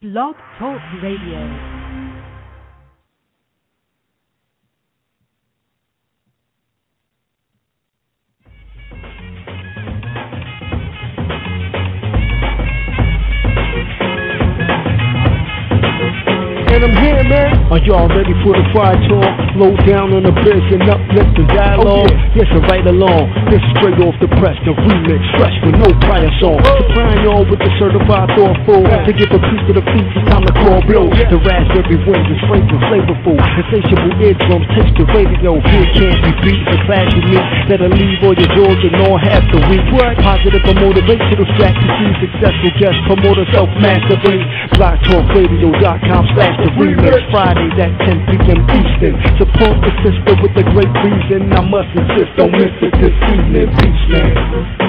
Blog Talk Radio. And I'm here, man. Are y'all ready for the fire talk? Low down on the biz and uplift the dialogue. Yes, I'm right along. This is straight off the press, the remix, fresh with no prior song. Supplying y'all with the certified thoughtful. To give a piece to the feet, it's time to call blow. The raspberry wind is fragrant, flavorful. Insatiable eardrums, taste the radio. Here can't be beat. The clash with me that'll leave all your jaws and all half the week. Positive or motivational track to see successful guests, promoter, self-mastery. BlogTalkRadio.com/the remix. Fridays at 10 p.m. Eastern. Support the sister with a great reason. I must insist, don't miss it this evening. Peace, man.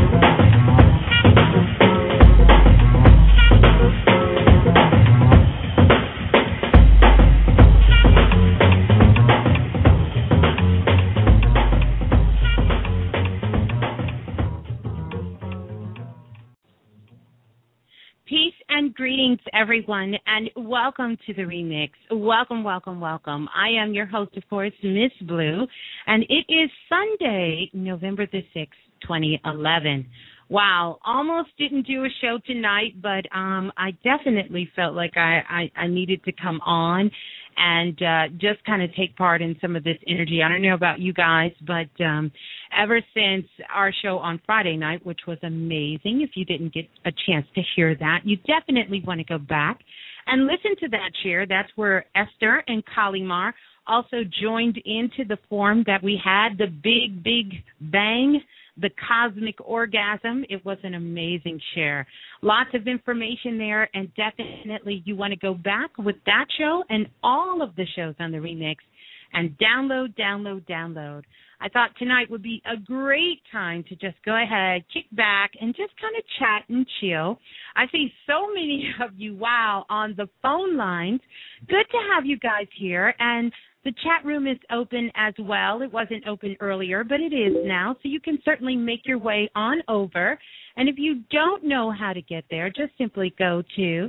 Greetings, everyone, and welcome to the remix. Welcome, welcome, welcome. I am your host, of course, Miss Blue, and it is Sunday, November the 6th, 2011. Wow, almost didn't do a show tonight, but I definitely felt like I needed to come on and just kind of take part in some of this energy. I don't know about you guys, but ever since our show on Friday night, which was amazing, if you didn't get a chance to hear that, you definitely want to go back and listen to that share. That's where Esther and Kalimar also joined into the forum that we had, the big, big bang, the cosmic orgasm. It was an amazing share. Lots of information there, and definitely you want to go back with that show and all of the shows on the remix and download. I thought tonight would be a great time to just go ahead, kick back, and just kind of chat and chill. I see so many of you, wow, on the phone lines. Good to have you guys here, and the chat room is open as well. It wasn't open earlier, but it is now, so you can certainly make your way on over. And if you don't know how to get there, just simply go to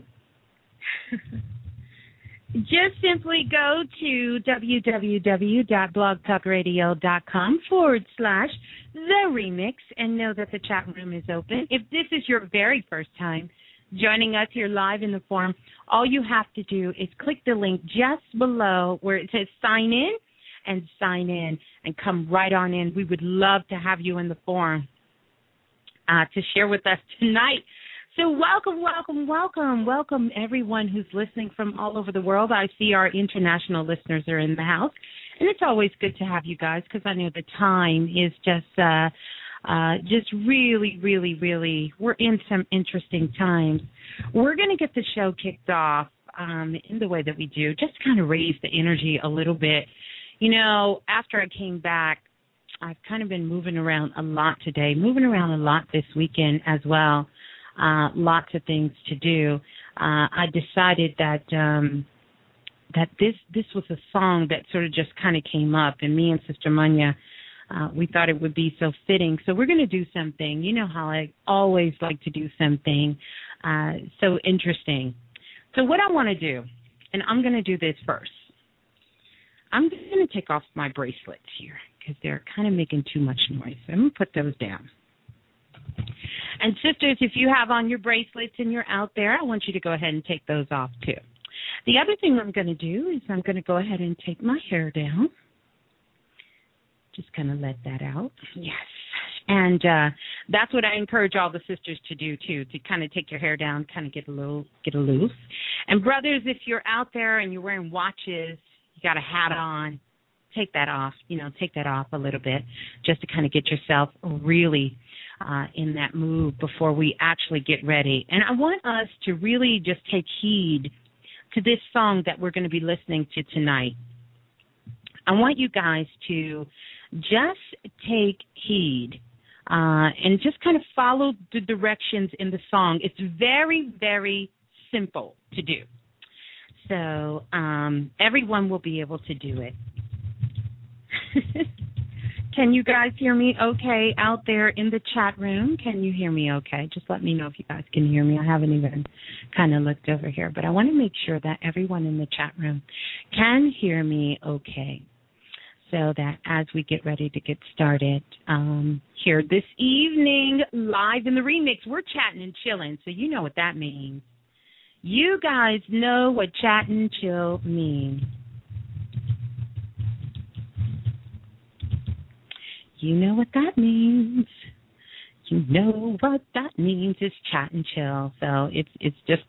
www.blogtalkradio.com/the remix and know that the chat room is open. If this is your very first time joining us here live in the forum, all you have to do is click the link just below where it says sign in and come right on in. We would love to have you in the forum to share with us tonight. So welcome everyone who's listening from all over the world. I see our international listeners are in the house, and it's always good to have you guys because I know the time is just really, we're in some interesting times. We're going to get the show kicked off in the way that we do, just to kind of raise the energy a little bit. You know, after I came back, I've kind of been moving around a lot today, moving around a lot this weekend as well. Lots of things to do. I decided that this was a song that sort of just kind of came up, and me and Sister Munya, we thought it would be so fitting. So we're going to do something. You know how I always like to do something so interesting. So what I want to do, and I'm going to do this first, I'm going to take off my bracelets here because they're kind of making too much noise. I'm going to put those down. And sisters, if you have on your bracelets and you're out there, I want you to go ahead and take those off too. The other thing I'm going to do is I'm going to go ahead and take my hair down. Just kind of let that out. Yes. And that's what I encourage all the sisters to do too, to kind of take your hair down, kind of get a loose. And brothers, if you're out there and you're wearing watches, you got a hat on, take that off, take that off a little bit just to kind of get yourself really in that mood before we actually get ready. And I want us to really just take heed to this song that we're going to be listening to tonight. I want you guys to just take heed and just kind of follow the directions in the song. It's very, very simple to do. So everyone will be able to do it. Can you guys hear me okay out there in the chat room? Can you hear me okay? Just let me know if you guys can hear me. I haven't even kind of looked over here, but I want to make sure that everyone in the chat room can hear me okay, so that as we get ready to get started here this evening, live in the remix, we're chatting and chilling, so you know what that means. You guys know what chat and chill means. You know what that means. You know what that means. It's chat and chill. So it's just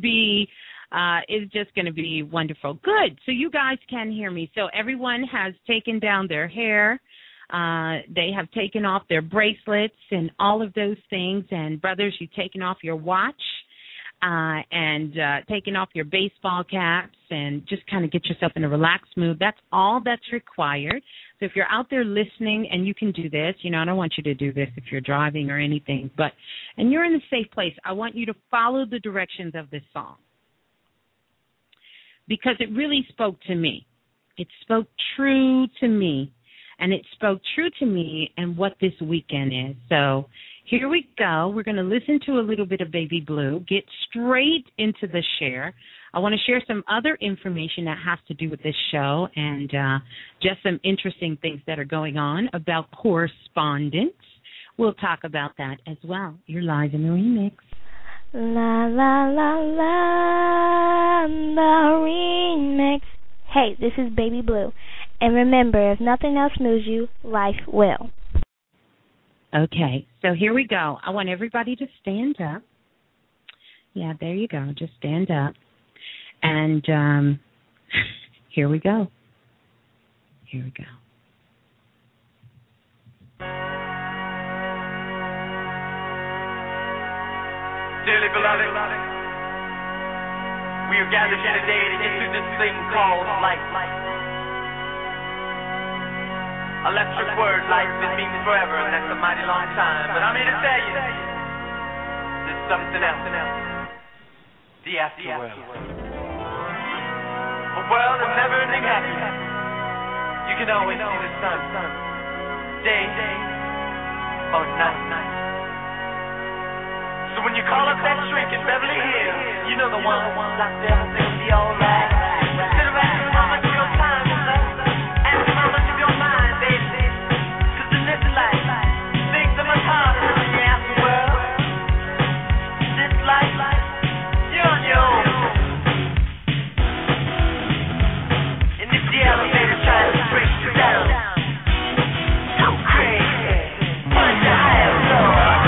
gonna be wonderful. Good. So you guys can hear me. So everyone has taken down their hair. They have taken off their bracelets and all of those things. And brothers, you've taken off your watch and taken off your baseball caps and just kind of get yourself in a relaxed mood. That's all that's required. So if you're out there listening and you can do this, I don't want you to do this if you're driving or anything, and you're in a safe place, I want you to follow the directions of this song because it really spoke to me. It spoke true to me, and it spoke true to me and what this weekend is. So here we go. We're going to listen to a little bit of Baby Blue, get straight into the share. I want to share some other information that has to do with this show and just some interesting things that are going on about correspondence. We'll talk about that as well. You're live in the remix. La, la, la, la, the remix. Hey, this is Baby Blue. And remember, if nothing else moves you, life will. Okay, so here we go. I want everybody to stand up. Yeah, there you go. Just stand up. And here we go. Here we go. Dearly beloved, we are gathered here today to get through this thing called life. Electric word, life, it means forever, and that's a mighty long time. But I'm here to tell you, there's something else. The afterworld. A world of never-ending happiness. You can always see the sun, day or night. So when you call up that shrink in Beverly Hills, you know the one locked there, they'll be alright. Instead of asking how much of your time is left, ask how much of your mind, baby. 'Cause in this life, things are much harder than the afterworld. This life, you're on your own. The elevator trying to break you down. So crazy. What the hell, Lord?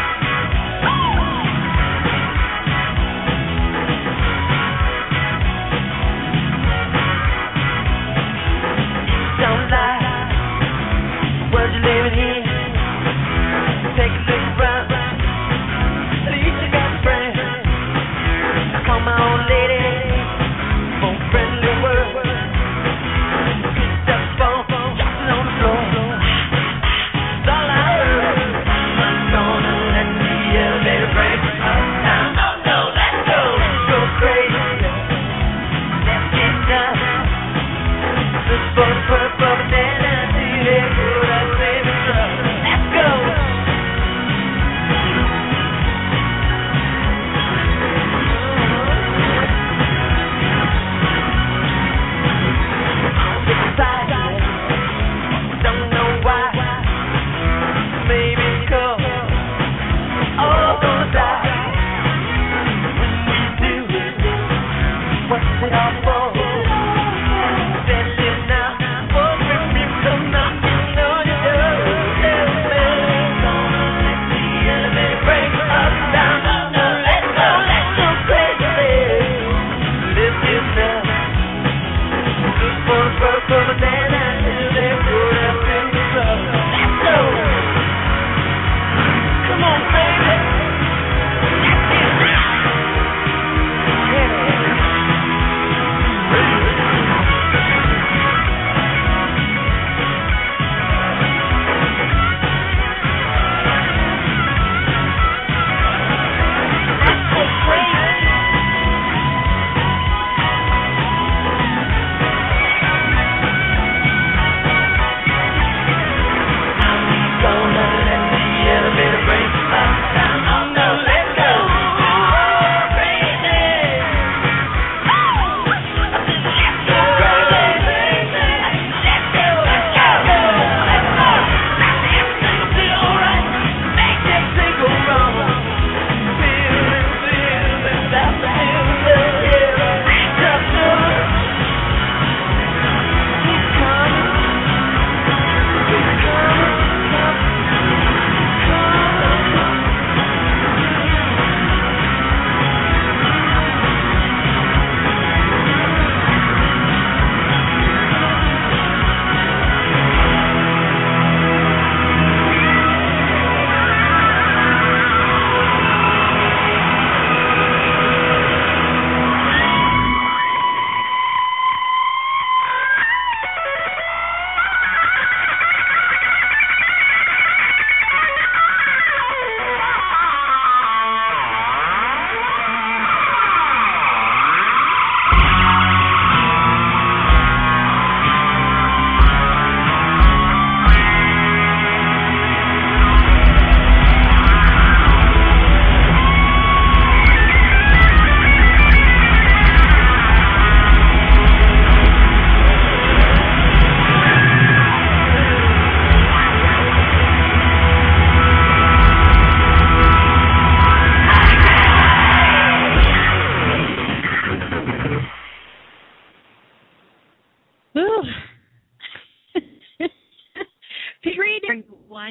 Don't lie. The world you're living in. Take a look around. At least you got friends. I call my old lady. For a friendly word.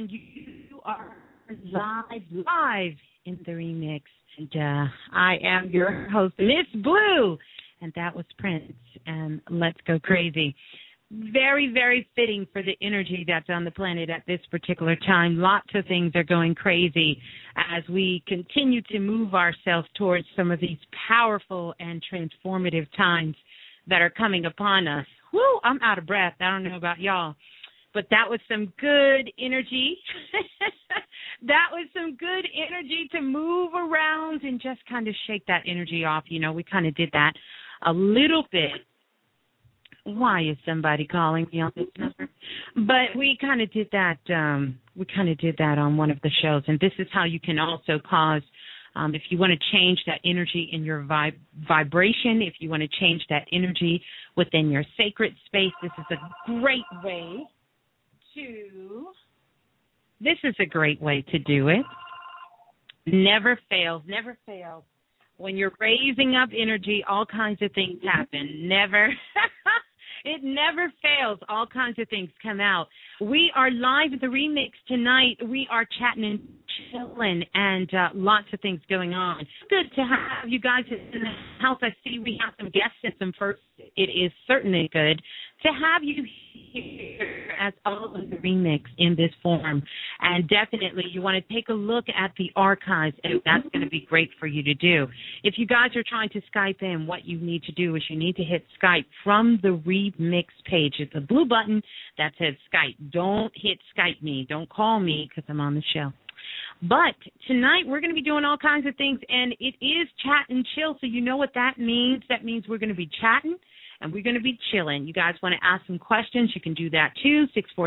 and you are live in the remix. And I am your host, Miss Blue, and that was Prince, and Let's Go Crazy. Very, very fitting for the energy that's on the planet at this particular time. Lots of things are going crazy as we continue to move ourselves towards some of these powerful and transformative times that are coming upon us. Woo, I'm out of breath. I don't know about y'all, but that was some good energy. That was some good energy to move around and just kind of shake that energy off. You know, we kind of did that a little bit. Why is somebody calling me on this number? But we kind of did that. We kind of did that on one of the shows, and this is how you can also cause. If you want to change that energy in your vibration, if you want to change that energy within your sacred space, this is a great way to. This is a great way to do it. Never fails. Never fails. When you're raising up energy, all kinds of things happen. Never. It never fails. All kinds of things come out. We are live at the remix tonight. We are chatting and chilling and lots of things going on. Good to have you guys in the house. I see we have some guests and some first. It is certainly good to have you here as all of the remix in this form. And definitely you want to take a look at the archives, and that's going to be great for you to do. If you guys are trying to Skype in, what you need to do is you need to hit Skype from the remix page. It's a blue button that says Skype. Don't hit Skype me. Don't call me because I'm on the show. But tonight we're going to be doing all kinds of things, and it is chat and chill, so you know what that means. That means we're going to be chatting, and we're going to be chilling. You guys want to ask some questions, you can do that too,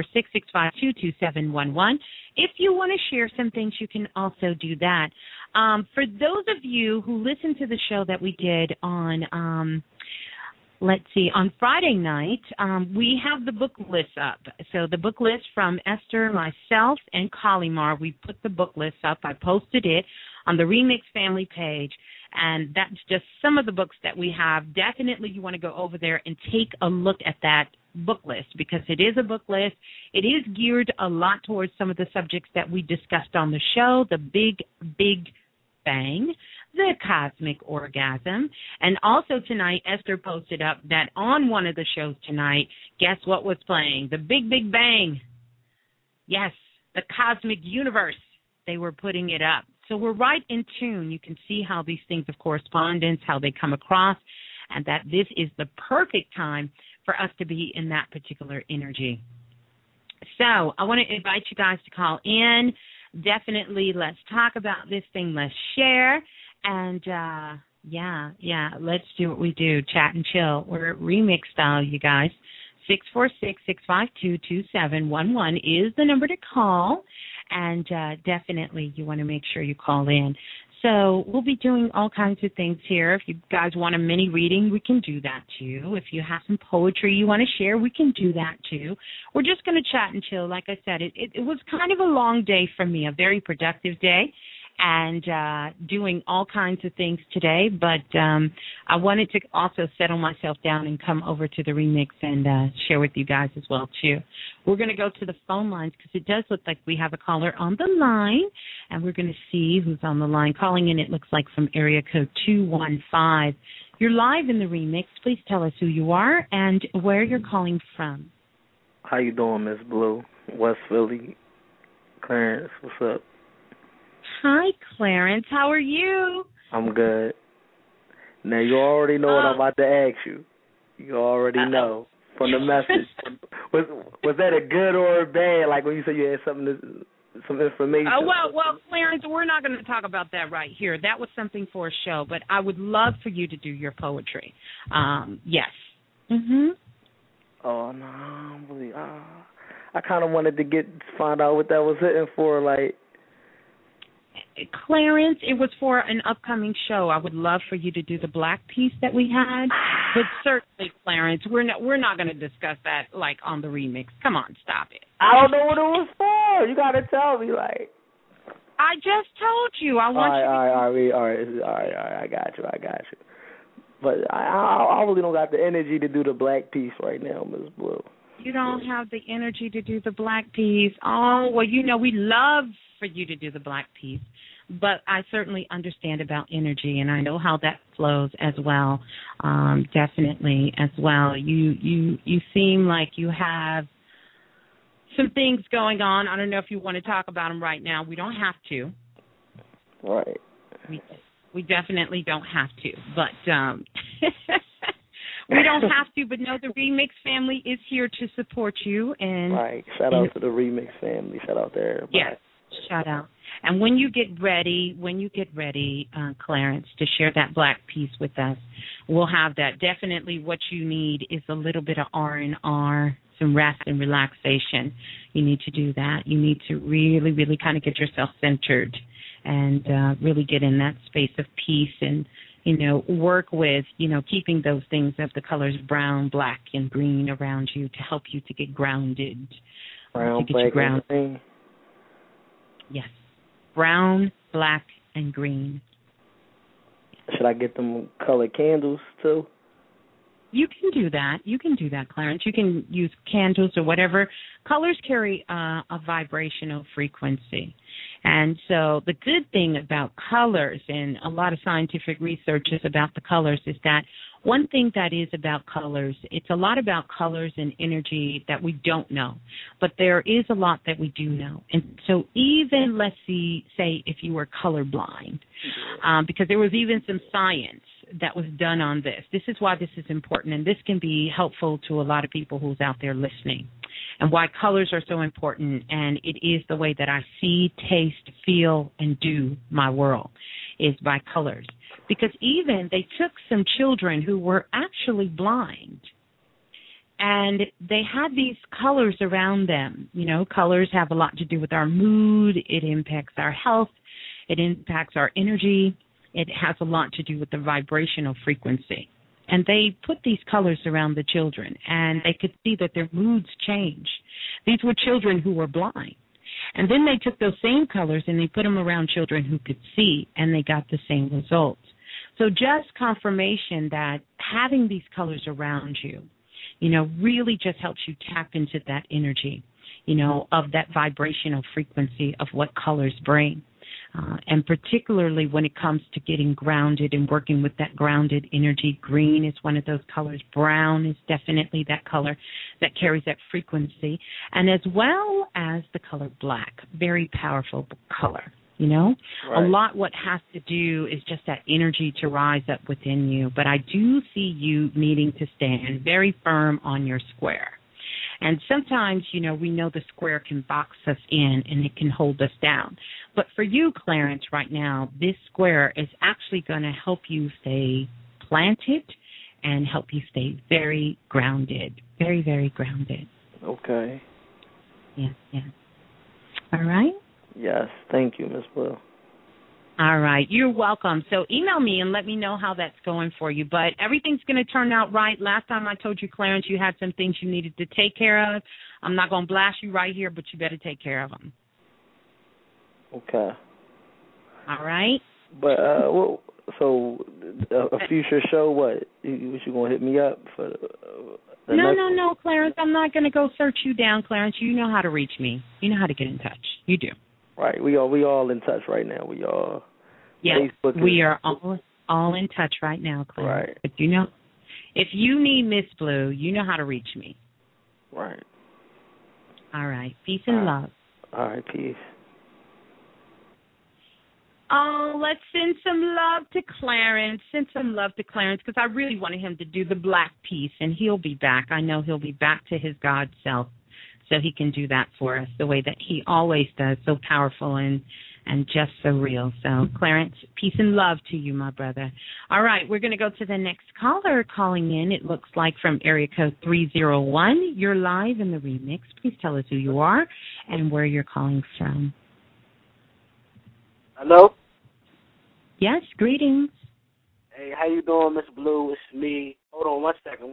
646-652-2711. If you want to share some things, you can also do that. For those of you who listened to the show that we did on on Friday night, we have the book list up. So the book list from Esther, myself, and Kalimar, we put the book list up. I posted it on the Remix family page, and that's just some of the books that we have. Definitely you want to go over there and take a look at that book list because it is a book list. It is geared a lot towards some of the subjects that we discussed on the show, the Big Bang, the cosmic orgasm. And also tonight, Esther posted up that on one of the shows tonight, guess what was playing? The Big Bang. Yes, the cosmic universe. They were putting it up. So we're right in tune. You can see how these things of correspondence, how they come across, and that this is the perfect time for us to be in that particular energy. So I want to invite you guys to call in. Definitely let's talk about this thing. Let's share. And, let's do what we do, chat and chill. We're remix style, you guys. 646-652-2711 is the number to call. And definitely you want to make sure you call in. So we'll be doing all kinds of things here. If you guys want a mini reading, we can do that too. If you have some poetry you want to share, we can do that too. We're just going to chat and chill. Like I said, it was kind of a long day for me, a very productive day, and doing all kinds of things today. But I wanted to also settle myself down and come over to the remix and share with you guys as well too. We're going to go to the phone lines because it does look like we have a caller on the line, and we're going to see who's on the line. Calling in, it looks like from area code 215. You're live in the remix. Please tell us who you are and where you're calling from. How you doing, Miss Blue? West Philly. Clarence, what's up? Hi, Clarence. How are you? I'm good. Now, you already know what I'm about to ask you. You already know from the message. Was that a good or a bad? Like when you said you had some information. Well, Clarence, we're not going to talk about that right here. That was something for a show, but I would love for you to do your poetry. Yes. Mhm. Oh no, I don't believe. I kind of wanted to find out what that was hitting for, like. Clarence, it was for an upcoming show. I would love for you to do the black piece that we had, but certainly, Clarence, we're not going to discuss that like on the remix. Come on, stop it. I don't know what it was for. You got to tell me, like. I just told you. I want you. All right. I got you. But I really don't got the energy to do the black piece right now, Ms. Blue. You don't have the energy to do the black piece. Oh, well, we'd love for you to do the black piece, but I certainly understand about energy, and I know how that flows as well, definitely as well. You seem like you have some things going on. I don't know if you want to talk about them right now. We don't have to. Right. We definitely don't have to, but we don't have to. But no, the Remix family is here to support you. And right. Shout out to the Remix family. Shout out to everybody. Yes, shout out. And when you get ready, Clarence, to share that black piece with us, we'll have that. Definitely, what you need is a little bit of R&R. Some rest and relaxation. You need to do that. You need to really, really kind of get yourself centered and really get in that space of peace and, work with, keeping those things of the colors brown, black, and green around you to help you to get grounded. Brown, black, and green? Yes. Brown, black, and green. Should I get them colored candles, too? You can do that, Clarence. You can use candles or whatever. Colors carry a vibrational frequency. And so the good thing about colors, and a lot of scientific research is about the colors, is that one thing that is about colors, it's a lot about colors and energy that we don't know. But there is a lot that we do know. And so even, let's say if you were colorblind, because there was even some science that was done on this. This is why this is important, and this can be helpful to a lot of people who's out there listening, and why colors are so important, and it is the way that I see, taste, feel, and do my world, is by colors. Because even they took some children who were actually blind, and they had these colors around them. Colors have a lot to do with our mood. It impacts our health. It impacts our energy. It has a lot to do with the vibrational frequency. And they put these colors around the children, and they could see that their moods change. These were children who were blind. And then they took those same colors and they put them around children who could see, and they got the same results. So just confirmation that having these colors around you, really just helps you tap into that energy, of that vibrational frequency of what colors bring. And particularly when it comes to getting grounded and working with that grounded energy, green is one of those colors. Brown is definitely that color that carries that frequency. And as well as the color black, very powerful color, Right. A lot what has to do is just that energy to rise up within you. But I do see you needing to stand very firm on your square. And sometimes, we know the square can box us in and it can hold us down. But for you, Clarence, right now, this square is actually going to help you stay planted and help you stay very grounded, very, very grounded. Okay. Yeah. All right? Yes. Thank you, Ms. Blue. All right. You're welcome. So email me and let me know how that's going for you. But everything's going to turn out right. Last time I told you, Clarence, you had some things you needed to take care of. I'm not going to blast you right here, but you better take care of them. Okay. All right. But so a future show, what you going to hit me up for? No, Clarence. I'm not going to go search you down, Clarence. You know how to reach me. You know how to get in touch. You do. Right. We all in touch right now. We all. Yeah. We are all in touch right now, Clarence. Right. But if you need Miss Blue, you know how to reach me. Right. All right. Peace and love. All right. Peace. Oh, let's send some love to Clarence. Send some love to Clarence because I really wanted him to do the black piece, and he'll be back. I know he'll be back to his God self, so he can do that for us the way that he always does, so powerful and just so real. So, Clarence, peace and love to you, my brother. All right, we're going to go to the next caller calling in. It looks like from area code 301. You're live in the remix. Please tell us who you are and where you're calling from. Hello? Yes, greetings. Hey, how you doing, Miss Blue? It's me. Hold on one second.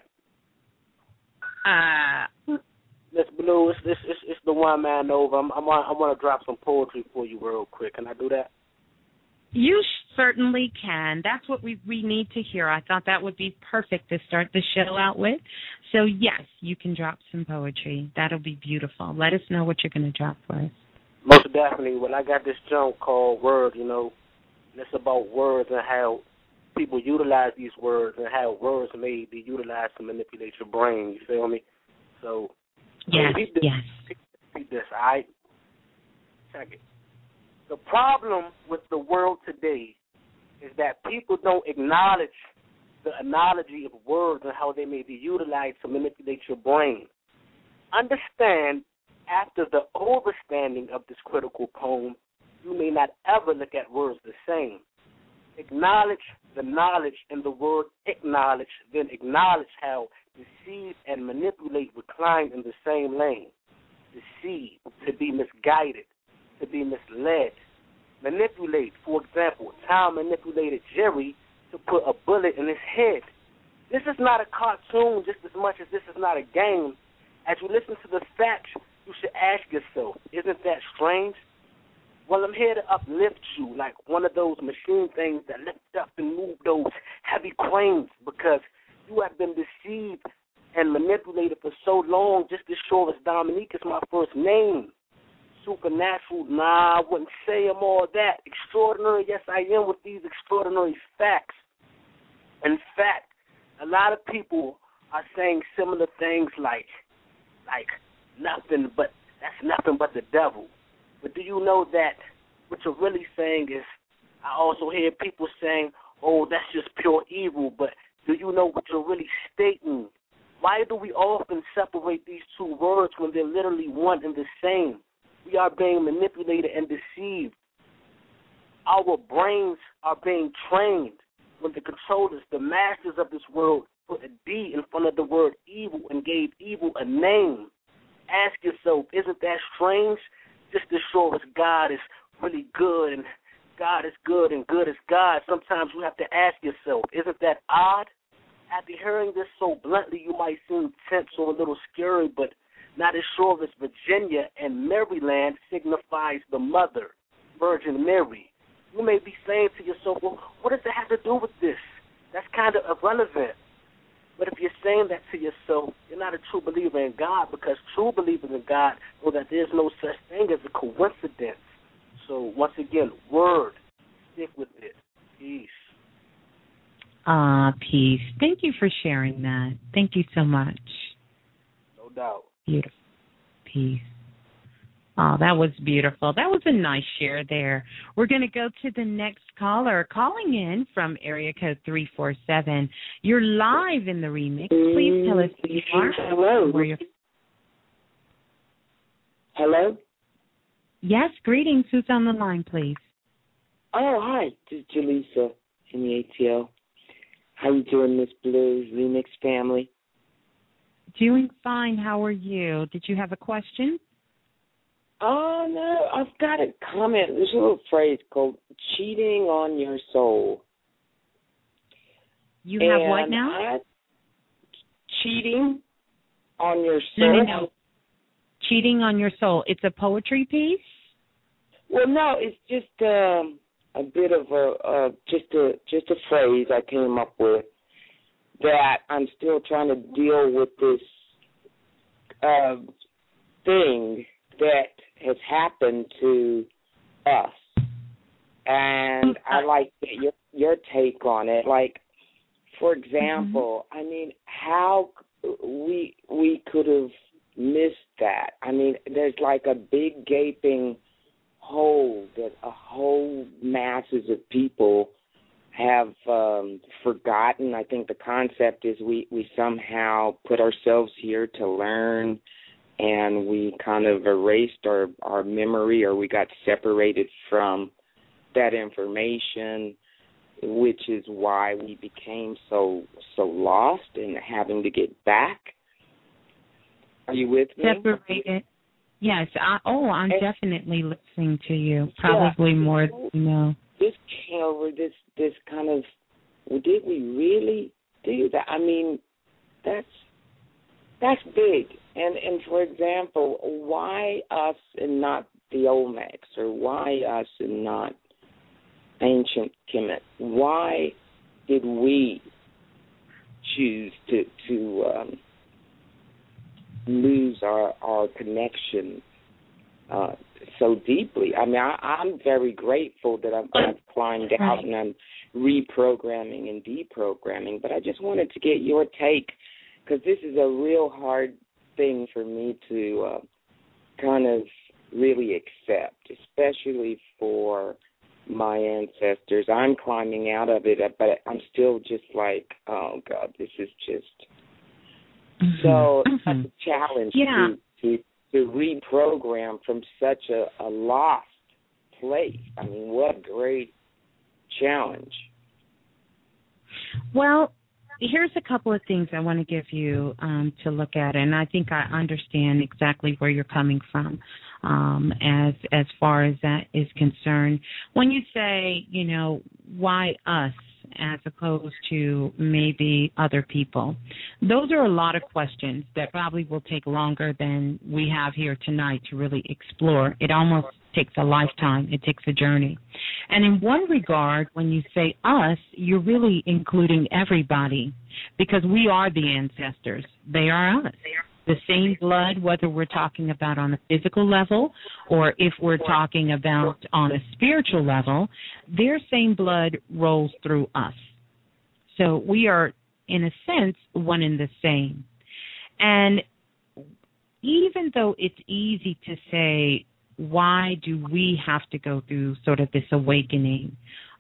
Miss Blue, it's the one man over. I want to drop some poetry for you real quick. Can I do that? You certainly can. That's what we need to hear. I thought that would be perfect to start the show out with. So, yes, you can drop some poetry. That'll be beautiful. Let us know what you're going to drop for us. Most definitely. When I got this junk called Word, and it's about words and how people utilize these words and how words may be utilized to manipulate your brain. You feel me? So, yes. Read this, all right? Check it. The problem with the world today is that people don't acknowledge the analogy of words and how they may be utilized to manipulate your brain. Understand, after the overstanding of this critical poem, you may not ever look at words the same. Acknowledge the knowledge in the word acknowledge, then acknowledge how deceive and manipulate recline in the same lane. Deceive, to be misguided, to be misled. Manipulate, for example, Tom manipulated Jerry to put a bullet in his head. This is not a cartoon just as much as this is not a game. As you listen to the facts, you should ask yourself, isn't that strange? Well, I'm here to uplift you like one of those machine things that lift up and move those heavy cranes, because you have been deceived and manipulated for so long. Just as sure as Dominique is my first name. Supernatural, nah, I wouldn't say I'm all that. Extraordinary, yes, I am with these extraordinary facts. In fact, a lot of people are saying similar things like nothing but, that's nothing but the devil. But do you know that what you're really saying is, I also hear people saying, oh, that's just pure evil, but do you know what you're really stating? Why do we often separate these two words when they're literally one and the same? We are being manipulated and deceived. Our brains are being trained when the controllers, the masters of this world, put a D in front of the word evil and gave evil a name. Ask yourself, isn't that strange? Just as sure as God is really good and God is good and good is God, sometimes you have to ask yourself, isn't that odd? After hearing this so bluntly, you might seem tense or a little scary, but not as sure as Virginia and Maryland signifies the mother, Virgin Mary. You may be saying to yourself, well, what does it have to do with this? That's kind of irrelevant. But if you're saying that to yourself, you're not a true believer in God, because true believers in God know that there's no such thing as a coincidence. So, once again, word, stick with it. Peace. Peace. Thank you for sharing that. Thank you so much. No doubt. Beautiful. Peace. Oh, that was beautiful. That was a nice share there. We're going to go to the next caller calling in from area code 347. You're live in the remix. Please tell us who you are. Hello. Where you're... Hello? Yes, greetings. Who's on the line, please? Oh, hi. This is Jaleesa in the ATL. How you doing, Miss Blue, Remix family? Doing fine. How are you? Did you have a question? Oh, no. I've got a comment. There's a little phrase called cheating on your soul. You have what now? Cheating on your soul. No. Cheating on your soul. It's a poetry piece? Well, no, it's just a bit of a phrase I came up with that I'm still trying to deal with this thing that has happened to us, and I like your take on it. Like, for example, I mean, how we could have missed that. I mean, there's like a big gaping hole that a whole masses of people have forgotten. I think the concept is we somehow put ourselves here to learn, and we kind of erased our memory, or we got separated from that information, which is why we became so lost in having to get back. Are you with me? Separated. Yes. I'm definitely listening to you. Probably more than you know. This came over this kind of, did we really do that? I mean, that's big. And for example, why us and not the Olmecs, or why us and not ancient did we choose to lose our connection so deeply? I mean, I'm very grateful that I've climbed out and I'm reprogramming and deprogramming, but I just wanted to get your take, because this is a real hard thing for me to kind of really accept, especially for my ancestors. I'm climbing out of it, but I'm still just like, oh, God, this is just so such a challenge to reprogram from such a lost place. I mean, what a great challenge. Well, here's a couple of things I want to give you to look at, and I think I understand exactly where you're coming from as far as that is concerned. When you say, you know, why us as opposed to maybe other people, those are a lot of questions that probably will take longer than we have here tonight to really explore. It almost takes a lifetime. It takes a journey. And in one regard, when you say us, you're really including everybody, because we are the ancestors. They are us. The same blood, whether we're talking about on a physical level or if we're talking about on a spiritual level, their same blood rolls through us. So we are, in a sense, one and the same. And even though it's easy to say, why do we have to go through sort of this awakening?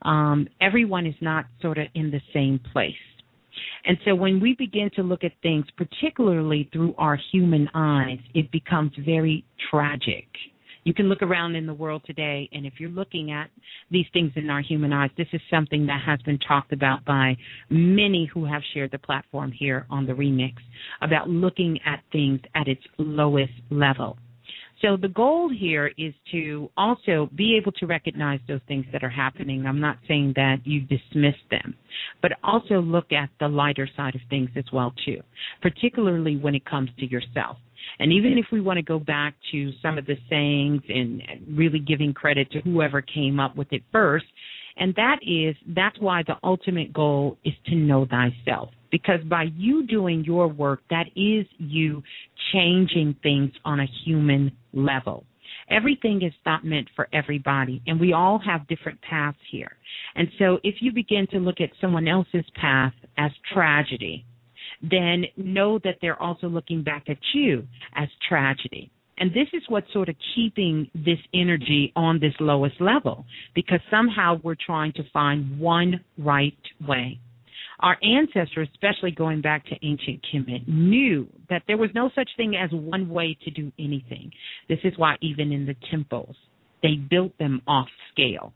Everyone is not sort of in the same place. And so when we begin to look at things, particularly through our human eyes, it becomes very tragic. You can look around in the world today, and if you're looking at these things in our human eyes, this is something that has been talked about by many who have shared the platform here on the Remix, about looking at things at its lowest level. So the goal here is to also be able to recognize those things that are happening. I'm not saying that you dismiss them, but also look at the lighter side of things as well, too, particularly when it comes to yourself. And even if we want to go back to some of the sayings and really giving credit to whoever came up with it first, and that's why the ultimate goal is to know thyself. Because by you doing your work, that is you changing things on a human level. Everything is not meant for everybody, and we all have different paths here. And so if you begin to look at someone else's path as tragedy, then know that they're also looking back at you as tragedy. And this is what's sort of keeping this energy on this lowest level, because somehow we're trying to find one right way. Our ancestors, especially going back to ancient Kemet, knew that there was no such thing as one way to do anything. This is why even in the temples, they built them off scale.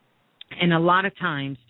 And a lot of times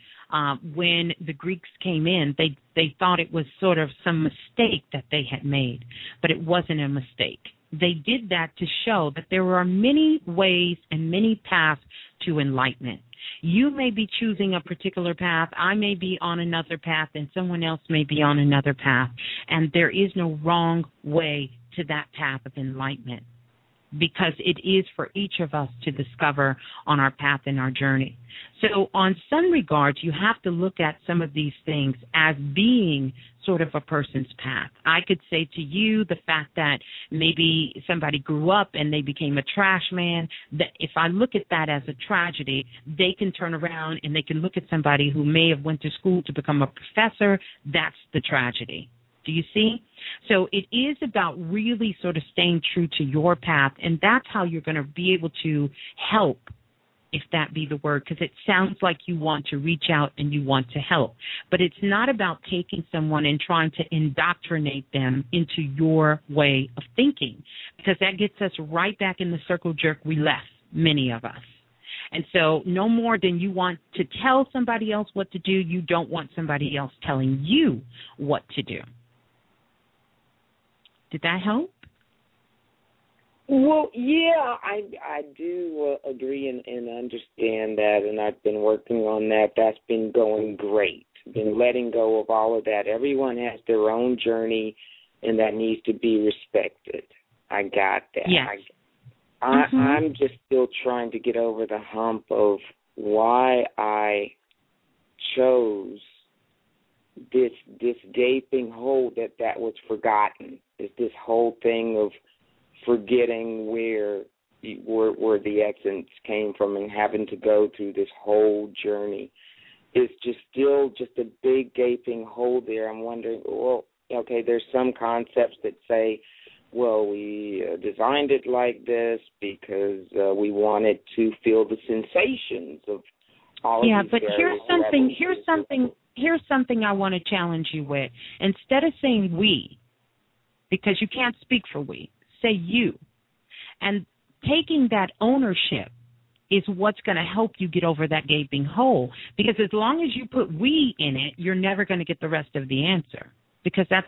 when the Greeks came in, they thought it was sort of some mistake that they had made, but it wasn't a mistake. They did that to show that there are many ways and many paths to enlightenment. You may be choosing a particular path, I may be on another path, and someone else may be on another path. And there is no wrong way to that path of enlightenment, because it is for each of us to discover on our path and our journey. So on some regards, you have to look at some of these things as being sort of a person's path. I could say to you the fact that maybe somebody grew up and they became a trash man, that if I look at that as a tragedy, they can turn around and they can look at somebody who may have went to school to become a professor. That's the tragedy. Do you see? So it is about really sort of staying true to your path, and that's how you're going to be able to help, if that be the word, because it sounds like you want to reach out and you want to help. But it's not about taking someone and trying to indoctrinate them into your way of thinking, because that gets us right back in the circle jerk we left, many of us. And so no more than you want to tell somebody else what to do, you don't want somebody else telling you what to do. Did that help? Well, yeah, I do agree and understand that, and I've been working on that. That's been going great. Been letting go of all of that. Everyone has their own journey, and that needs to be respected. I got that. Yes. I'm just still trying to get over the hump of why I chose this gaping hole that was forgotten. It's this whole thing of forgetting where the essence came from and having to go through this whole journey. It's just still just a big gaping hole there. I'm wondering, well, okay, there's some concepts that say, well, we designed it like this because we wanted to feel the sensations of all of these but here's something I want to challenge you with. Instead of saying we, because you can't speak for we, say you. And taking that ownership is what's going to help you get over that gaping hole. Because as long as you put we in it, you're never going to get the rest of the answer. Because that's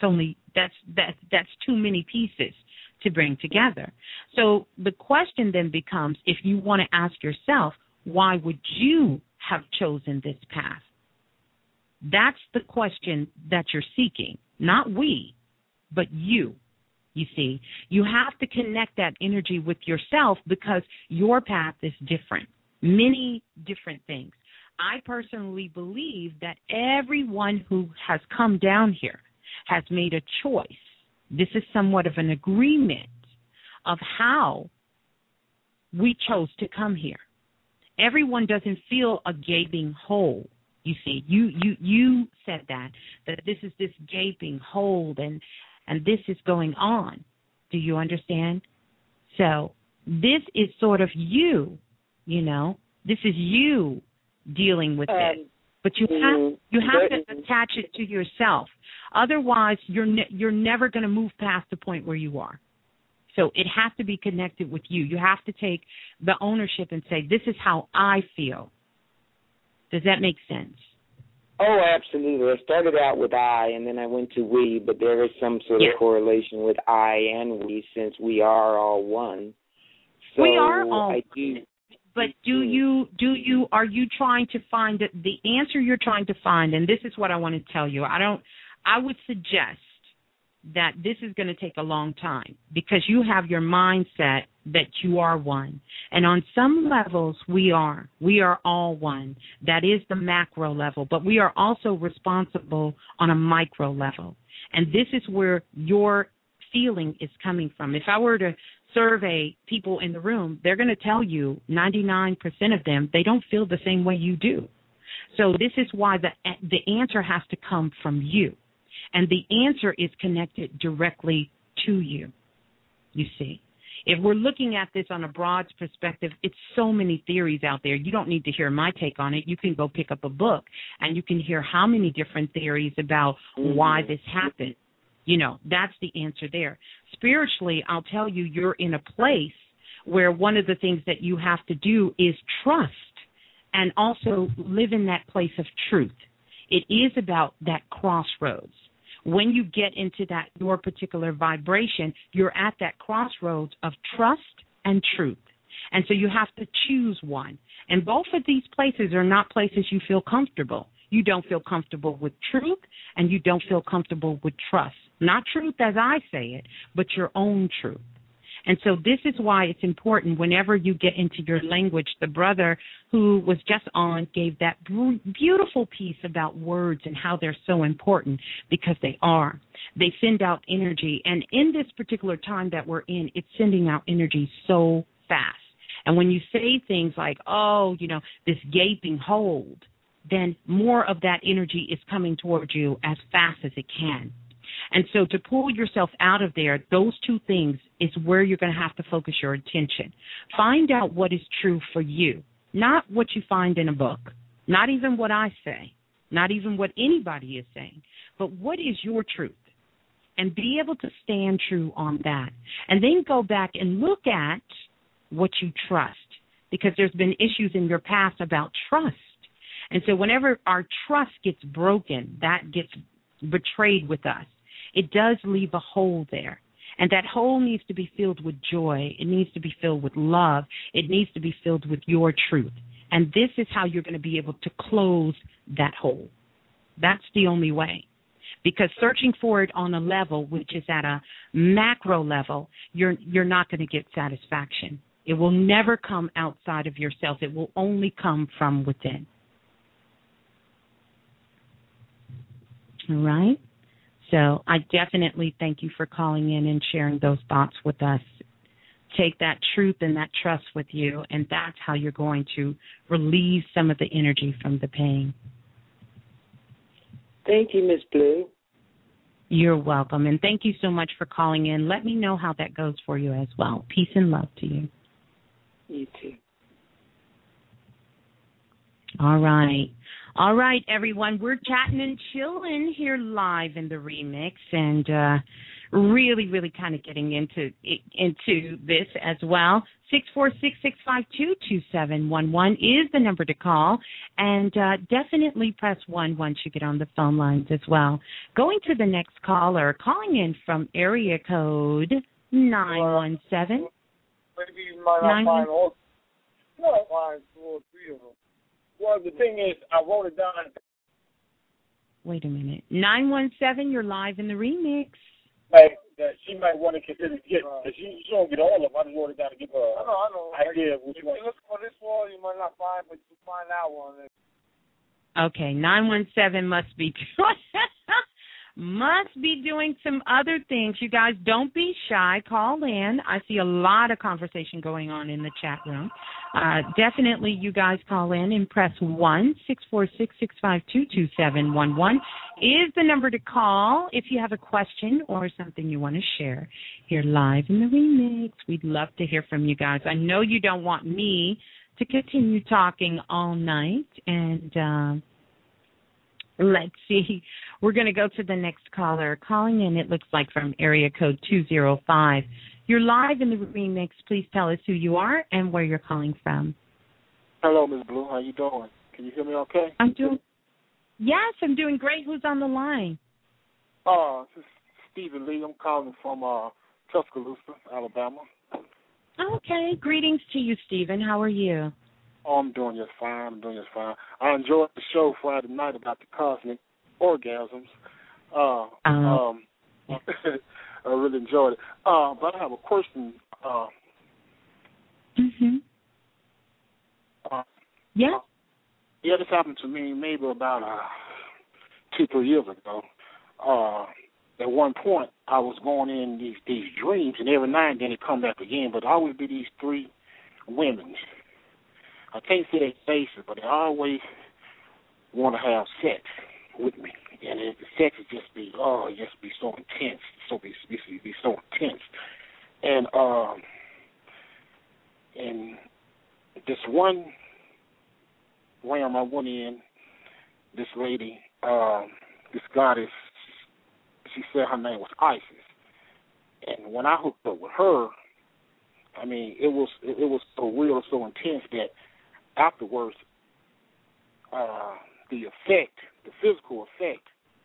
too many pieces to bring together. So the question then becomes, if you want to ask yourself, why would you have chosen this path? That's the question that you're seeking, not we, but you. You see, you have to connect that energy with yourself because your path is different, many different things. I personally believe that everyone who has come down here has made a choice. This is somewhat of an agreement of how we chose to come here. Everyone doesn't feel a gaping hole. You see, you said that this is this gaping hole and this is going on. Do you understand? So this is sort of you, this is you dealing with it. But you have to attach it to yourself. Otherwise, you're never going to move past the point where you are. So it has to be connected with you. You have to take the ownership and say, this is how I feel. Does that make sense? Oh, absolutely. I started out with I, and then I went to we, but there is some sort of correlation with I and we, since we are all one. So we are all one. But are you trying to find the answer you're trying to find? And this is what I want to tell you. I would suggest that this is going to take a long time because you have your mindset that you are one. And on some levels, we are all one. That is the macro level, but we are also responsible on a micro level. And this is where your feeling is coming from. If I were to survey people in the room, they're going to tell you 99% of them, they don't feel the same way you do. So this is why the answer has to come from you. And the answer is connected directly to you, you see. If we're looking at this on a broad perspective, it's so many theories out there. You don't need to hear my take on it. You can go pick up a book, and you can hear how many different theories about why this happened. That's the answer there. Spiritually, I'll tell you, you're in a place where one of the things that you have to do is trust and also live in that place of truth. It is about that crossroads. When you get into your particular vibration, you're at that crossroads of trust and truth. And so you have to choose one. And both of these places are not places you feel comfortable. You don't feel comfortable with truth, and you don't feel comfortable with trust. Not truth as I say it, but your own truth. And so this is why it's important whenever you get into your language. The brother who was just on gave that beautiful piece about words and how they're so important, because they are. They send out energy. And in this particular time that we're in, it's sending out energy so fast. And when you say things like, this gaping hole, then more of that energy is coming towards you as fast as it can. And so to pull yourself out of there, those two things is where you're going to have to focus your attention. Find out what is true for you, not what you find in a book, not even what I say, not even what anybody is saying, but what is your truth? And be able to stand true on that. And then go back and look at what you trust, because there's been issues in your past about trust. And so whenever our trust gets broken, that gets betrayed with us. It does leave a hole there. And that hole needs to be filled with joy. It needs to be filled with love. It needs to be filled with your truth. And this is how you're going to be able to close that hole. That's the only way. Because searching for it on a level, which is at a macro level, you're not going to get satisfaction. It will never come outside of yourself. It will only come from within. All right? So I definitely thank you for calling in and sharing those thoughts with us. Take that truth and that trust with you, and that's how you're going to relieve some of the energy from the pain. Thank you, Miss Blue. You're welcome, and thank you so much for calling in. Let me know how that goes for you as well. Peace and love to you. You too. All right, everyone. We're chatting and chilling here live in the remix, and really, really kind of getting into this as well. 646-652-2711 is the number to call, and definitely press 1 once you get on the phone lines as well. Going to the next caller, calling in from area code 917. Maybe you might not find all. You might find 2 or 3 of them. Well, the thing is, I wrote it down. Wait a minute. 917, you're live in the remix. Like, that she might want to consider get. She don't get all of them. I just wrote it down to give her an idea of which one. If you look for this one, you might not find, but you find that one. Okay, 917 must be doing some other things. You guys, don't be shy. Call in. I see a lot of conversation going on in the chat room. Definitely, you guys call in and press 1. 646-652-2711 is the number to call if you have a question or something you want to share here live in the remix. We'd love to hear from you guys. I know you don't want me to continue talking all night, and let's see. We're going to go to the next caller. Calling in, it looks like, from area code 205. You're live in the remix. Please tell us who you are and where you're calling from. Hello, Ms. Blue. How you doing? Can you hear me okay? I'm doing great. Who's on the line? This is Stephen Lee. I'm calling from Tuscaloosa, Alabama. Okay. Greetings to you, Stephen. How are you? Oh, I'm doing just fine. I enjoyed the show Friday night about the cosmic orgasms. I really enjoyed it. But I have a question. Yeah? Yeah, this happened to me maybe about 2-3 years ago. At one point, I was going in these dreams, and every now and then it come back again, but I always be these 3 women. I can't see their faces, but they always want to have sex with me. And the sex would just be so intense, be so intense. And this one realm I went in, this lady, this goddess, she said her name was Isis. And when I hooked up with her, I mean, it was so real, so intense that afterwards, the physical effect,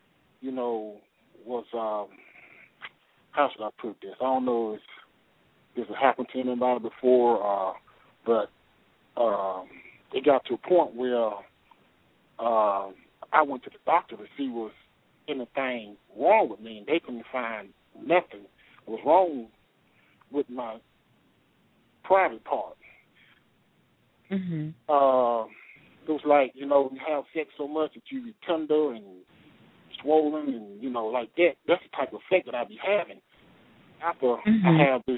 was, how should I put this? I don't know if this has happened to anybody before, but it got to a point where I went to the doctor to see was anything wrong with me, and they couldn't find nothing was wrong with my private part. Mm-hmm. It was like, you have sex so much that you be tender and swollen and, like that. That's the type of effect that I be having after I have these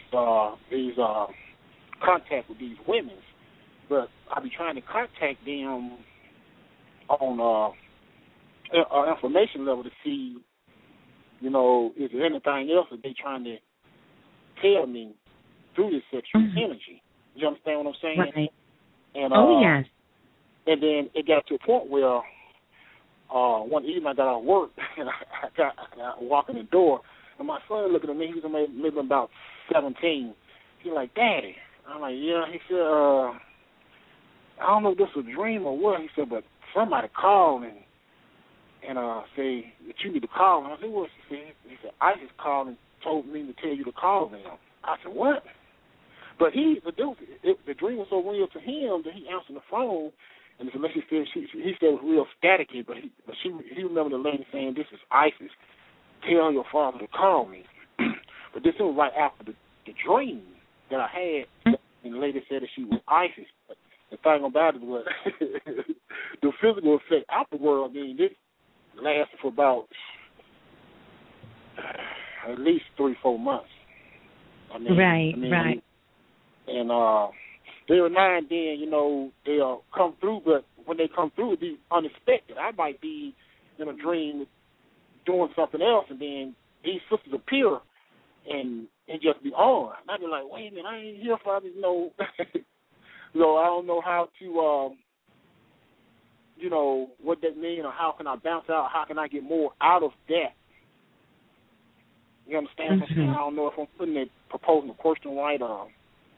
contact with these women. But I be trying to contact them on information level to see, is there anything else that they trying to tell me through this sexual energy. You understand what I'm saying? Right. And, yes. And then it got to a point where one evening I got out of work and I walk in the door, and my son looking at me. He was maybe about 17. He's like, "Daddy." I'm like, "Yeah." He said, "I don't know if this was a dream or what." He said, "But somebody called and say that you need to call." And I said, "What?" He said, "Isis called and told me to tell you to call them." I said, "What?" But the dream was so real to him that he answered the phone, and he said it was real staticky, but he remembered the lady saying, "This is Isis. Tell your father to call me." But this was right after the dream that I had, and the lady said that she was Isis. But the thing about it was the physical effect afterward. I mean, this lasted for about at least 3-4 months. Right. And every now and then, you know, they'll come through, but when they come through, it'll be unexpected. I might be in a dream doing something else, and then these sisters appear and just be on. And I'd be like, wait a minute, I ain't here for this, you know. You know, I don't know how to, you know, what that means, or how can I bounce out, how can I get more out of that. You understand what I'm saying? I don't know if I'm proposing the question right or...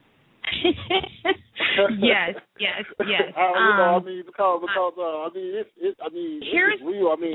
yes. You know, I mean, because I mean, it's real. I mean,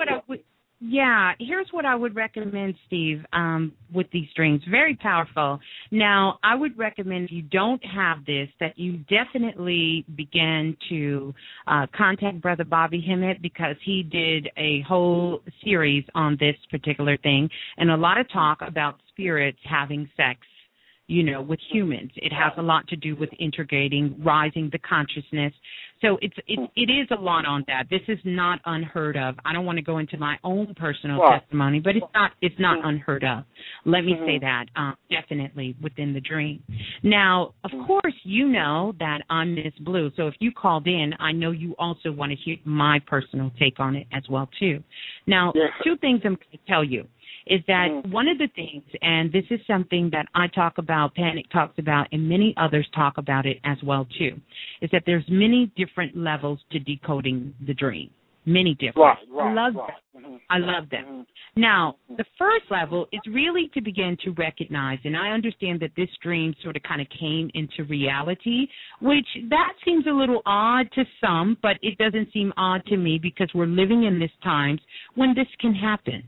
here's what I would recommend, Steve, with these dreams. Very powerful. Now, I would recommend if you don't have this, that you definitely begin to contact Brother Bobby Hemmett, because he did a whole series on this particular thing, and a lot of talk about spirits having sex, you know, with humans. It has a lot to do with integrating, rising the consciousness. So it is a lot on that. This is not unheard of. I don't want to go into my own personal testimony, but it's not unheard of. Let me say that, definitely within the dream. Now, of course, you know that I'm Miss Blue. So if you called in, I know you also want to hear my personal take on it as well, too. Now, two things I'm going to tell you is that one of the things, and this is something that I talk about, Panic talks about, and many others talk about it as well, too, is that there's many different levels to decoding the dream. Many different. I love them. I love them. Now, the first level is really to begin to recognize, and I understand that this dream sort of kind of came into reality, which that seems a little odd to some, but it doesn't seem odd to me, because we're living in these times when this can happen.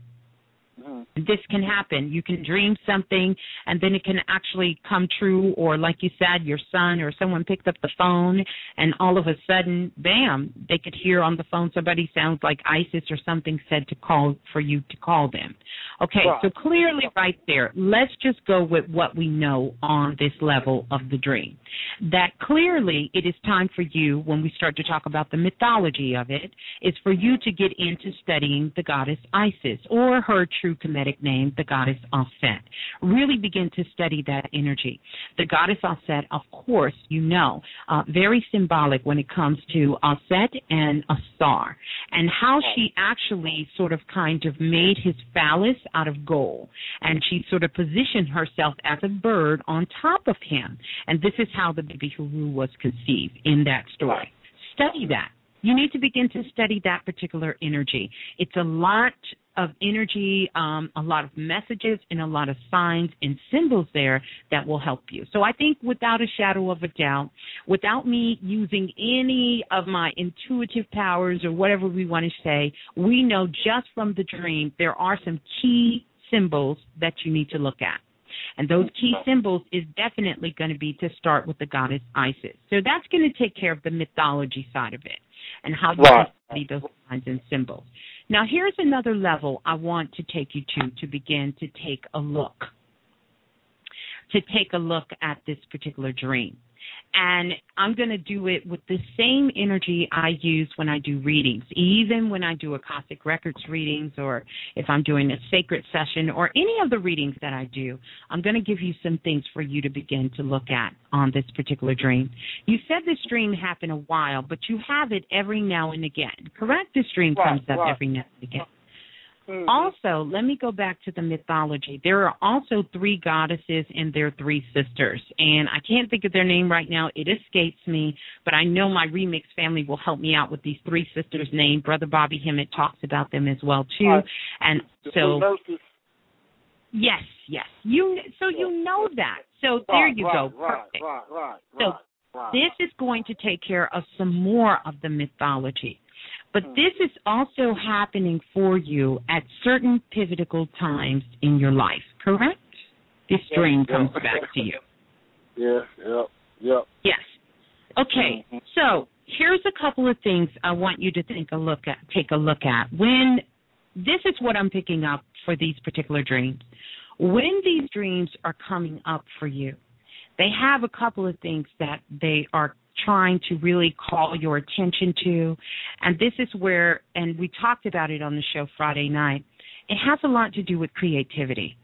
This can happen. You can dream something, and then it can actually come true, or like you said, your son or someone picked up the phone, and all of a sudden, bam, they could hear on the phone somebody sounds like ISIS or something said to call for you to call them. Okay, so clearly right there, let's just go with what we know on this level of the dream. That clearly it is time for you, when we start to talk about the mythology of it, is for you to get into studying the goddess Isis, or her true Kemetic name, the goddess Aset. Really begin to study that energy. The goddess Aset, of course, you know, very symbolic when it comes to Aset and Asar, and how she actually sort of kind of made his phallus out of gold, and she sort of positioned herself as a bird on top of him, and this is how the baby Haru was conceived in that story. Study that. You need to begin to study that particular energy. It's a lot of energy, a lot of messages, and a lot of signs and symbols there that will help you. So I think without a shadow of a doubt, without me using any of my intuitive powers or whatever we want to say, we know just from the dream there are some key symbols that you need to look at. And those key symbols is definitely going to be to start with the goddess Isis. So that's going to take care of the mythology side of it and how you can study those signs and symbols. Now, here's another level I want to take you to begin to take a look at this particular dream. And I'm going to do it with the same energy I use when I do readings, even when I do Akashic Records readings, or if I'm doing a sacred session, or any of the readings that I do. I'm going to give you some things for you to begin to look at on this particular dream. You said this dream happened a while, but you have it every now and again, correct? This dream comes up every now and again. Also, let me go back to the mythology. There are also 3 goddesses and their 3 sisters, and I can't think of their name right now. It escapes me, but I know my remix family will help me out with these 3 sisters' names. Brother Bobby Hemmett talks about them as well, too. And so, yes. You know that. So there you go. Perfect. So this is going to take care of some more of the mythology. But this is also happening for you at certain pivotal times in your life, correct? This dream comes back to you. Yes. Okay, so here's a couple of things I want you to take a look at. When this is what I'm picking up for these particular dreams. When these dreams are coming up for you, they have a couple of things that they are trying to really call your attention to, and this is where, and we talked about it on the show Friday night, it has a lot to do with creativity.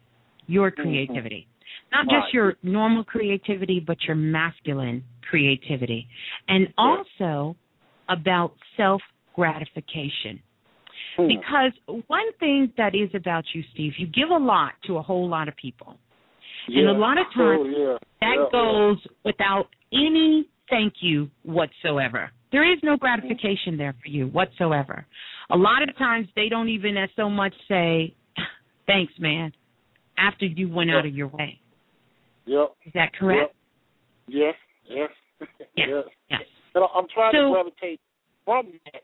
your creativity. Not just your normal creativity, but your masculine creativity. And also about self-gratification. Because one thing that is about you, Steve, you give a lot to a whole lot of people. And a lot of times that goes without any thank you whatsoever. There is no gratification there for you whatsoever. A lot of times they don't even as so much say, thanks, man, after you went out of your way. Yep. Is that correct? Yes. Yes. But I'm trying to gravitate from that.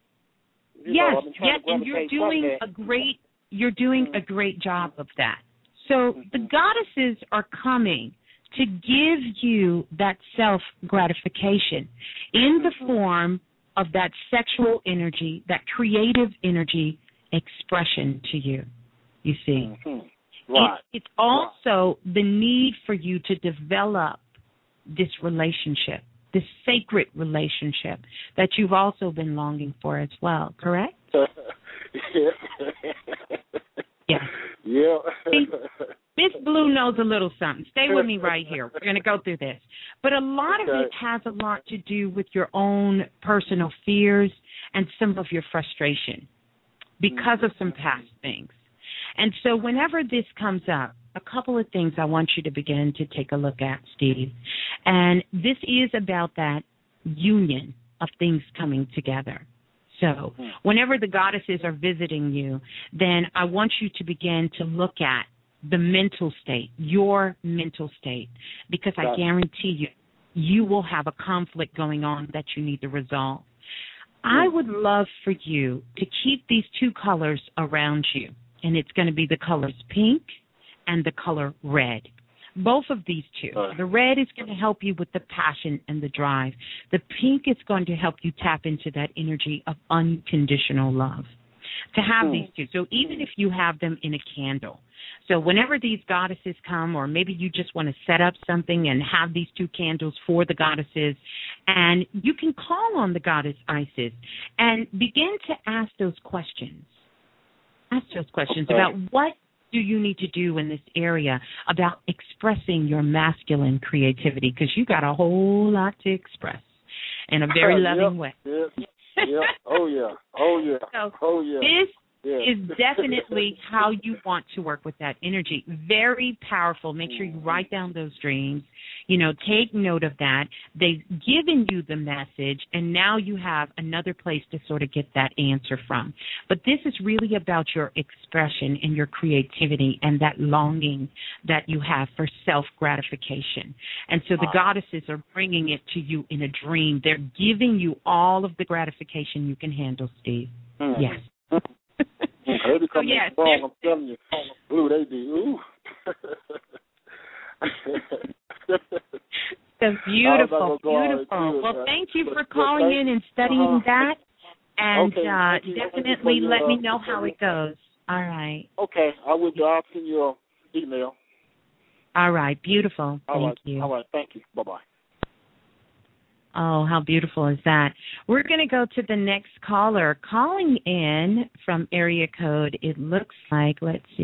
And you're doing a great job of that. So the goddesses are coming to give you that self-gratification in the form of that sexual energy, that creative energy expression to you, you see. Right. It's also the need for you to develop this relationship, this sacred relationship that you've also been longing for as well, correct? Yeah. Yeah. Miss Blue knows a little something. Stay with me right here. We're going to go through this. But a lot of it has a lot to do with your own personal fears and some of your frustration because of some past things. And so whenever this comes up, a couple of things I want you to begin to take a look at, Steve. And this is about that union of things coming together. So whenever the goddesses are visiting you, then I want you to begin to look at the mental state, your mental state, because I guarantee you will have a conflict going on that you need to resolve. I would love for you to keep these two colors around you, and it's going to be the colors pink and the color red. Both of these two. The red is going to help you with the passion and the drive. The pink is going to help you tap into that energy of unconditional love. To have these two. So even if you have them in a candle. So whenever these goddesses come, or maybe you just want to set up something and have these two candles for the goddesses, and you can call on the goddess Isis and begin to ask those questions. Ask those questions about what do you need to do in this area about expressing your masculine creativity, because you got a whole lot to express in a very loving way. This is definitely how you want to work with that energy. Very powerful. Make sure you write down those dreams. Take note of that. They've given you the message, and now you have another place to sort of get that answer from. But this is really about your expression and your creativity and that longing that you have for self-gratification. And so the goddesses are bringing it to you in a dream. They're giving you all of the gratification you can handle, Steve. Yes. They become strong, I'm telling you. Blue, they do. Ooh. So beautiful. Well, thank you for calling in and studying that. And definitely let me know how it goes. All right. Okay, I will. I'll send you an email. All right, beautiful. Thank you. All right, thank you. Bye-bye. Oh, how beautiful is that? We're going to go to the next caller. Calling in from area code, it looks like,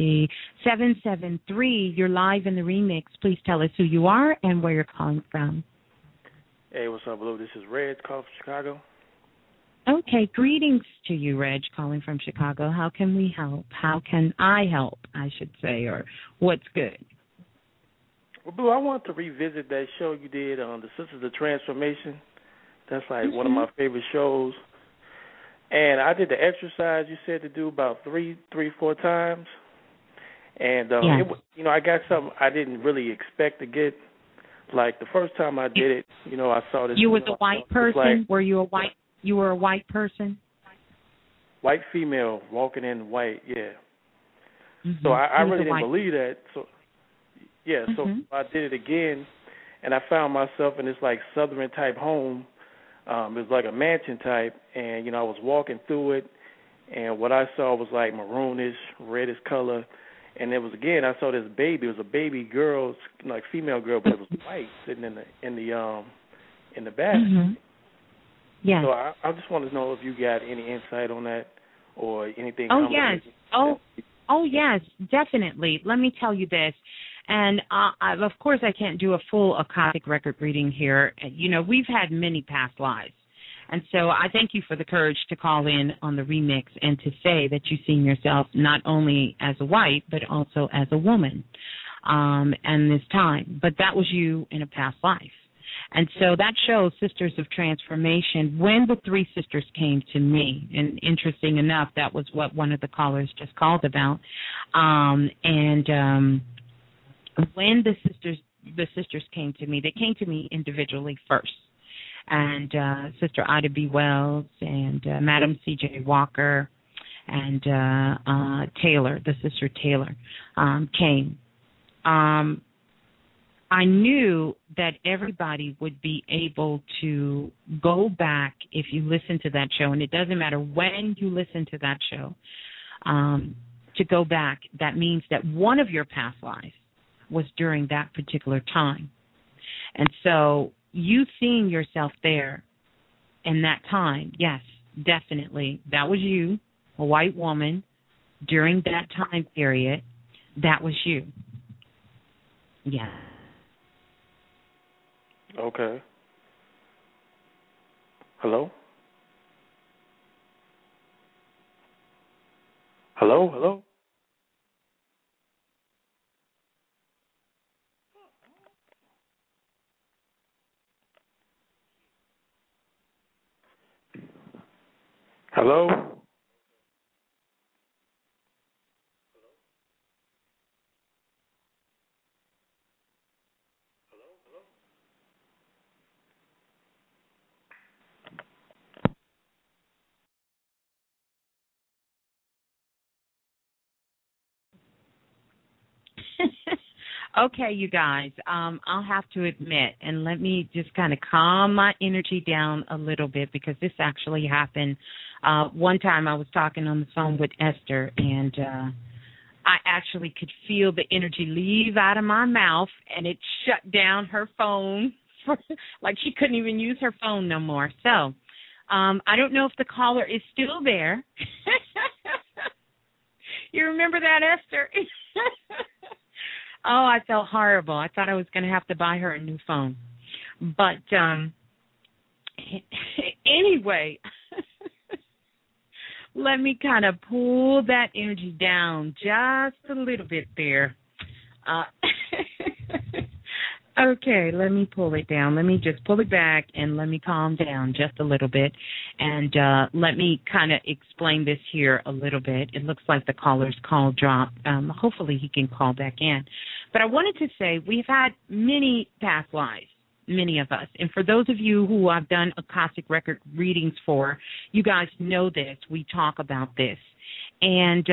773. You're live in the remix. Please tell us who you are and where you're calling from. Hey, what's up, Blue? This is Reg calling from Chicago. Okay, greetings to you, Reg, calling from Chicago. How can we help? How can I help, I should say, or what's good? Well, Blue, I want to revisit that show you did on the Sisters of Transformation. That's like one of my favorite shows. And I did the exercise you said to do about three, 4 times. And, I got something I didn't really expect to get. Like the first time I did it, I saw this. You was a white person? Were you a white? You were a white person? White female walking in white, yeah. So I really didn't believe that. So I did it again, and I found myself in this like southern type home. It was like a mansion type, and I was walking through it, and what I saw was like maroonish, reddish color, and it was I saw this baby. It was a baby girl, like female girl, but it was white, sitting in the basket. Yeah. So I just want to know if you got any insight on that or anything. Oh, yes. Oh, yes, definitely. Let me tell you this. And, of course, I can't do a full Akashic record reading here. You know, we've had many past lives. And so I thank you for the courage to call in on the remix and to say that you've seen yourself not only as a white, but also as a woman and this time. But that was you in a past life. And so that shows Sisters of Transformation. When the three sisters came to me, and interesting enough, that was what one of the callers just called about. When the sisters came to me, they came to me individually first. And Sister Ida B. Wells and Madam C.J. Walker and Taylor, the Sister Taylor, came. I knew that everybody would be able to go back if you listen to that show, and it doesn't matter when you listen to that show, to go back. That means that one of your past lives was during that particular time. And so you seeing yourself there in that time, yes, definitely, that was you, a white woman, during that time period. That was you. Yeah. Okay. Hello? Hello? Hello? Hello? Okay, you guys, I'll have to admit, and let me just kind of calm my energy down a little bit, because this actually happened. One time I was talking on the phone with Esther, and I actually could feel the energy leave out of my mouth, and it shut down her phone. Like she couldn't even use her phone no more. So I don't know if the caller is still there. You remember that, Esther? Oh, I felt horrible. I thought I was going to have to buy her a new phone. But anyway, let me kind of pull that energy down just a little bit there. Okay, let me pull it down. Let me just pull it back and let me calm down just a little bit. And let me kind of explain this here a little bit. It looks like the caller's call dropped. Hopefully he can call back in. But I wanted to say we've had many past lives, many of us. And for those of you who I've done Akashic record readings for, you guys know this. We talk about this. And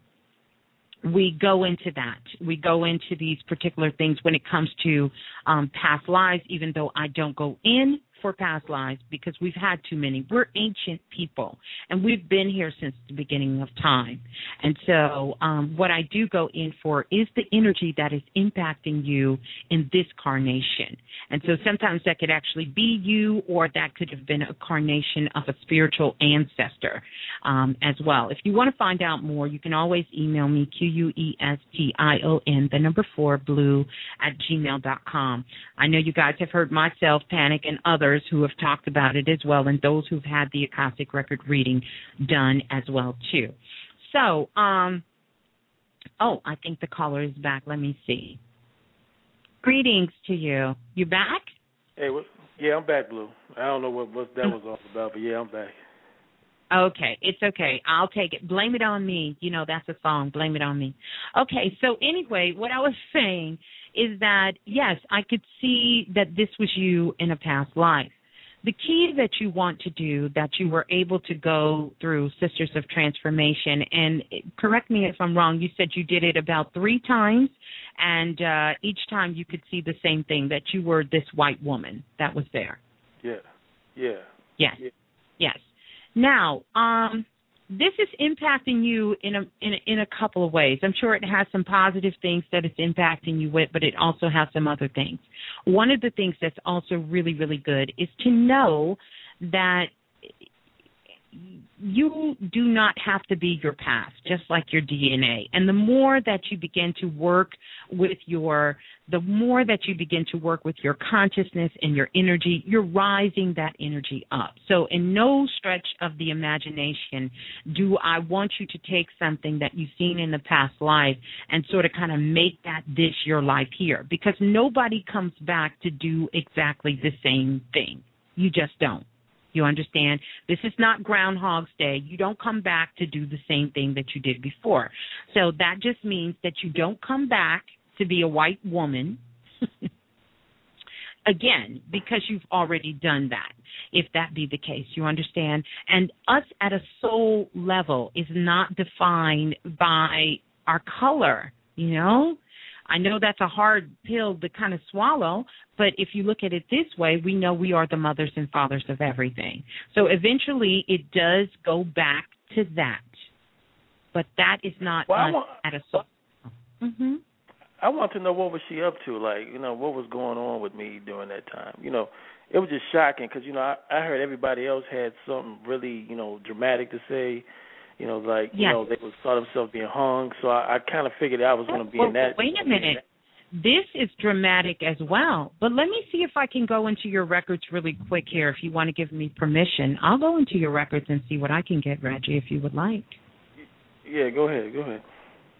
we go into that. We go into these particular things when it comes to past lives, even though I don't go in for past lives because we've had too many. We're ancient people, and we've been here since the beginning of time. And so what I do go in for is the energy that is impacting you in this carnation. And so sometimes that could actually be you, or that could have been a carnation of a spiritual ancestor as well. If you want to find out more, you can always email me, QUESTION, 4, blue@gmail.com. I know you guys have heard myself, Panic, and others who have talked about it as well, and those who've had the Akashic record reading done as well, too. So, I think the caller is back. Let me see. Greetings to you. You back? Hey, yeah, I'm back, Blue. I don't know what that was all about, but yeah, I'm back. Okay, it's okay. I'll take it. Blame it on me. You know, that's a song. Blame it on me. Okay, so anyway, what I was saying is that, yes, I could see that this was you in a past life. The key that you want to do, that you were able to go through Sisters of Transformation, and correct me if I'm wrong, you said you did it about 3 times, and each time you could see the same thing, that you were this white woman that was there. Yeah. Yes. Yeah. Yes. Now, this is impacting you in a couple of ways. I'm sure it has some positive things that it's impacting you with, but it also has some other things. One of the things that's also really, really good is to know that you do not have to be your past, just like your DNA. And the more that you begin to work with your consciousness and your energy, you're rising that energy up. So in no stretch of the imagination do I want you to take something that you've seen in the past life and sort of kind of make that this your life here, because nobody comes back to do exactly the same thing. You just don't. You understand? This is not Groundhog's Day. You don't come back to do the same thing that you did before. So that just means that you don't come back to be a white woman again, because you've already done that, if that be the case. You understand? And us at a soul level is not defined by our color, you know? I know that's a hard pill to kind of swallow, but if you look at it this way, we know we are the mothers and fathers of everything. So eventually it does go back to that. But that is not us at a soul. Mm-hmm. I want to know, what was she up to? Like, you know, what was going on with me during that time? You know, it was just shocking because, you know, I heard everybody else had something really, you know, dramatic to say. You know, like, you know, they saw themselves being hung. So I kind of figured I was going to be in that. Wait a minute. This is dramatic as well. But let me see if I can go into your records really quick here. If you want to give me permission, I'll go into your records and see what I can get, Reggie, if you would like. Yeah, go ahead. Go ahead.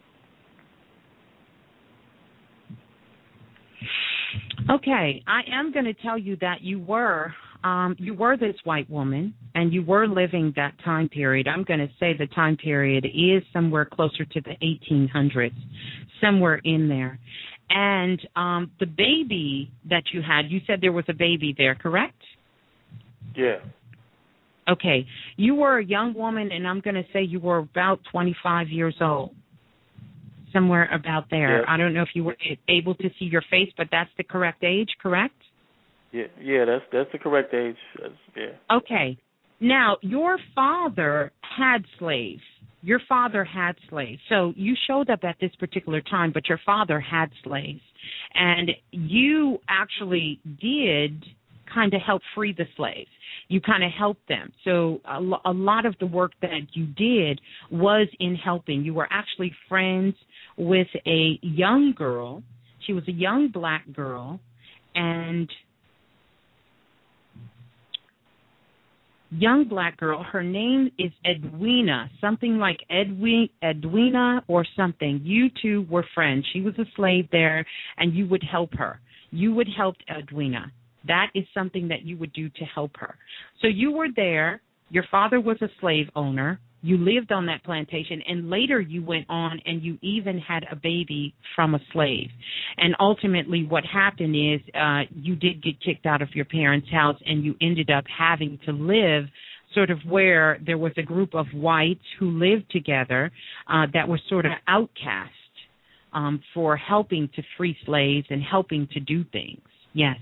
Okay, I am going to tell you that you were this white woman, and you were living that time period. I'm going to say the time period is somewhere closer to the 1800s, somewhere in there. And the baby that you had, you said there was a baby there, correct? Yeah. Okay, you were a young woman, and I'm going to say you were about 25 years old. Somewhere about there. Yeah. I don't know if you were able to see your face, but that's the correct age, correct? Yeah, that's the correct age. Yeah. Okay. Now, your father had slaves. Your father had slaves. So you showed up at this particular time, but your father had slaves. And you actually did kind of help free the slaves. You kind of helped them. So a lot of the work that you did was in helping. You were actually friends with a young girl. She was a young black girl, and her name is Edwina, something like Edwina or something. You two were friends. She was a slave there, and you would help her. You would help Edwina. That is something that you would do to help her. So you were there. Your father was a slave owner. You lived on that plantation, and later you went on and you even had a baby from a slave. And ultimately what happened is you did get kicked out of your parents' house, and you ended up having to live sort of where there was a group of whites who lived together that were sort of outcast for helping to free slaves and helping to do things. Yes.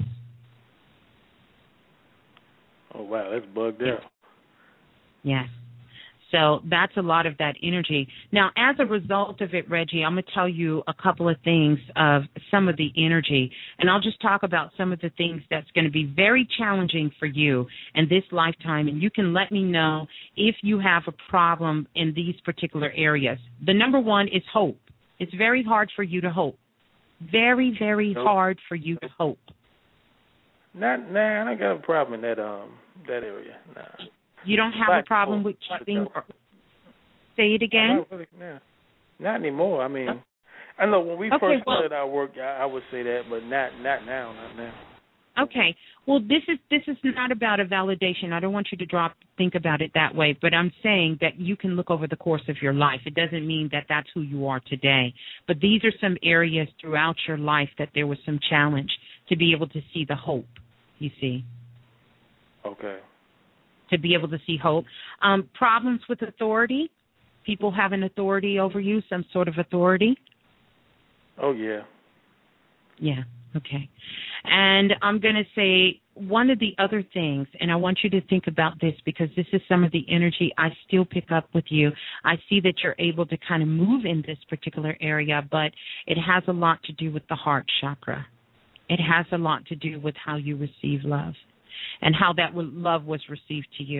Oh, wow, that's bugged out. Yes. So that's a lot of that energy. Now, as a result of it, Reggie, I'm going to tell you a couple of things of some of the energy, and I'll just talk about some of the things that's going to be very challenging for you in this lifetime, and you can let me know if you have a problem in these particular areas. The number one is hope. It's very hard for you to hope. Very, very hard for you to hope. I don't got a problem in that area. Nah. You don't have a problem with keeping. Say it again. Not anymore. I mean, I know when we first started our work, I would say that, but not now. Okay. Well, this is not about a validation. I don't want you to think about it that way, but I'm saying that you can look over the course of your life. It doesn't mean that that's who you are today. But these are some areas throughout your life that there was some challenge to be able to see the hope, you see. Okay. To be able to see hope. Problems with authority, people having authority over you, some sort of authority. Oh, yeah. Yeah, okay. And I'm going to say one of the other things, and I want you to think about this because this is some of the energy I still pick up with you. I see that you're able to kind of move in this particular area, but it has a lot to do with the heart chakra. It has a lot to do with how you receive love and how that love was received to you.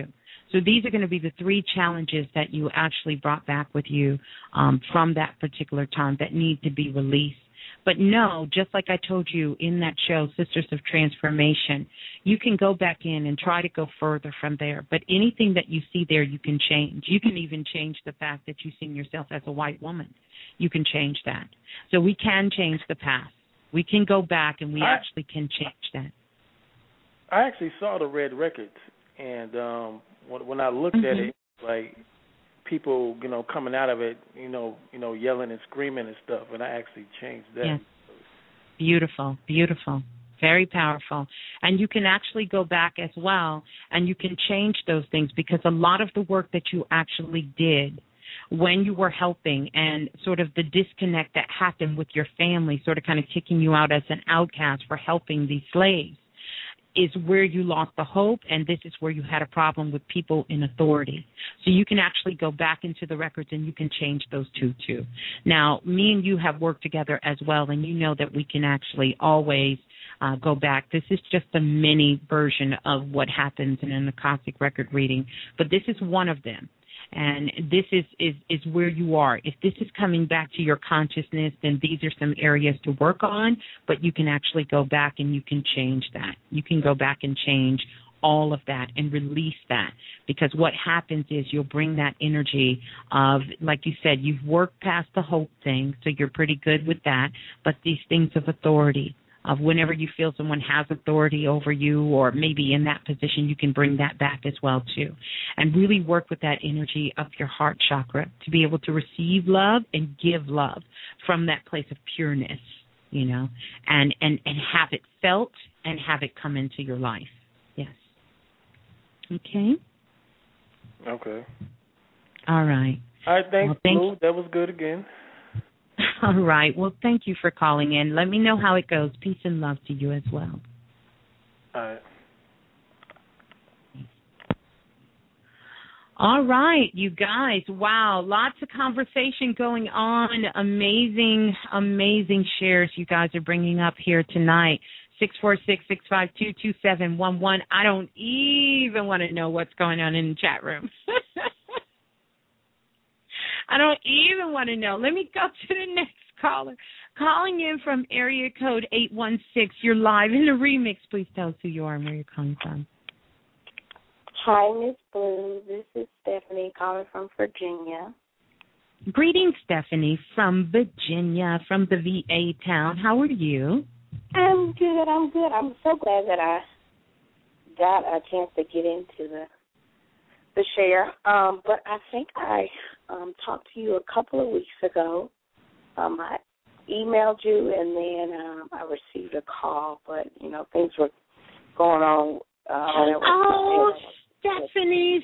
So these are going to be the 3 challenges that you actually brought back with you from that particular time that need to be released. But no, just like I told you in that show, Sisters of Transformation, you can go back in and try to go further from there. But anything that you see there, you can change. You can even change the fact that you see yourself as a white woman. You can change that. So we can change the past. We can go back and we actually can change that. I actually saw the Red Records, and when I looked at it, like people, coming out of it, yelling and screaming and stuff, and I actually changed that. Yes. Beautiful, beautiful, very powerful. And you can actually go back as well, and you can change those things, because a lot of the work that you actually did when you were helping and sort of the disconnect that happened with your family, sort of kind of kicking you out as an outcast for helping these slaves, is where you lost the hope, and this is where you had a problem with people in authority. So you can actually go back into the records and you can change those two too. Now, me and you have worked together as well, and you know that we can actually always go back. This is just a mini version of what happens in an Akashic record reading, but this is one of them. And this is where you are. If this is coming back to your consciousness, then these are some areas to work on, but you can actually go back and you can change that. You can go back and change all of that and release that, because what happens is you'll bring that energy of, like you said, you've worked past the hope thing, so you're pretty good with that, but these things of authority, of whenever you feel someone has authority over you or maybe in that position, you can bring that back as well too. And really work with that energy of your heart chakra to be able to receive love and give love from that place of pureness, and have it felt and have it come into your life. Yes. Okay? Okay. All right. All right, thanks, Lou. That was good again. All right. Well, thank you for calling in. Let me know how it goes. Peace and love to you as well. All right. All right, you guys. Wow, lots of conversation going on. Amazing, amazing shares you guys are bringing up here tonight. 646-652-2711. I don't even want to know what's going on in the chat room. I don't even want to know. Let me go to the next caller. Calling in from area code 816. You're live in the remix. Please tell us who you are and where you're calling from. Hi, Miss Blue. This is Stephanie calling from Virginia. Greetings, Stephanie, from Virginia, from the VA town. How are you? I'm good. I'm so glad that I got a chance to get into the share. But I think I talked to you a couple of weeks ago. I emailed you, and then I received a call, but, things were going on. Stephanie.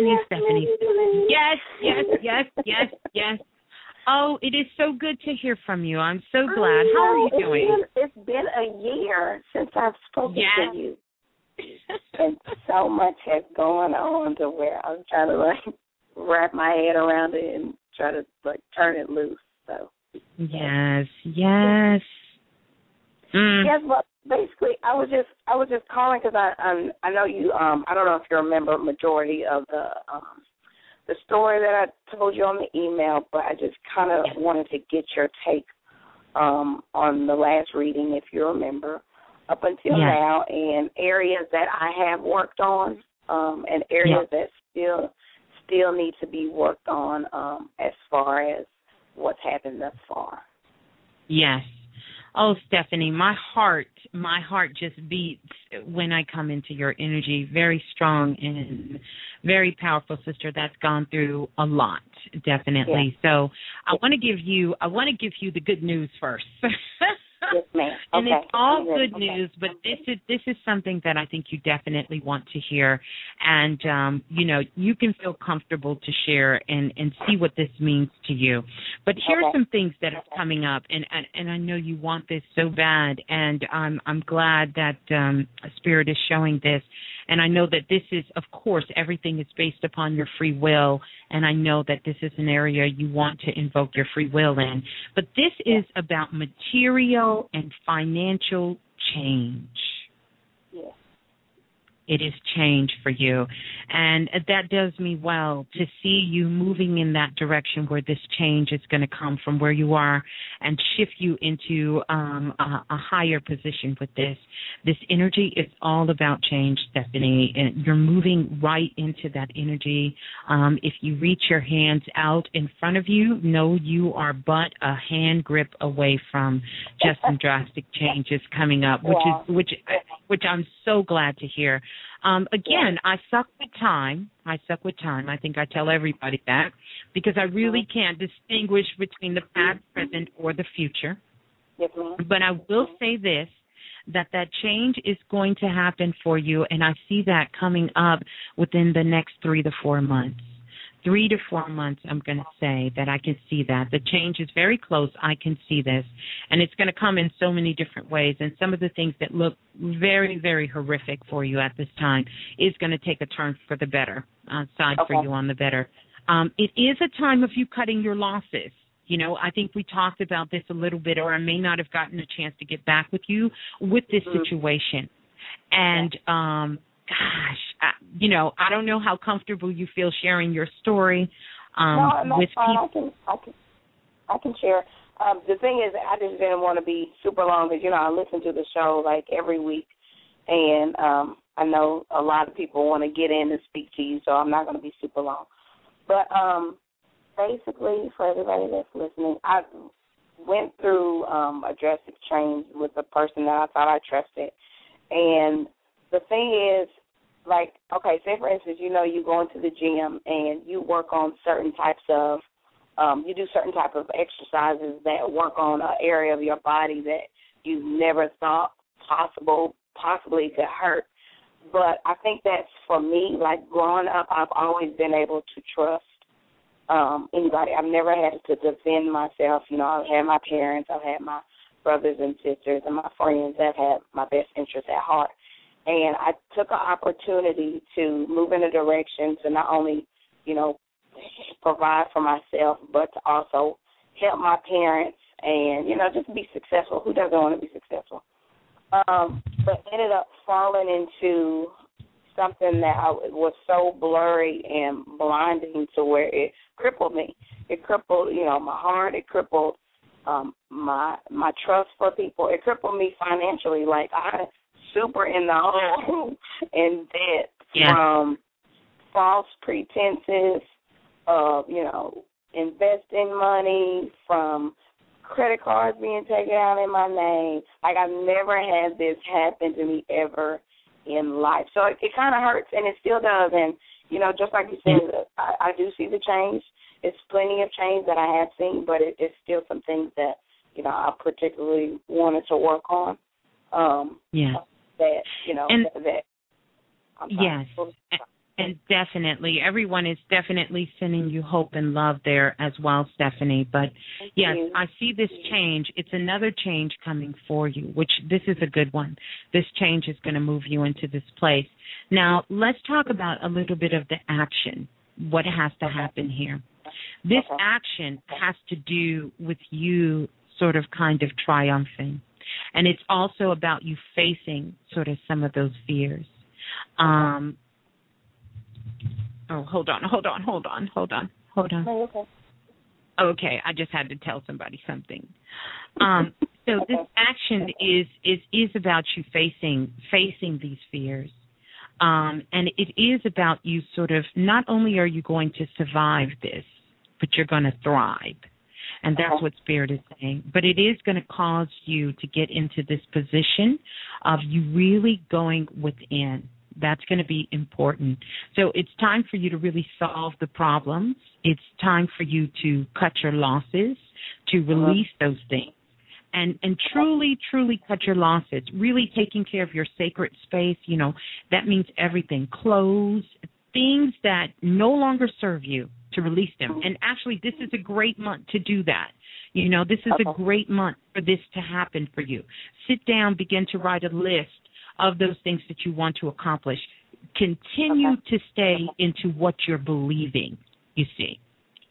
Yes. Oh, it is so good to hear from you. I'm so glad. How are you doing? It's been a year since I've spoken to you. And so much has gone on to where I'm trying to wrap my head around it and try to turn it loose. So yes. Yes, but basically, I was just calling because I know you. I don't know if you remember majority of the story that I told you on the email, but I just kind of wanted to get your take on the last reading, if you remember. Up until now, and areas that I have worked on, and areas that still need to be worked on, as far as what's happened thus far. Yes. Oh, Stephanie, my heart just beats when I come into your energy. Very strong and very powerful sister that's gone through a lot, definitely. Yeah. So I want to give you the good news first. Yes, ma'am. And it's all good news, but this is something that I think you definitely want to hear. And, you can feel comfortable to share and see what this means to you. But here's some things that are coming up, and I know you want this so bad, and I'm glad that Spirit is showing this. And I know that this is, of course, everything is based upon your free will, and I know that this is an area you want to invoke your free will in. But this is about material and financial change. Yes. it is change for you. And that does me well to see you moving in that direction where this change is going to come from where you are and shift you into a higher position with this. This energy is all about change, Stephanie. And you're moving right into that energy. If you reach your hands out in front of you, know you are but a hand grip away from just some drastic changes coming up, which I'm so glad to hear. Again, I suck with time. I think I tell everybody that because I really can't distinguish between the past, present, or the future. Yes, ma'am. But I will say this, that change is going to happen for you, and I see that coming up within the next 3 to 4 months. 3 to 4 months, I'm going to say that I can see that. The change is very close. I can see this. And it's going to come in so many different ways. And some of the things that look very, very horrific for you at this time is going to take a turn for the better, for you on the better. It is a time of you cutting your losses. You know, I think we talked about this a little bit, or I may not have gotten a chance to get back with you with this situation. And, I don't know how comfortable you feel sharing your story with people. I can share. The thing is, I just didn't want to be super long because, I listen to the show like every week, and I know a lot of people want to get in and speak to you, so I'm not going to be super long. But basically, for everybody that's listening, I went through a drastic change with a person that I thought I trusted, and the thing is, like, okay, say for instance, you go into the gym and you work on certain types of, you do certain type of exercises that work on an area of your body that you never thought possibly could hurt. But I think that's for me, like growing up, I've always been able to trust anybody. I've never had to defend myself. I've had my parents, I've had my brothers and sisters and my friends that have had my best interests at heart. And I took an opportunity to move in a direction to not only, provide for myself, but to also help my parents and, just be successful. Who doesn't want to be successful? But ended up falling into something that was so blurry and blinding to where it crippled me. It crippled, my heart. It crippled my trust for people. It crippled me financially. Like I super in the hole in debt from false pretenses of, investing money, from credit cards being taken out in my name. Like I've never had this happen to me ever in life. So it kind of hurts, and it still does. And, just like you said, I do see the change. It's plenty of change that I have seen, but it's still some things that, I particularly wanted to work on. And definitely, everyone is definitely sending you hope and love there as well, Stephanie. But yes, I see this change. It's another change coming for you, which this is a good one. This change is going to move you into this place. Now, let's talk about a little bit of the action, what has to happen here. This action has to do with you sort of kind of triumphing. And it's also about you facing sort of some of those fears. Hold on. Okay, I just had to tell somebody something. So this action is about you facing these fears. And it is about you sort of, not only are you going to survive this, but you're going to thrive. And that's what Spirit is saying. But it is going to cause you to get into this position of you really going within. That's going to be important. So it's time for you to really solve the problems. It's time for you to cut your losses, to release those things. And truly, truly cut your losses, really taking care of your sacred space. That means everything, clothes, things that no longer serve you, to release them. And actually, this is a great month to do that. This is a great month for this to happen for you. Sit down, begin to write a list of those things that you want to accomplish. Continue to stay into what you're believing, you see.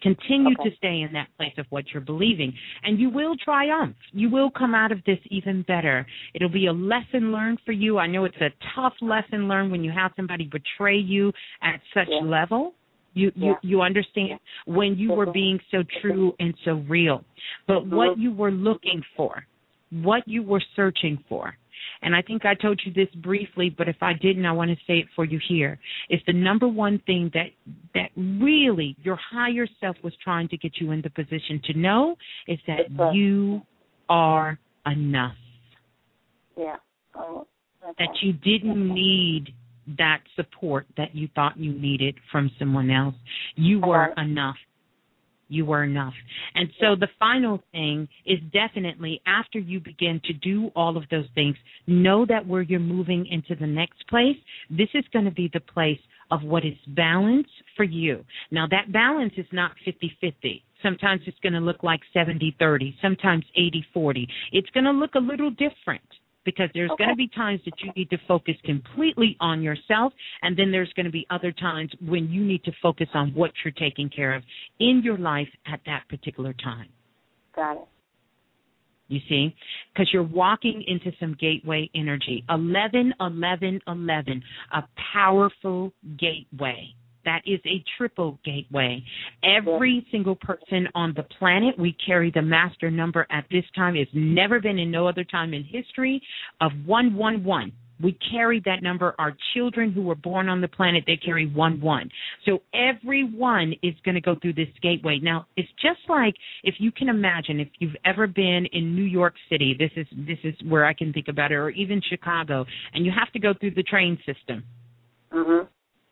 Continue to stay in that place of what you're believing, and you will triumph. You will come out of this even better. It'll be a lesson learned for you. I know it's a tough lesson learned when you have somebody betray you at such level. You understand when you were being so true and so real. But what you were looking for, what you were searching for, and I think I told you this briefly, but if I didn't, I want to say it for you here, is the number one thing that really your higher self was trying to get you in the position to know is that you are enough. Yeah. That you didn't need that support that you thought you needed from someone else. You were enough. You were enough. And so the final thing is definitely after you begin to do all of those things, know that where you're moving into the next place, this is going to be the place of what is balance for you. Now, that balance is not 50-50. Sometimes it's going to look like 70-30, sometimes 80-40. It's going to look a little different, because there's going to be times that you need to focus completely on yourself, and then there's going to be other times when you need to focus on what you're taking care of in your life at that particular time. Got it. You see? Because you're walking into some gateway energy. 11-11-11, a powerful gateway. That is a triple gateway. Every single person on the planet, we carry the master number at this time. It's never been in no other time in history of 111. We carry that number. Our children who were born on the planet, they carry 11. So everyone is going to go through this gateway. Now, it's just like if you can imagine, if you've ever been in New York City, this is where I can think about it, or even Chicago, and you have to go through the train system. Mm-hmm.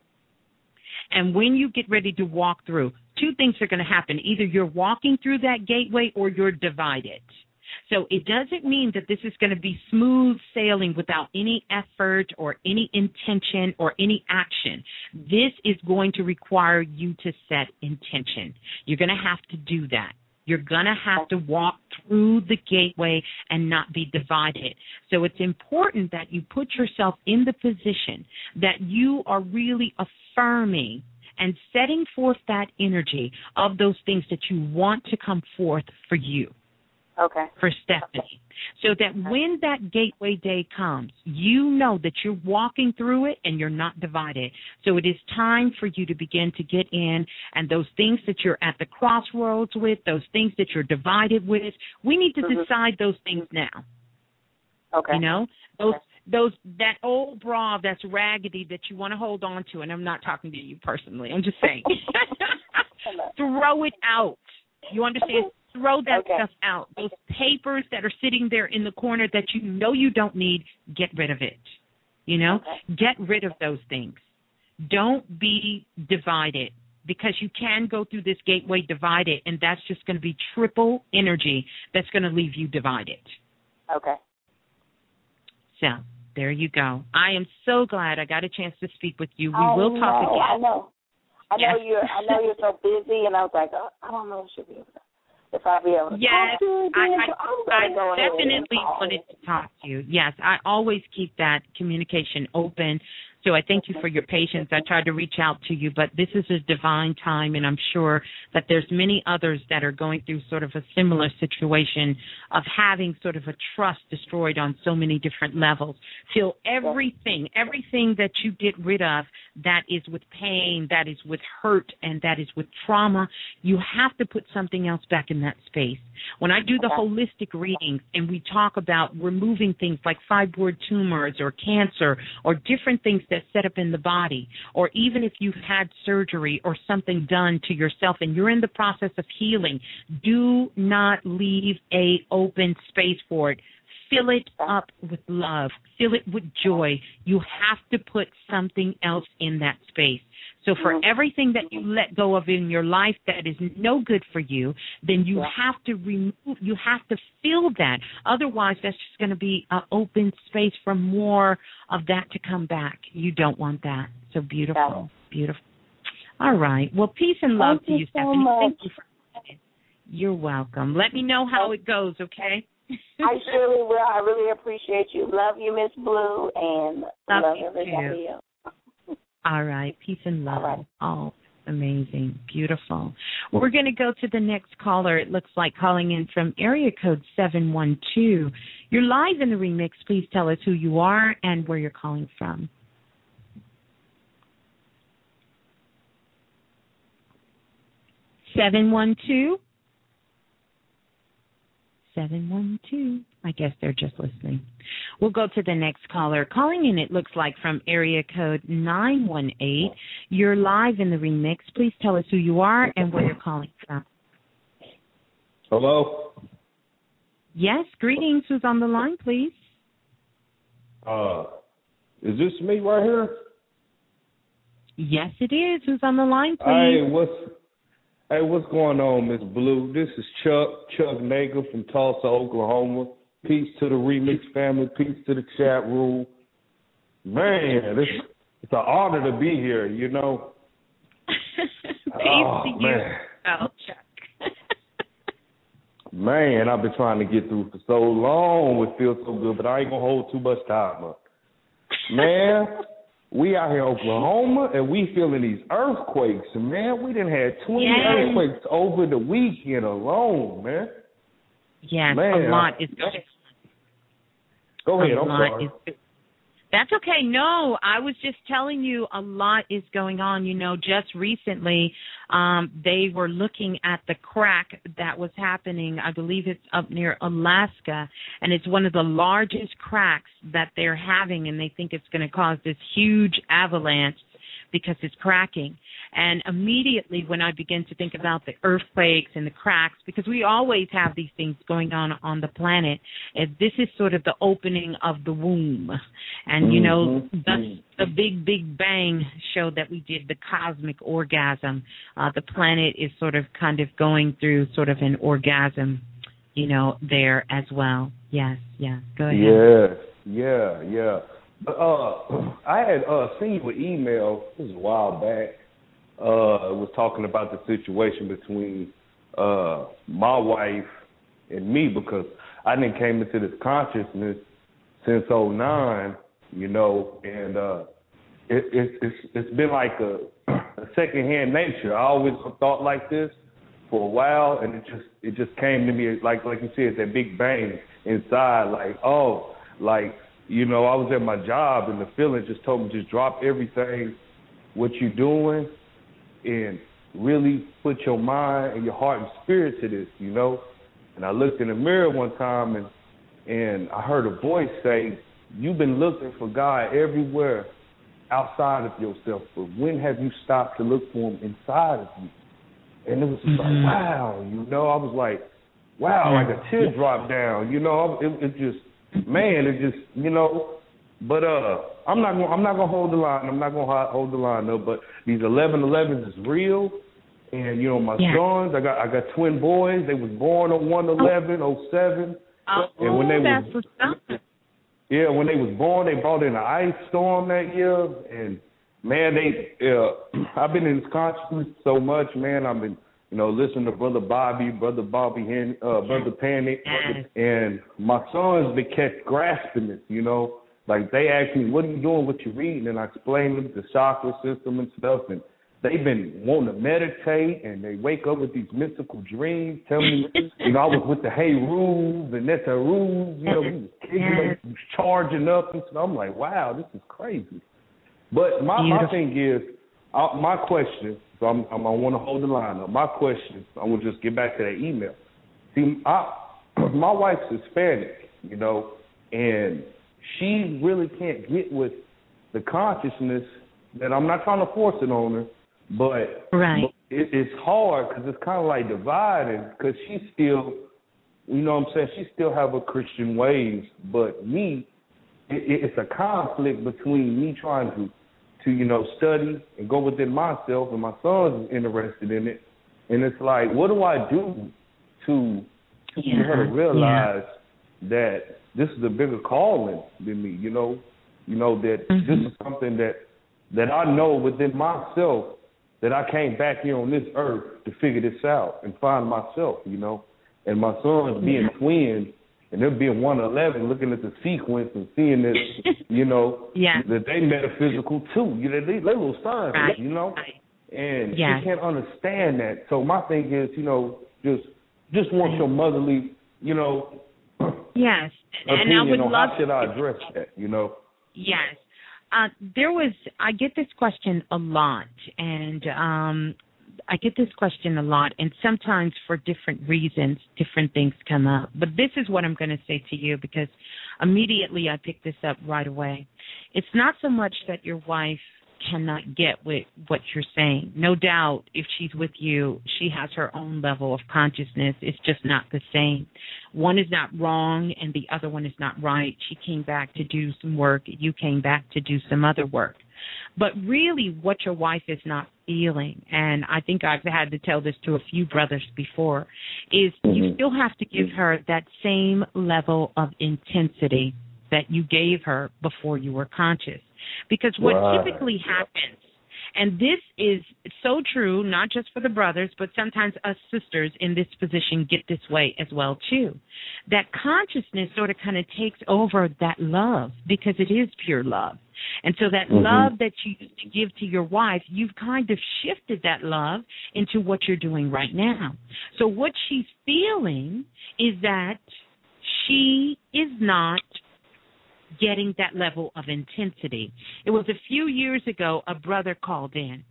And when you get ready to walk through, two things are going to happen. Either you're walking through that gateway or you're divided. So it doesn't mean that this is going to be smooth sailing without any effort or any intention or any action. This is going to require you to set intention. You're going to have to do that. You're going to have to walk through the gateway and not be divided. So it's important that you put yourself in the position that you are really affirming and setting forth that energy of those things that you want to come forth for you. Okay. For Stephanie. So that when that gateway day comes, you know that you're walking through it and you're not divided. So it is time for you to begin to get in, and those things that you're at the crossroads with, those things that you're divided with, we need to decide those things now. Okay. You know, that old bra that's raggedy that you want to hold on to, and I'm not talking to you personally, I'm just saying. Throw it out. You understand? Throw that stuff out. Those papers that are sitting there in the corner that you know you don't need, get rid of it. You know? Get rid of those things. Don't be divided, because you can go through this gateway divided, and that's just going to be triple energy that's going to leave you divided. Okay. So there you go. I am so glad I got a chance to speak with you. We will talk again. I know you're so busy, and I was like, I don't know if she'll be able to. If I'll be able to talk to you again, I definitely wanted to talk to you. Yes, I always keep that communication open. So I thank you for your patience. I tried to reach out to you, but this is a divine time, and I'm sure that there's many others that are going through sort of a similar situation of having sort of a trust destroyed on so many different levels. Feel everything that you get rid of that is with pain, that is with hurt, and that is with trauma, you have to put something else back in that space. When I do the holistic readings and we talk about removing things like fibroid tumors or cancer or different things that set up in the body, or even if you've had surgery or something done to yourself and you're in the process of healing, do not leave a open space for it. Fill it up with love. Fill it with joy. You have to put something else in that space. So for everything that you let go of in your life that is no good for you, then you have to remove, you have to fill that. Otherwise, that's just going to be an open space for more of that to come back. You don't want that. So beautiful, beautiful. All right. Well, peace and love to you, Stephanie. Thank you for listening. You're welcome. Let me know how it goes, okay? I surely will. I really appreciate you. Love you, Miss Blue, and love everybody else. All right. Peace and love. All right. Oh, amazing. Beautiful. We're going to go to the next caller. It looks like calling in from area code 712. You're live in the remix. Please tell us who you are and where you're calling from. 712. 712. I guess they're just listening. We'll go to the next caller. Calling in, it looks like, from area code 918. You're live in the remix. Please tell us who you are and where you're calling from. Hello? Yes, greetings. Who's on the line, please? Is this me right here? Yes, it is. Who's on the line, please? Hey, what's going on, Miss Blue? This is Chuck Nagle from Tulsa, Oklahoma. Peace to the Remix family. Peace to the chat room. Man, it's an honor to be here, you know. Peace to you, Chuck. Man, I've been trying to get through for so long. It feels so good, but I ain't going to hold too much time up. Man, we out here in Oklahoma, and we feeling these earthquakes. And, man, we done had 20 earthquakes over the weekend alone, man. Yes, man, a lot is going on. Go ahead, I'm sorry. That's okay. No, I was just telling you a lot is going on. You know, just recently they were looking at the crack that was happening. I believe it's up near Alaska, and it's one of the largest cracks that they're having, and they think it's going to cause this huge avalanche because it's cracking. And immediately when I begin to think about the earthquakes and the cracks, because we always have these things going on the planet, this is sort of the opening of the womb. And, you know, the big bang showed that we did the cosmic orgasm. The planet is sort of kind of going through sort of an orgasm, you know, there as well. Yes, go ahead. Yeah. I had seen you an email, this was a while back. It was talking about the situation between my wife and me, because I didn't came into this consciousness since 2009, you know, and it's been like a secondhand nature. I always thought like this for a while, and it just came to me like you said, that big bang inside, like you know, I was at my job and the feeling just told me just drop everything, what you're doing, and really put your mind and your heart and spirit to this, you know. And I looked in the mirror one time and I heard a voice say, you've been looking for God everywhere outside of yourself, but when have you stopped to look for him inside of you? And it was just like, wow, you know, I was like, wow, like a tear dropped down, you know. It just, you know. But I'm not gonna hold the line. I'm not gonna hold the line up. But these 11/11s is real, and you know my sons. I got twin boys. They was born on 1/11/07, and when they was born, they brought in an ice storm that year. And man, I've been in this consciousness so much, man. I've been, you know, listening to Brother Panic, and my sons been kept grasping this, you know. Like, they ask me, what are you doing, what you reading? And I explain to them the chakra system and stuff. And they've been wanting to meditate, and they wake up with these mystical dreams, telling me, you know, I was with the Hey Rules and Netta Rules, you know, we was charging up and stuff. I'm like, wow, this is crazy. But my thing is, my question, so I want to hold the line up. My question, I will just get back to that email. See, my wife's Hispanic, you know, and she really can't get with the consciousness that I'm not trying to force it on her, but it's hard because it's kind of like dividing, because she's still, you know what I'm saying, she still have her Christian ways, but me, it's a conflict between me trying to, you know, study and go within myself, and my son's interested in it, and it's like, what do I do to get her to realize that this is a bigger calling than me, you know that this is something that I know within myself, that I came back here on this earth to figure this out and find myself, you know, and my sons being twins, and they're being 1/11, looking at the sequence and seeing this, you know, that they metaphysical too, you know, they little scientists, you know. and she can't understand that. So my thing is, just want your motherly, yes, opinion and I would on love how should I address that, Yes. I get this question a lot, and and sometimes for different reasons, different things come up. But this is what I'm going to say to you, because immediately I picked this up right away. It's not so much that your wife cannot get with what you're saying. No doubt, if she's with you, she has her own level of consciousness. It's just not the same. One is not wrong and the other one is not right. She came back to do some work. You came back to do some other work. But really what your wife is not feeling, and I think I've had to tell this to a few brothers before, is you still have to give her that same level of intensity that you gave her before you were conscious. Because what typically happens, and this is so true, not just for the brothers, but sometimes us sisters in this position get this way as well, too. That consciousness sort of kind of takes over that love, because it is pure love. And so that love that you used to give to your wife, you've kind of shifted that love into what you're doing right now. So what she's feeling is that she is not getting that level of intensity. It was a few years ago, a brother called in,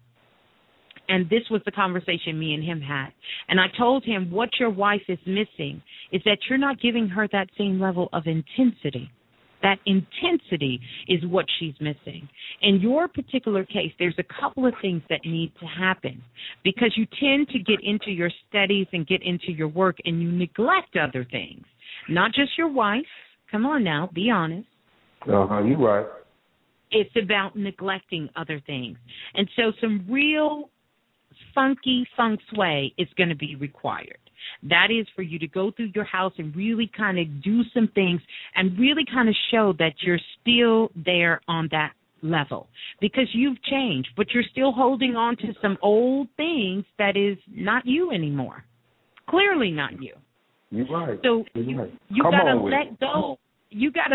and this was the conversation me and him had. And I told him, what your wife is missing is that you're not giving her that same level of intensity. That intensity is what she's missing. In your particular case, there's a couple of things that need to happen, because you tend to get into your studies and get into your work and you neglect other things. Not just your wife. Come on now, be honest. You're right. It's about neglecting other things. And so some real funky feng shui is going to be required. That is for you to go through your house and really kind of do some things and really kind of show that you're still there on that level, because you've changed, but you're still holding on to some old things that is not you anymore. Clearly not you. You're right. So you got to let go. You got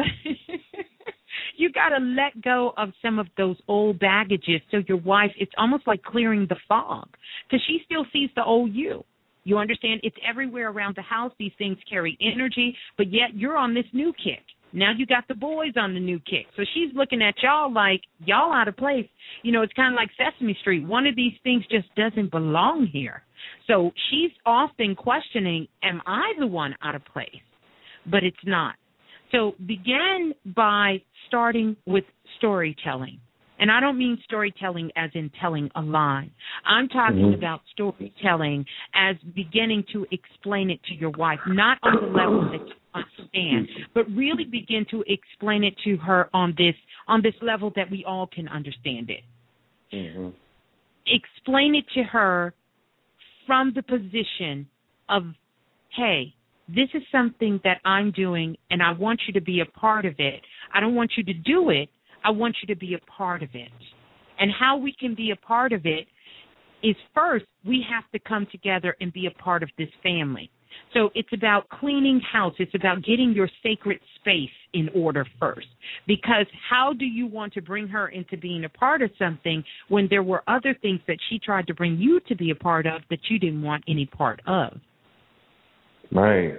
to let go of some of those old baggages, so your wife, it's almost like clearing the fog, because she still sees the old you. You understand? It's everywhere around the house. These things carry energy, but yet you're on this new kick. Now you got the boys on the new kick. So she's looking at y'all like y'all out of place. It's kind of like Sesame Street. One of these things just doesn't belong here. So she's often questioning, am I the one out of place? But it's not. So begin by starting with storytelling. And I don't mean storytelling as in telling a lie. I'm talking about storytelling as beginning to explain it to your wife, not on the level that you understand, but really begin to explain it to her on this level that we all can understand it. Explain it to her from the position of, hey, this is something that I'm doing, and I want you to be a part of it. I don't want you to do it. I want you to be a part of it. And how we can be a part of it is, first, we have to come together and be a part of this family. So it's about cleaning house. It's about getting your sacred space in order first. Because how do you want to bring her into being a part of something when there were other things that she tried to bring you to be a part of that you didn't want any part of? Man.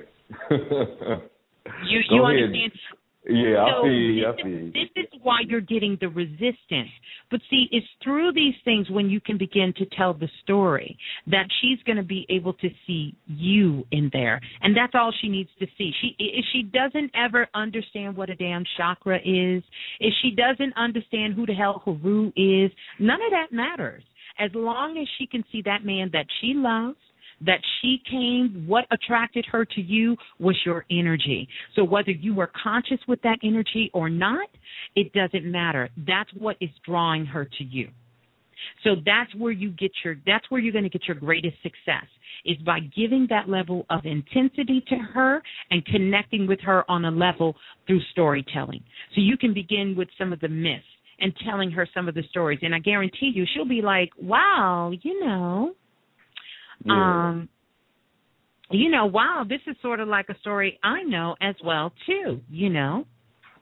You understand? Yeah, so I feel. This is why you're getting the resistance. But see, it's through these things when you can begin to tell the story that she's going to be able to see you in there. And that's all she needs to see. If she doesn't ever understand what a damn chakra is, if she doesn't understand who the hell Haru is, none of that matters. As long as she can see that man that she loves, that she came, what attracted her to you was your energy. So whether you were conscious with that energy or not, it doesn't matter. That's what is drawing her to you. So that's where you're going to get your greatest success, is by giving that level of intensity to her and connecting with her on a level through storytelling. So you can begin with some of the myths and telling her some of the stories. And I guarantee you, she'll be like, wow, wow, this is sort of like a story I know as well, too, Yeah,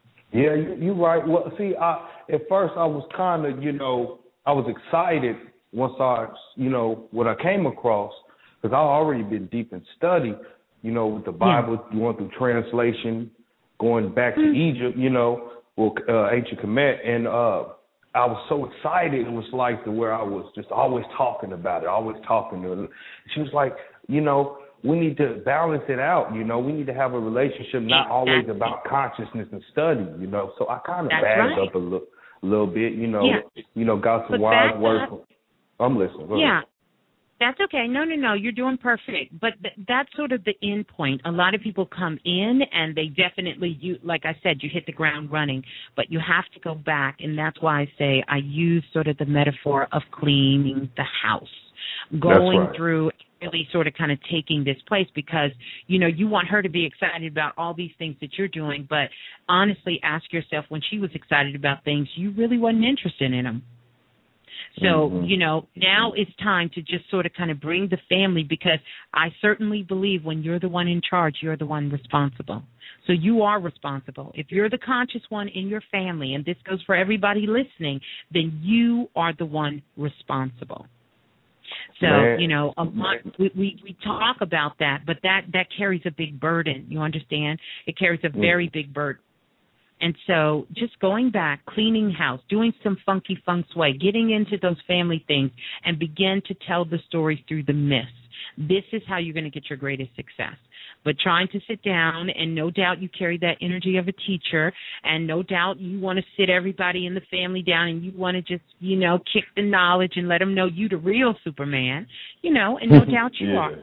you're right. Well, see, at first I was kind of, I was excited once I, what I came across, because I've already been deep in study, with the Bible, going through translation, going back to Egypt, ancient Kemet, and I was so excited. It was like where I was just always talking about it, always talking to her. She was like, we need to balance it out, we need to have a relationship, not always about consciousness and study, So I kind of bagged up a little bit, got some wise words. I'm listening. Go ahead. That's okay. No, you're doing perfect. But that's sort of the end point. A lot of people come in and they definitely, like I said, you hit the ground running. But you have to go back, and that's why I say I use sort of the metaphor of cleaning the house, going through, really sort of kind of taking this place, because, you want her to be excited about all these things that you're doing. But honestly, ask yourself, when she was excited about things, you really wasn't interested in them. So, now it's time to just sort of kind of bring the family, because I certainly believe when you're the one in charge, you're the one responsible. So you are responsible. If you're the conscious one in your family, and this goes for everybody listening, then you are the one responsible. So, a lot, we talk about that, but that carries a big burden. You understand? It carries a very big burden. And so just going back, cleaning house, doing some funky feng shui, getting into those family things, and begin to tell the story through the myths. This is how you're going to get your greatest success. But trying to sit down, and no doubt you carry that energy of a teacher, and no doubt you want to sit everybody in the family down, and you want to just, kick the knowledge and let them know you the real Superman, and no doubt you are.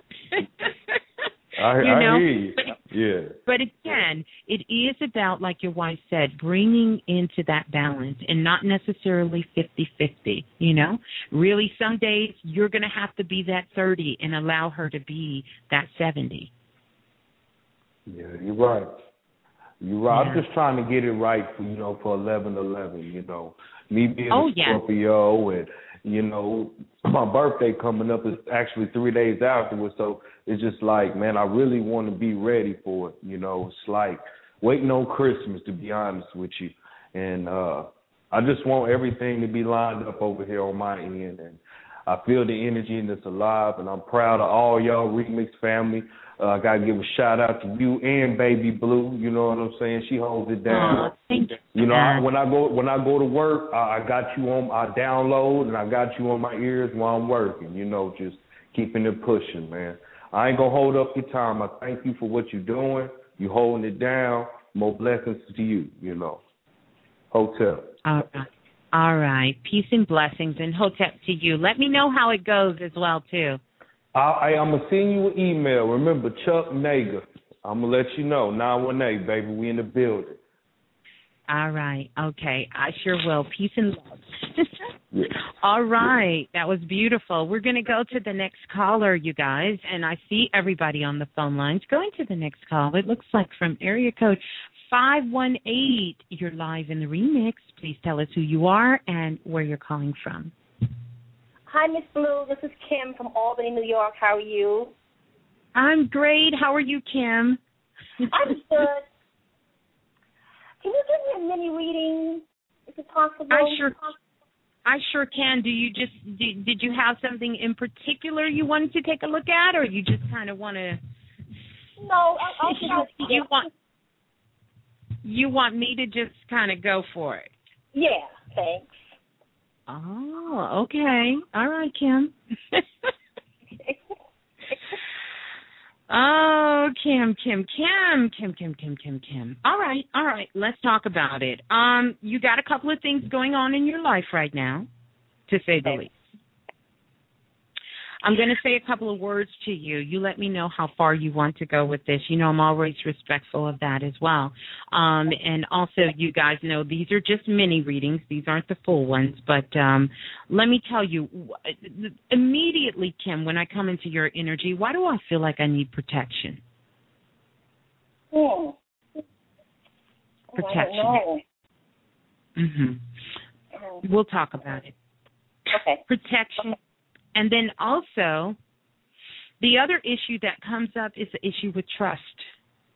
I hear you. But again, it is about, like your wife said, bringing into that balance, and not necessarily 50-50, Really, some days you're going to have to be that 30 and allow her to be that 70. Yeah, you're right. You're right. Yeah. I'm just trying to get it right for 11/11, Me being a Scorpio, and my birthday coming up is actually 3 days afterwards, so it's just like, man, I really want to be ready for it. It's like waiting on Christmas, to be honest with you. And I just want everything to be lined up over here on my end. And I feel the energy, and it's alive, and I'm proud of all y'all Remix family. I got to give a shout out to you and Baby Blue. You know what I'm saying? She holds it down. Thank you. When I go to work, I got you on. I download, and I got you on my ears while I'm working. Just keeping it pushing, man. I ain't gonna hold up your time. I thank you for what you're doing. You holding it down. More blessings to you. Hotel. All right. Peace and blessings, and Hotep to you. Let me know how it goes as well too. I'm going to send you an email. Remember, Chuck Nager. I'm going to let you know. 918, baby. We in the building. All right. Okay. I sure will. Peace and love. All right. That was beautiful. We're going to go to the next caller, you guys. And I see everybody on the phone lines. Going to the next call. It looks like from area code 518. You're live in the remix. Please tell us who you are and where you're calling from. Hi, Miss Blue. This is Kim from Albany, New York. How are you? I'm great. How are you, Kim? I'm good. Can you give me a mini reading, if it's possible? I sure can. Did you have something in particular you wanted to take a look at, or you just kind of want to? No, you want me to just kind of go for it? Yeah, thanks. Oh, okay. All right, Kim. Oh, Kim. All right. Let's talk about it. You got a couple of things going on in your life right now, to say the least. I'm going to say a couple of words to you. You let me know how far you want to go with this. I'm always respectful of that as well. And also, you guys know these are just mini readings. These aren't the full ones. But let me tell you, immediately, Kim, when I come into your energy, why do I feel like I need protection? Protection. We'll talk about it. Okay. Protection. And then also, the other issue that comes up is the issue with trust.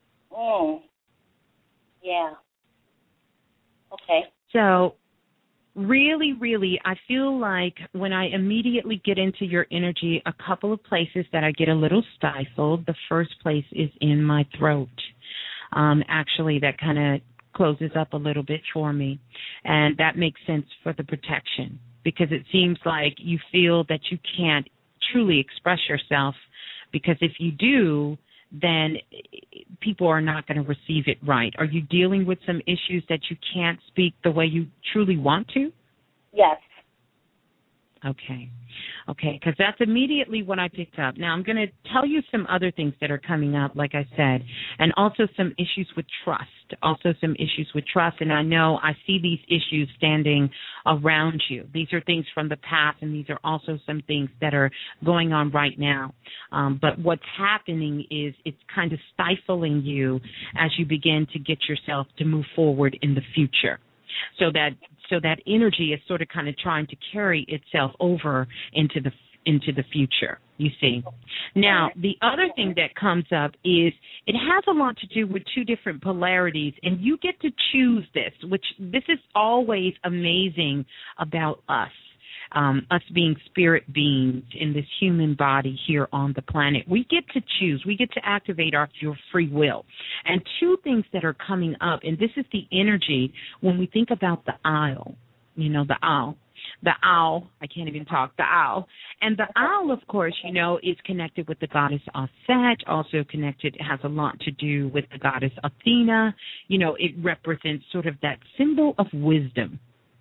Yeah. Okay. So really, really, I feel like when I immediately get into your energy, a couple of places that I get a little stifled. The first place is in my throat. Actually, that kind of closes up a little bit for me. And that makes sense for the protection, because it seems like you feel that you can't truly express yourself, because if you do, then people are not going to receive it right. Are you dealing with some issues that you can't speak the way you truly want to? Yes. Okay, because that's immediately what I picked up. Now, I'm going to tell you some other things that are coming up, like I said, and also some issues with trust, and I know I see these issues standing around you. These are things from the past, and these are also some things that are going on right now. But what's happening is it's kind of stifling you as you begin to get yourself to move forward in the future. So that energy is sort of kind of trying to carry itself over into the future, you see. Now, the other thing that comes up is it has a lot to do with two different polarities, and you get to choose this is always amazing about us being spirit beings in this human body here on the planet. We get to choose. We get to activate your free will. And two things that are coming up, and this is the energy when we think about the owl, the owl. The owl, I can't even talk, the owl. And the owl, of course, is connected with the goddess Aset, also connected, has a lot to do with the goddess Athena. It represents sort of that symbol of wisdom.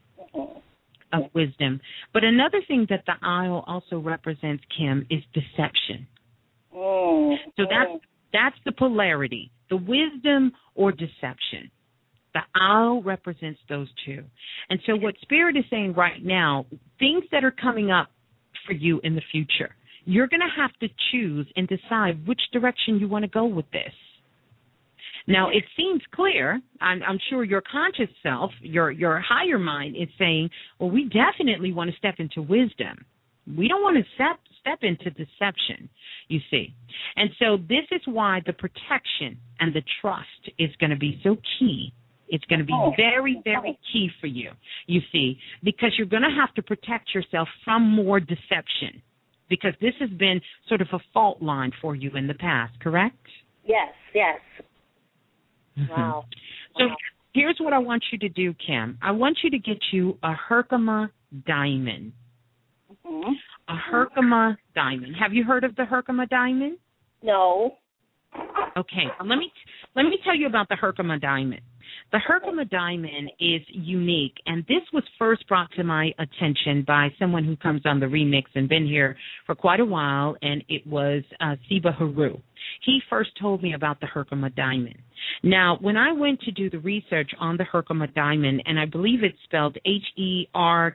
But another thing that the owl also represents, Kim, is deception. So that's the polarity, the wisdom or deception. The owl represents those two. And so what Spirit is saying right now, things that are coming up for you in the future, you're going to have to choose and decide which direction you want to go with this. Now, it seems clear. I'm sure your conscious self, your higher mind is saying, well, we definitely want to step into wisdom. We don't want to step into deception, you see. And so this is why the protection and the trust is going to be so key. It's going to be very, very key for you, you see, because you're going to have to protect yourself from more deception, because this has been sort of a fault line for you in the past, correct? Yes. Mm-hmm. Wow. So here's what I want you to do, Kim. I want you to get you a Herkimer diamond. Mm-hmm. A Herkimer diamond. Have you heard of the Herkimer diamond? No. Okay. Let me tell you about the Herkimer diamond. The Herkimer diamond is unique, and this was first brought to my attention by someone who comes on the remix and been here for quite a while, and it was Siba Haru. He first told me about the Herkimer diamond. Now, when I went to do the research on the Herkimer diamond, and I believe it's spelled Herkimer,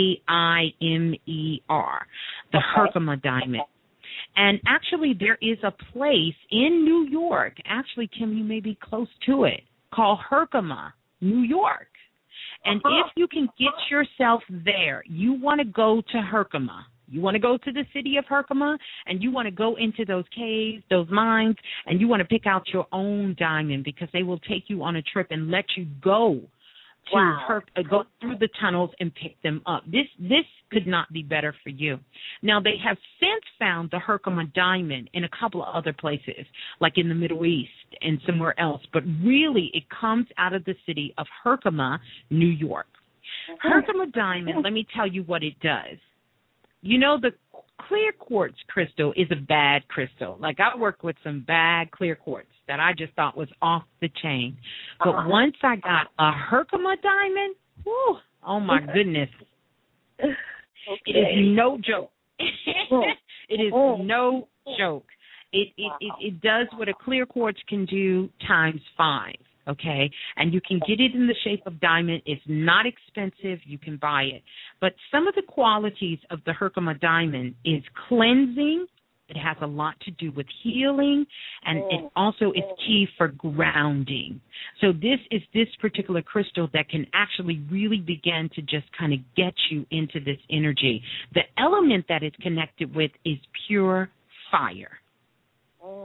the Herkimer diamond. And actually, there is a place in New York, actually, Kim, you may be close to it, called Herkimer, New York. And if you can get yourself there, you want to go to Herkimer. You want to go to the city of Herkimer, and you want to go into those caves, those mines, and you want to pick out your own diamond, because they will take you on a trip and let you go to go through the tunnels and pick them up. This could not be better for you. Now, they have since found the Herkimer diamond in a couple of other places, like in the Middle East and somewhere else, but really it comes out of the city of Herkimer, New York. Herkimer diamond, let me tell you what it does. The clear quartz crystal is a bad crystal. Like, I worked with some bad clear quartz that I just thought was off the chain. But once I got a Herkimer diamond, whew, oh my goodness. It is no joke. It is no joke. It does what a clear quartz can do times 5. Okay, and you can get it in the shape of diamond. It's not expensive. You can buy it. But some of the qualities of the Herkimer diamond is cleansing. It has a lot to do with healing, and it also is key for grounding. So this particular crystal that can actually really begin to just kind of get you into this energy. The element that it's connected with is pure fire.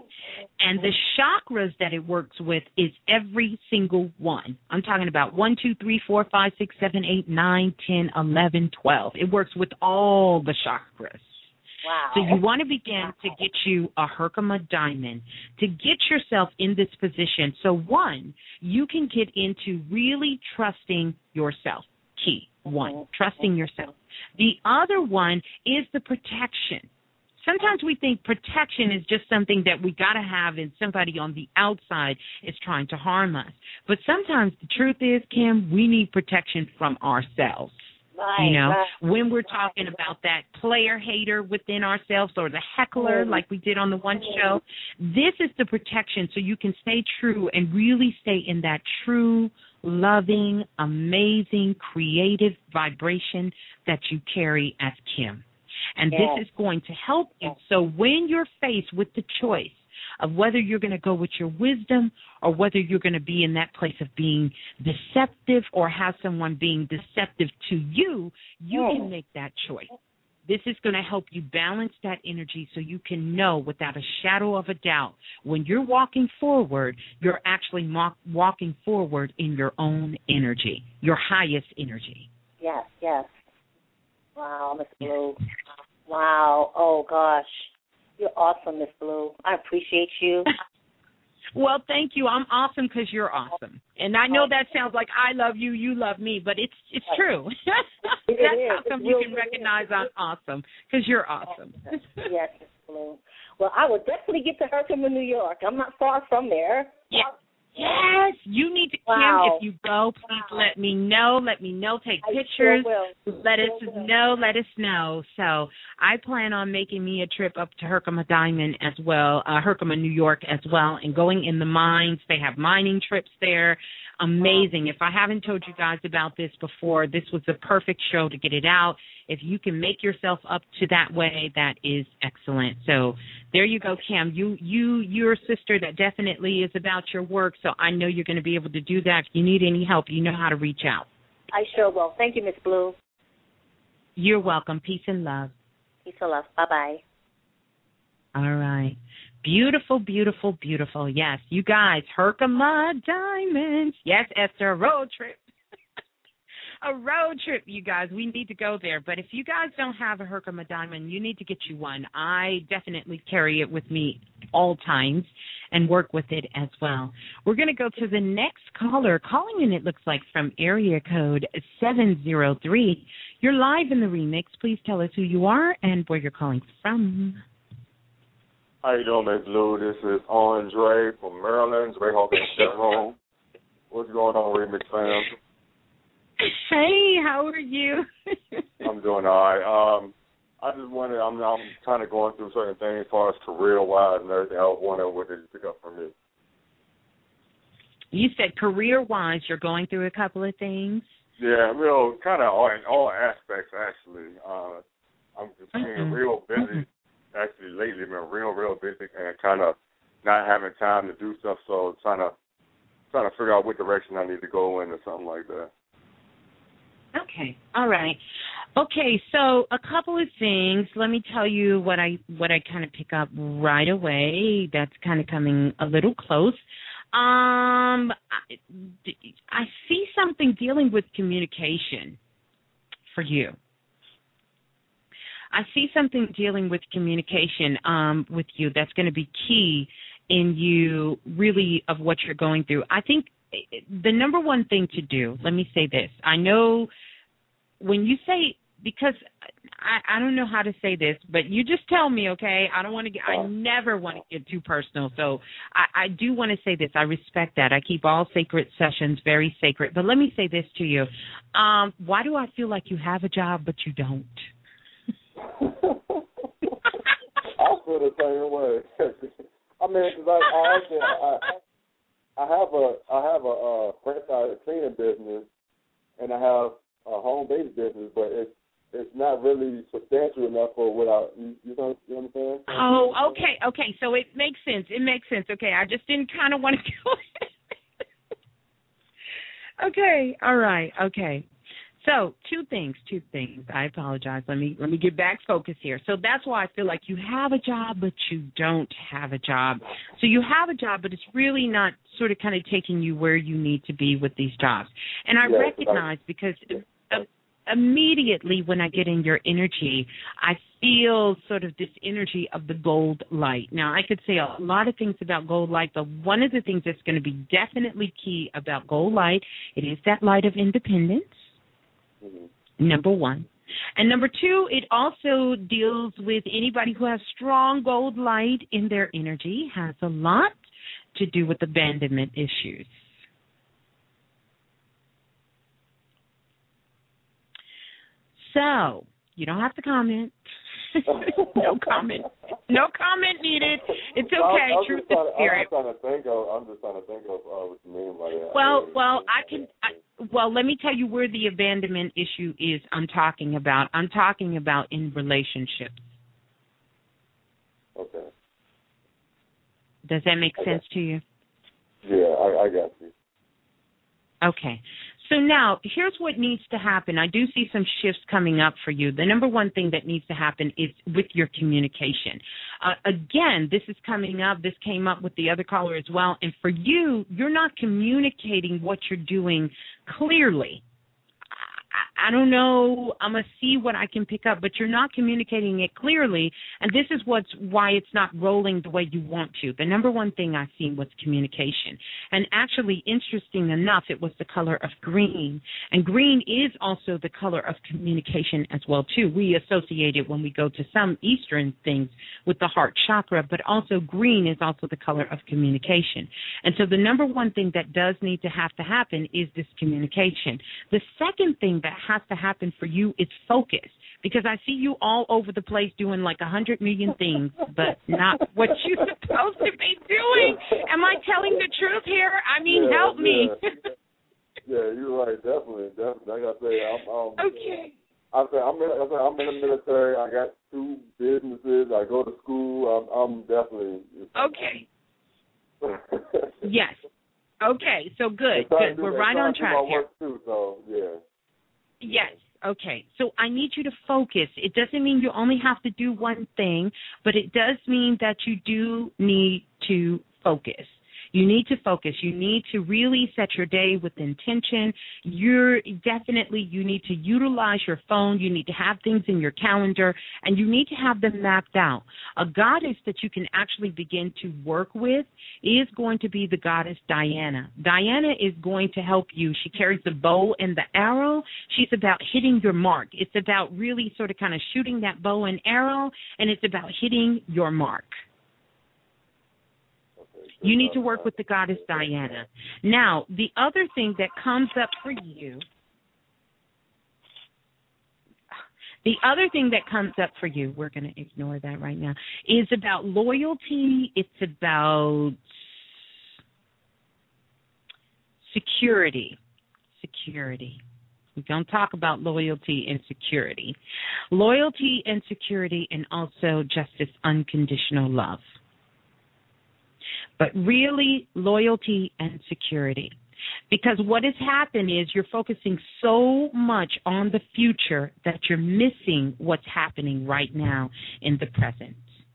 And the chakras that it works with is every single one. I'm talking about 1, 2, 3, 4, 5, 6, 7, 8, 9, 10, 11, 12. It works with all the chakras. Wow. So you want to begin to get you a Herkimer diamond to get yourself in this position. So, one, you can get into really trusting yourself. Key. One, trusting yourself. The other one is the protection. Sometimes we think protection is just something that we got to have and somebody on the outside is trying to harm us. But sometimes the truth is, Kim, we need protection from ourselves. Right, when we're talking about that player hater within ourselves or the heckler like we did on the one show, this is the protection so you can stay true and really stay in that true, loving, amazing, creative vibration that you carry as Kim. And this is going to help you. So when you're faced with the choice of whether you're going to go with your wisdom or whether you're going to be in that place of being deceptive or have someone being deceptive to you, you can make that choice. This is going to help you balance that energy so you can know without a shadow of a doubt when you're walking forward, you're actually walking forward in your own energy, your highest energy. Yes, yes. Wow, Miss Blue. Wow. Oh, gosh. You're awesome, Miss Blue. I appreciate you. Well, thank you. I'm awesome because you're awesome. And I know that sounds like I love you, you love me, but it's true. That's how come you can recognize I'm awesome, because you're awesome. Yes, Miss Blue. Well, I will definitely get to Herkimer, New York. I'm not far from there. Yeah. Yes, you need to, Kim, if you go, please let me know. Let me know. Take pictures. Let us know. So I plan on making me a trip up to Herkimer Diamond as well, Herkimer, New York as well, and going in the mines. They have mining trips there. Amazing. If I haven't told you guys about this before, this was the perfect show to get it out. If you can make yourself up to that way, that is excellent. So there you go, Kim. You're a sister that definitely is about your work, so I know you're going to be able to do that. If you need any help, you know how to reach out. I sure will. Thank you, Miss Blue. You're welcome. Peace and love. Peace and love. Bye-bye. All right. Beautiful, beautiful, beautiful. Yes, you guys, Herkimer Diamonds. Yes, Esther, a road trip. A road trip, you guys. We need to go there. But if you guys don't have a Herkimer Diamond, you need to get you one. I definitely carry it with me all times and work with it as well. We're going to go to the next caller. Calling in, it looks like, from area code 703. You're live in the remix. Please tell us who you are and where you're calling from. How you doing, Ms. Lou? This is Andre from Maryland, Greyhawk and Chevron. What's going on, Remix fam? Hey, how are you? I'm doing all right. I just wanted, I'm kind of going through certain things as far as career-wise and everything. I was wondering what did you pick up from me? You said career-wise you're going through a couple of things? Yeah, kind of in all aspects, actually. I'm just being real busy. Actually, lately, been real busy and kind of not having time to do stuff. So trying to figure out what direction I need to go in or something like that. Okay, all right. Okay, so a couple of things. Let me tell you what I kind of pick up right away. That's kind of coming a little close. I see something dealing with communication for you. I see something dealing with communication with you that's going to be key in you really of what you're going through. I think the number one thing to do, let me say this. I know when you say, because I don't know how to say this, but you just tell me, okay? I never want to get too personal. So I do want to say this. I respect that. I keep all sacred sessions very sacred. But let me say this to you. Why do I feel like you have a job but you don't? I feel the same way. I mean, because I have a fresh cleaning business, and I have a home-based business, but it's not really substantial enough for what you know what I'm saying? Oh, okay. So it makes sense. Okay, I just didn't kind of want to do it. Okay, all right, okay. So two things. I apologize. Let me get back focused here. So that's why I feel like you have a job, but you don't have a job. So you have a job, but it's really not sort of kind of taking you where you need to be with these jobs. And I recognize because immediately when I get in your energy, I feel sort of this energy of the gold light. Now, I could say a lot of things about gold light, but one of the things that's going to be definitely key about gold light, it is that light of independence, number one. And number two, it also deals with anybody who has strong gold light in their energy, has a lot to do with abandonment issues. So, you don't have to comment. No comment. No comment needed. It's okay. Truth is spirit. I'm just trying to think of what you mean by that. Well, let me tell you where the abandonment issue is I'm talking about. I'm talking about in relationships. Okay. Does that make sense to you? Yeah, I got you. Okay. So now, here's what needs to happen. I do see some shifts coming up for you. The number one thing that needs to happen is with your communication. Again, this is coming up. This came up with the other caller as well. And for you, you're not communicating what you're doing clearly. I don't know. I'm going to see what I can pick up, but you're not communicating it clearly, and this is why it's not rolling the way you want to. The number one thing I seen was communication, and actually, interesting enough, it was the color of green, and green is also the color of communication as well, too. We associate it when we go to some Eastern things with the heart chakra, but also green is also the color of communication. And so the number one thing that does need to happen is this communication. The second thing that has to happen for you is focus, because I see you all over the place doing like 100 million things, but not what you're supposed to be doing. Am I telling the truth here? I mean, help me. Yeah, you're right. Definitely. Like I say, okay. I'm in the military. I got 2 businesses. I go to school. I'm definitely okay. Yes. Okay. So good. We're right on track here. Too, so yeah. Yes. Okay. So I need you to focus. It doesn't mean you only have to do one thing, but it does mean that you do need to focus. You need to focus. You need to really set your day with intention. You need to utilize your phone. You need to have things in your calendar, and you need to have them mapped out. A goddess that you can actually begin to work with is going to be the goddess Diana. Diana is going to help you. She carries the bow and the arrow. She's about hitting your mark. It's about really sort of kind of shooting that bow and arrow, and it's about hitting your mark. You need to work with the goddess Diana. Now, the other thing that comes up for you, we're going to ignore that right now, is about loyalty. It's about security. We're going to talk about loyalty and security. Loyalty and security, and also just this unconditional love. But really, loyalty and security. Because what has happened is you're focusing so much on the future that you're missing what's happening right now in the present.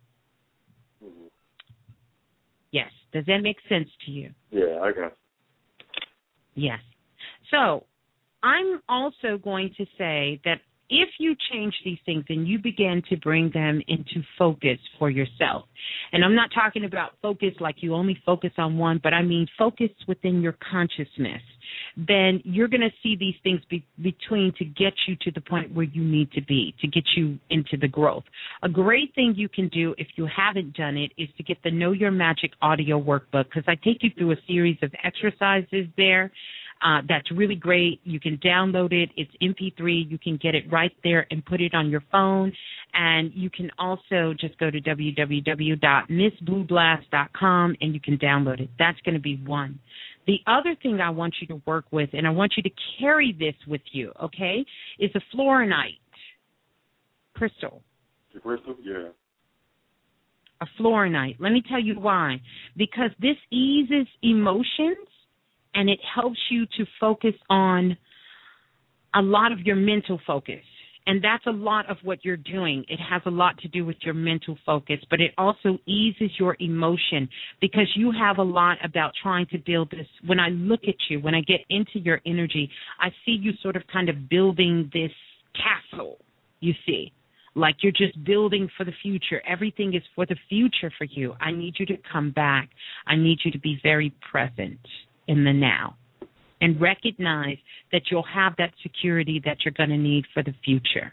Yes. Does that make sense to you? Yeah, I got it. Yes. So I'm also going to say that if you change these things and you begin to bring them into focus for yourself, and I'm not talking about focus like you only focus on one, but I mean focus within your consciousness, then you're going to see these things between to get you to the point where you need to be, to get you into the growth. A great thing you can do if you haven't done it is to get the Know Your Magic audio workbook, because I take you through a series of exercises there. That's really great. You can download it. It's MP3. You can get it right there and put it on your phone. And you can also just go to www.missblueblast.com and you can download it. That's going to be one. The other thing I want you to work with, and I want you to carry this with you, okay, is a fluoronite crystal. The crystal? Yeah. A fluoronite. Let me tell you why. Because this eases emotions, and it helps you to focus on a lot of your mental focus. And that's a lot of what you're doing. It has a lot to do with your mental focus, but it also eases your emotion because you have a lot about trying to build this. When I look at you, when I get into your energy, I see you sort of kind of building this castle, you see, like you're just building for the future. Everything is for the future for you. I need you to come back. I need you to be very present in the now. And recognize that you'll have that security that you're going to need for the future.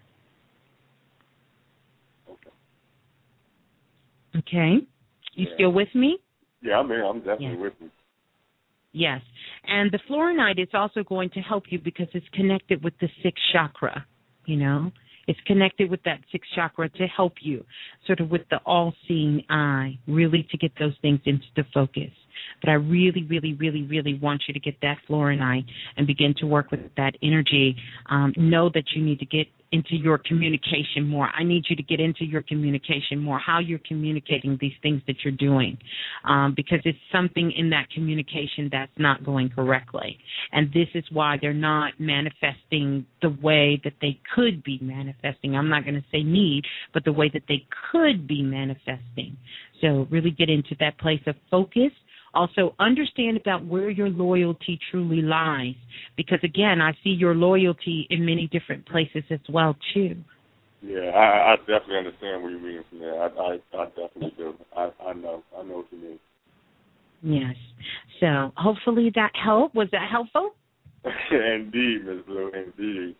Okay? You still with me? Yeah, I'm here. I'm definitely with you. Yes. And the fluorite is also going to help you because it's connected with the sixth chakra, you know? It's connected with that sixth chakra to help you, sort of with the all-seeing eye, really to get those things into the focus. But I really, really, really, really want you to get that fluorite and begin to work with that energy. Know that you need to get into your communication more. I need you to get into your communication more, how you're communicating these things that you're doing, because it's something in that communication that's not going correctly. And this is why they're not manifesting the way that they could be manifesting. I'm not going to say need, but the way that they could be manifesting. So really get into that place of focus. Also, understand about where your loyalty truly lies, because, again, I see your loyalty in many different places as well, too. Yeah, I definitely understand where you're reading from there. I definitely do. I know what you mean. Yes. So hopefully that helped. Was that helpful? Indeed, Ms. Blue, indeed.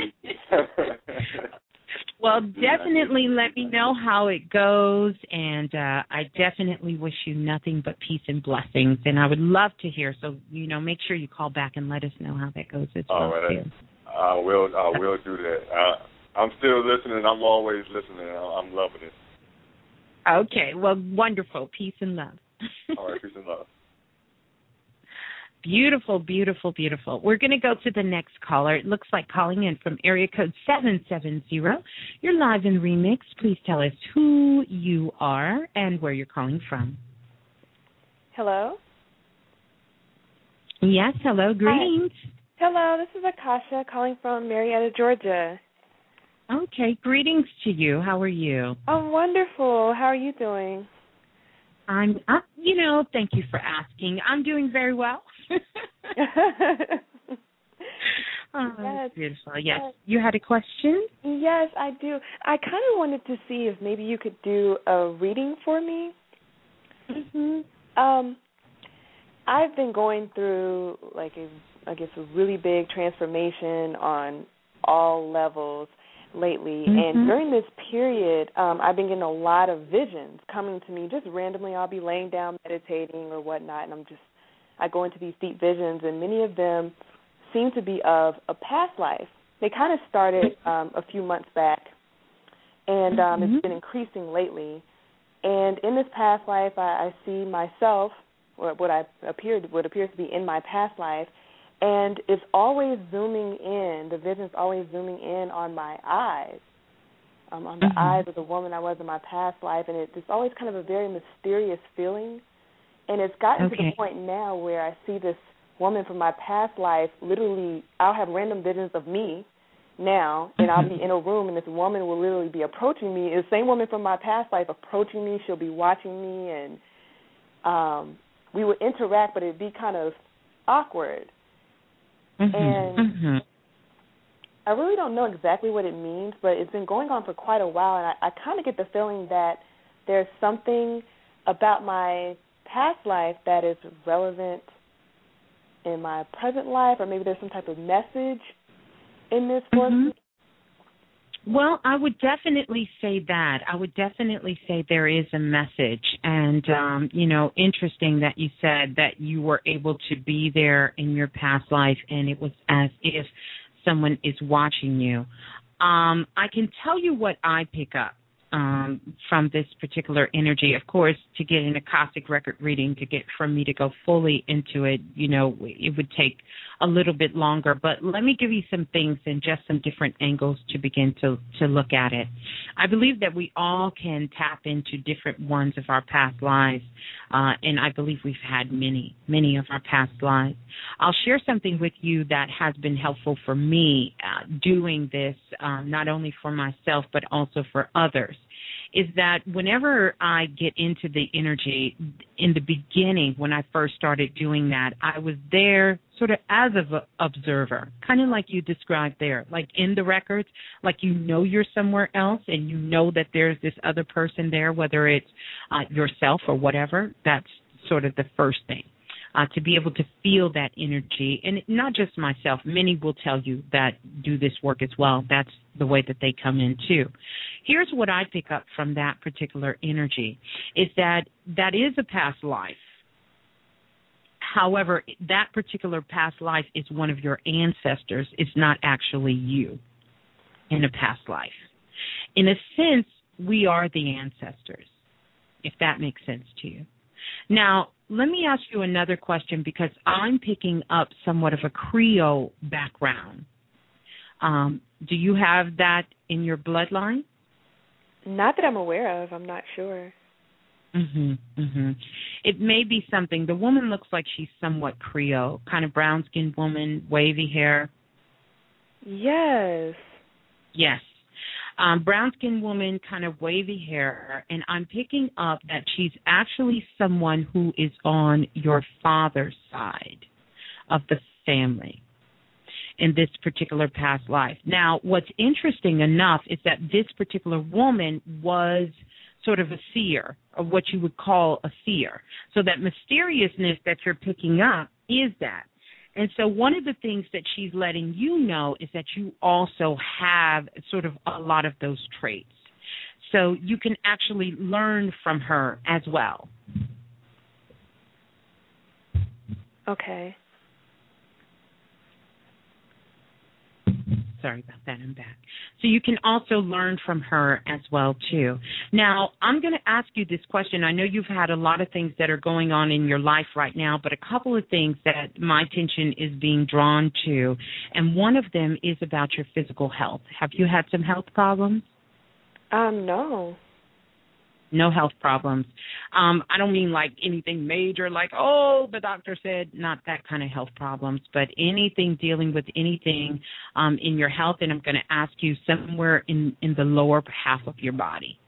Well, definitely let me know how it goes, and I definitely wish you nothing but peace and blessings, and I would love to hear. So, make sure you call back and let us know how that goes as well. All right. I will do that. I'm still listening. I'm always listening. I'm loving it. Okay. Well, wonderful. Peace and love. All right. Peace and love. Beautiful, beautiful, beautiful. We're going to go to the next caller. It looks like calling in from area code 770. You're live in Remix. Please tell us who you are and where you're calling from. Hello? Yes, hello. Greetings. Hi. Hello, this is Akasha calling from Marietta, Georgia. Okay, greetings to you. How are you? I'm wonderful. How are you doing? I'm thank you for asking. I'm doing very well. That's beautiful. Yes. You had a question? Yes, I do. I kind of wanted to see if maybe you could do a reading for me. Mm-hmm. I've been going through a really big transformation on all levels lately, and during this period, I've been getting a lot of visions coming to me just randomly. I'll be laying down meditating or whatnot, and I go into these deep visions, and many of them seem to be of a past life. They kind of started a few months back, and it's been increasing lately. And in this past life, I see myself, or what appears to be in my past life, and it's always zooming in. The vision's always zooming in on my eyes, on the eyes of the woman I was in my past life, and it's always kind of a very mysterious feeling. And it's gotten to the point now where I see this woman from my past life. Literally, I'll have random visions of me now, and I'll be in a room, and this woman will literally be approaching me. It's the same woman from my past life approaching me. She'll be watching me, and we would interact, but it'd be kind of awkward. And I really don't know exactly what it means, but it's been going on for quite a while, and I kind of get the feeling that there's something about my past life that is relevant in my present life, or maybe there's some type of message in this for me. Well, I would definitely say that. I would definitely say there is a message. And, interesting that you said that you were able to be there in your past life and it was as if someone is watching you. I can tell you what I pick up. from this particular energy. Of course, to get an Akashic record reading, for me to go fully into it, it would take a little bit longer. But let me give you some things and just some different angles to begin to look at it. I believe that we all can tap into different ones of our past lives, and I believe we've had many of our past lives. I'll share something with you that has been helpful for me doing this, not only for myself but also for others, is that whenever I get into the energy, in the beginning when I first started doing that, I was there sort of as an observer, kind of like you described there, like in the records, like you're somewhere else and you know that there's this other person there, whether it's yourself or whatever. That's sort of the first thing. To be able to feel that energy, and not just myself, many will tell you that do this work as well. That's the way that they come in too. Here's what I pick up from that particular energy, is that is a past life. However, that particular past life is one of your ancestors. It's not actually you in a past life. In a sense, we are the ancestors, if that makes sense to you. Now, let me ask you another question, because I'm picking up somewhat of a Creole background. Do you have that in your bloodline? Not that I'm aware of. I'm not sure. It may be something. The woman looks like she's somewhat Creole, kind of brown-skinned woman, wavy hair. Yes. Yes. Brown-skinned woman, kind of wavy hair, and I'm picking up that she's actually someone who is on your father's side of the family in this particular past life. Now, what's interesting enough is that this particular woman was sort of a seer, or what you would call a seer. So that mysteriousness that you're picking up is that. And so one of the things that she's letting you know is that you also have sort of a lot of those traits. So you can actually learn from her as well. Okay. Sorry about that, I'm back. So you can also learn from her as well, too. Now, I'm going to ask you this question. I know you've had a lot of things that are going on in your life right now, but a couple of things that my attention is being drawn to, and one of them is about your physical health. Have you had some health problems? No. No health problems. I don't mean like anything major, like, oh, the doctor said, not that kind of health problems, but anything dealing with anything in your health, and I'm going to ask you somewhere in the lower half of your body.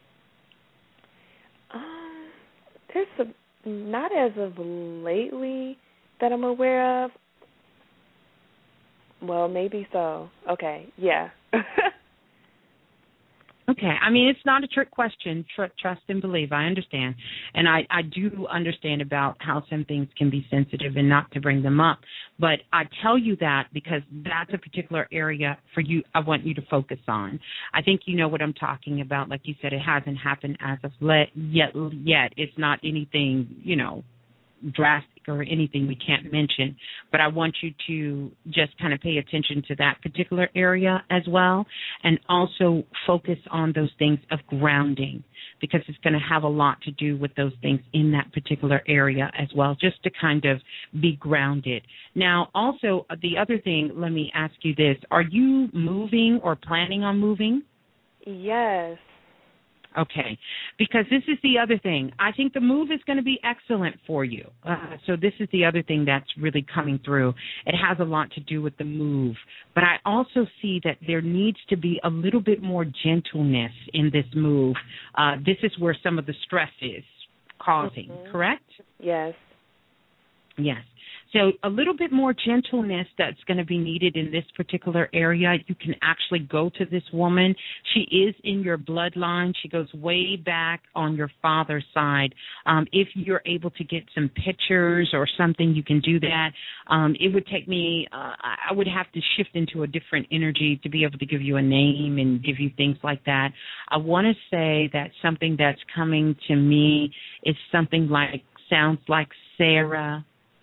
There's not as of lately that I'm aware of. Well, maybe so. Okay, yeah. Okay. I mean, it's not a trick question. Trust and believe. I understand. And I do understand about how some things can be sensitive and not to bring them up. But I tell you that because that's a particular area for you I want you to focus on. I think you know what I'm talking about. Like you said, it hasn't happened as of yet. It's not anything, drastic or anything we can't mention, but I want you to just kind of pay attention to that particular area as well, and also focus on those things of grounding, because it's going to have a lot to do with those things in that particular area as well, just to kind of be grounded. Now, also, the other thing, let me ask you this. Are you moving or planning on moving? Yes. Okay, because this is the other thing. I think the move is going to be excellent for you. So this is the other thing that's really coming through. It has a lot to do with the move. But I also see that there needs to be a little bit more gentleness in this move. This is where some of the stress is causing, correct? Yes. Yes. So a little bit more gentleness that's going to be needed in this particular area. You can actually go to this woman. She is in your bloodline. She goes way back on your father's side. If you're able to get some pictures or something, you can do that. It would take me, I would have to shift into a different energy to be able to give you a name and give you things like that. I want to say that something that's coming to me is something like, sounds like Sarah,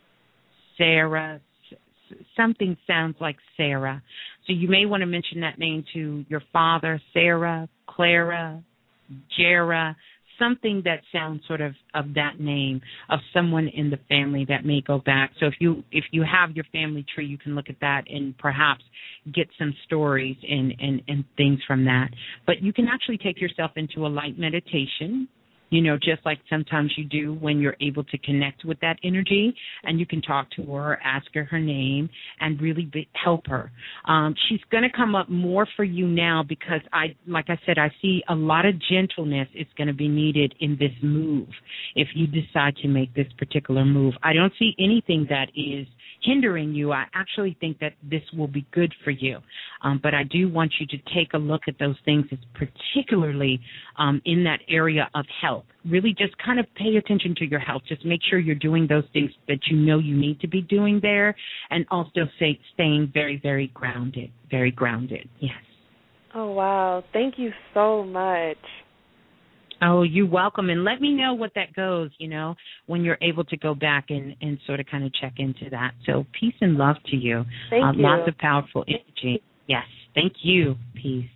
something sounds like Sarah. So you may want to mention that name to your father, Sarah, Clara, Jera, something that sounds sort of that name of someone in the family that may go back. So if you have your family tree, you can look at that and perhaps get some stories and things from that. But you can actually take yourself into a light meditation, just like sometimes you do when you're able to connect with that energy, and you can talk to her, ask her name, and really help her. She's going to come up more for you now because, like I said, I see a lot of gentleness is going to be needed in this move if you decide to make this particular move. I don't see anything that is hindering you. I actually think that this will be good for you. But I do want you to take a look at those things, particularly in that area of health. Really just kind of pay attention to your health. Just make sure you're doing those things that you know you need to be doing there, and also staying very, very grounded. Very grounded, yes. Oh, wow. Thank you so much. Oh, you're welcome. And let me know what that goes, when you're able to go back and sort of kind of check into that. So peace and love to you. Thank you. Lots of powerful energy. Yes. Thank you. Peace.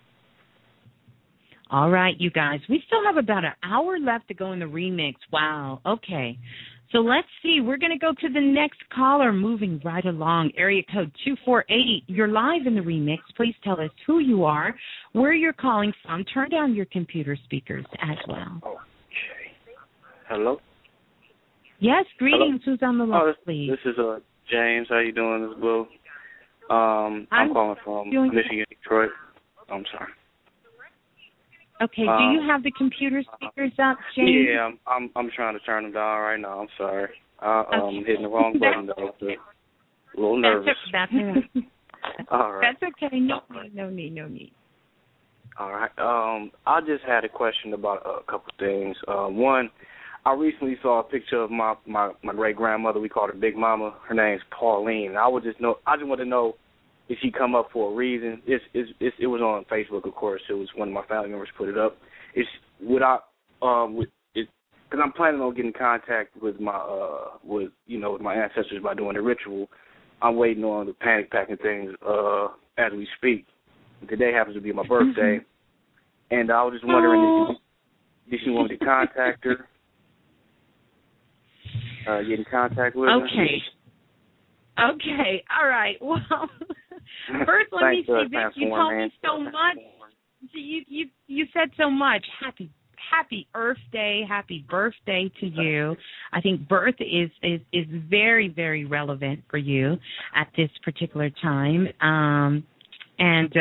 All right, you guys. We still have about an hour left to go in the remix. Wow. Okay. So let's see. We're going to go to the next caller, moving right along. Area code 248. You're live in the remix. Please tell us who you are, where you're calling from. Turn down your computer speakers as well. Okay. Hello? Yes, greetings. Hello? Who's on the line, please? This is James. How you doing, Ms. Blue? I'm calling from Michigan, Detroit. I'm sorry. Okay, do you have the computer speakers up, James? Yeah, I'm trying to turn them down right now. I'm sorry. I'm hitting the wrong button, though. A little nervous. That's all right. All right. That's okay. No need. All right. I just had a question about a couple things. One, I recently saw a picture of my great-grandmother. We called her Big Mama. Her name's Pauline. I just want to know, did she come up for a reason? It was on Facebook, of course. It was one of my family members put it up. Because I'm planning on getting in contact with my my ancestors by doing the ritual. I'm waiting on the panic packing things as we speak. Today happens to be my birthday, and I was just wondering, did she want me to contact her? Get in contact with her? Okay. All right. Well, first let me say this. You told me so much. You said so much. Happy Earth Day. Happy birthday to you. I think birth is very, very relevant for you at this particular time. And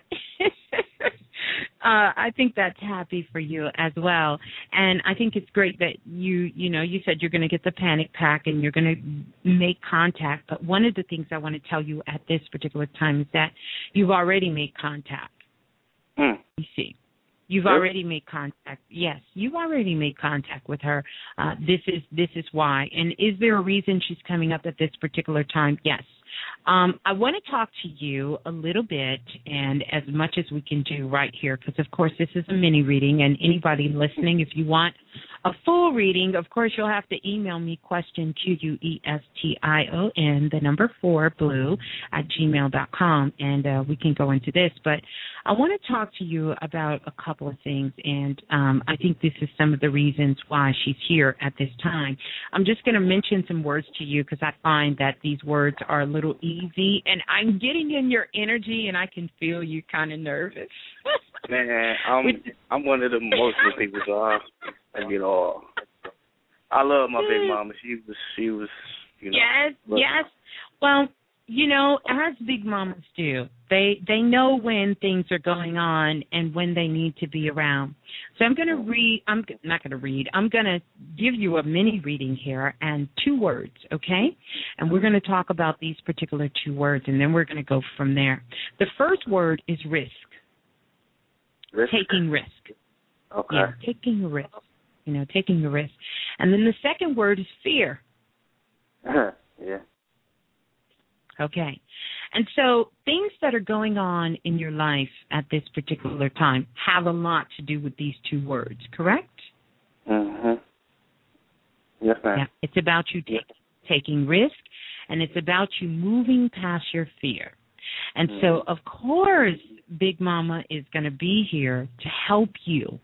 I think that's happy for you as well. And I think it's great that you said you're going to get the panic pack and you're going to make contact. But one of the things I want to tell you at this particular time is that you've already made contact. You see. You've already made contact. Yes, you've already made contact with her. This is why. And is there a reason she's coming up at this particular time? Yes. I want to talk to you a little bit, and as much as we can do right here, because, of course, this is a mini reading, and anybody listening, if you want a full reading, of course, you'll have to email me question, QUESTION, 4, blue, @gmail.com, and we can go into this. But I want to talk to you about a couple of things, and I think this is some of the reasons why she's here at this time. I'm just going to mention some words to you because I find that these words are a little easy, and I'm getting in your energy, and I can feel you kind of nervous. Man, I'm one of the emotional people, so I get all. I love my big mama. She was. Yes. Well, as big mamas do, they know when things are going on and when they need to be around. So I'm going to read. I'm not going to read. I'm going to give you a mini reading here and 2 words, okay? And we're going to talk about these particular 2 words, and then we're going to go from there. The first word is risk. Taking risk. Okay. Yeah, taking a risk. Taking a risk. And then the second word is fear. Yeah. Okay. And so things that are going on in your life at this particular time have a lot to do with these 2 words, correct? Mm-hmm. Yes, ma'am. Yeah. It's about you taking risk, and it's about you moving past your fear. And so, of course, Big Mama is going to be here to help you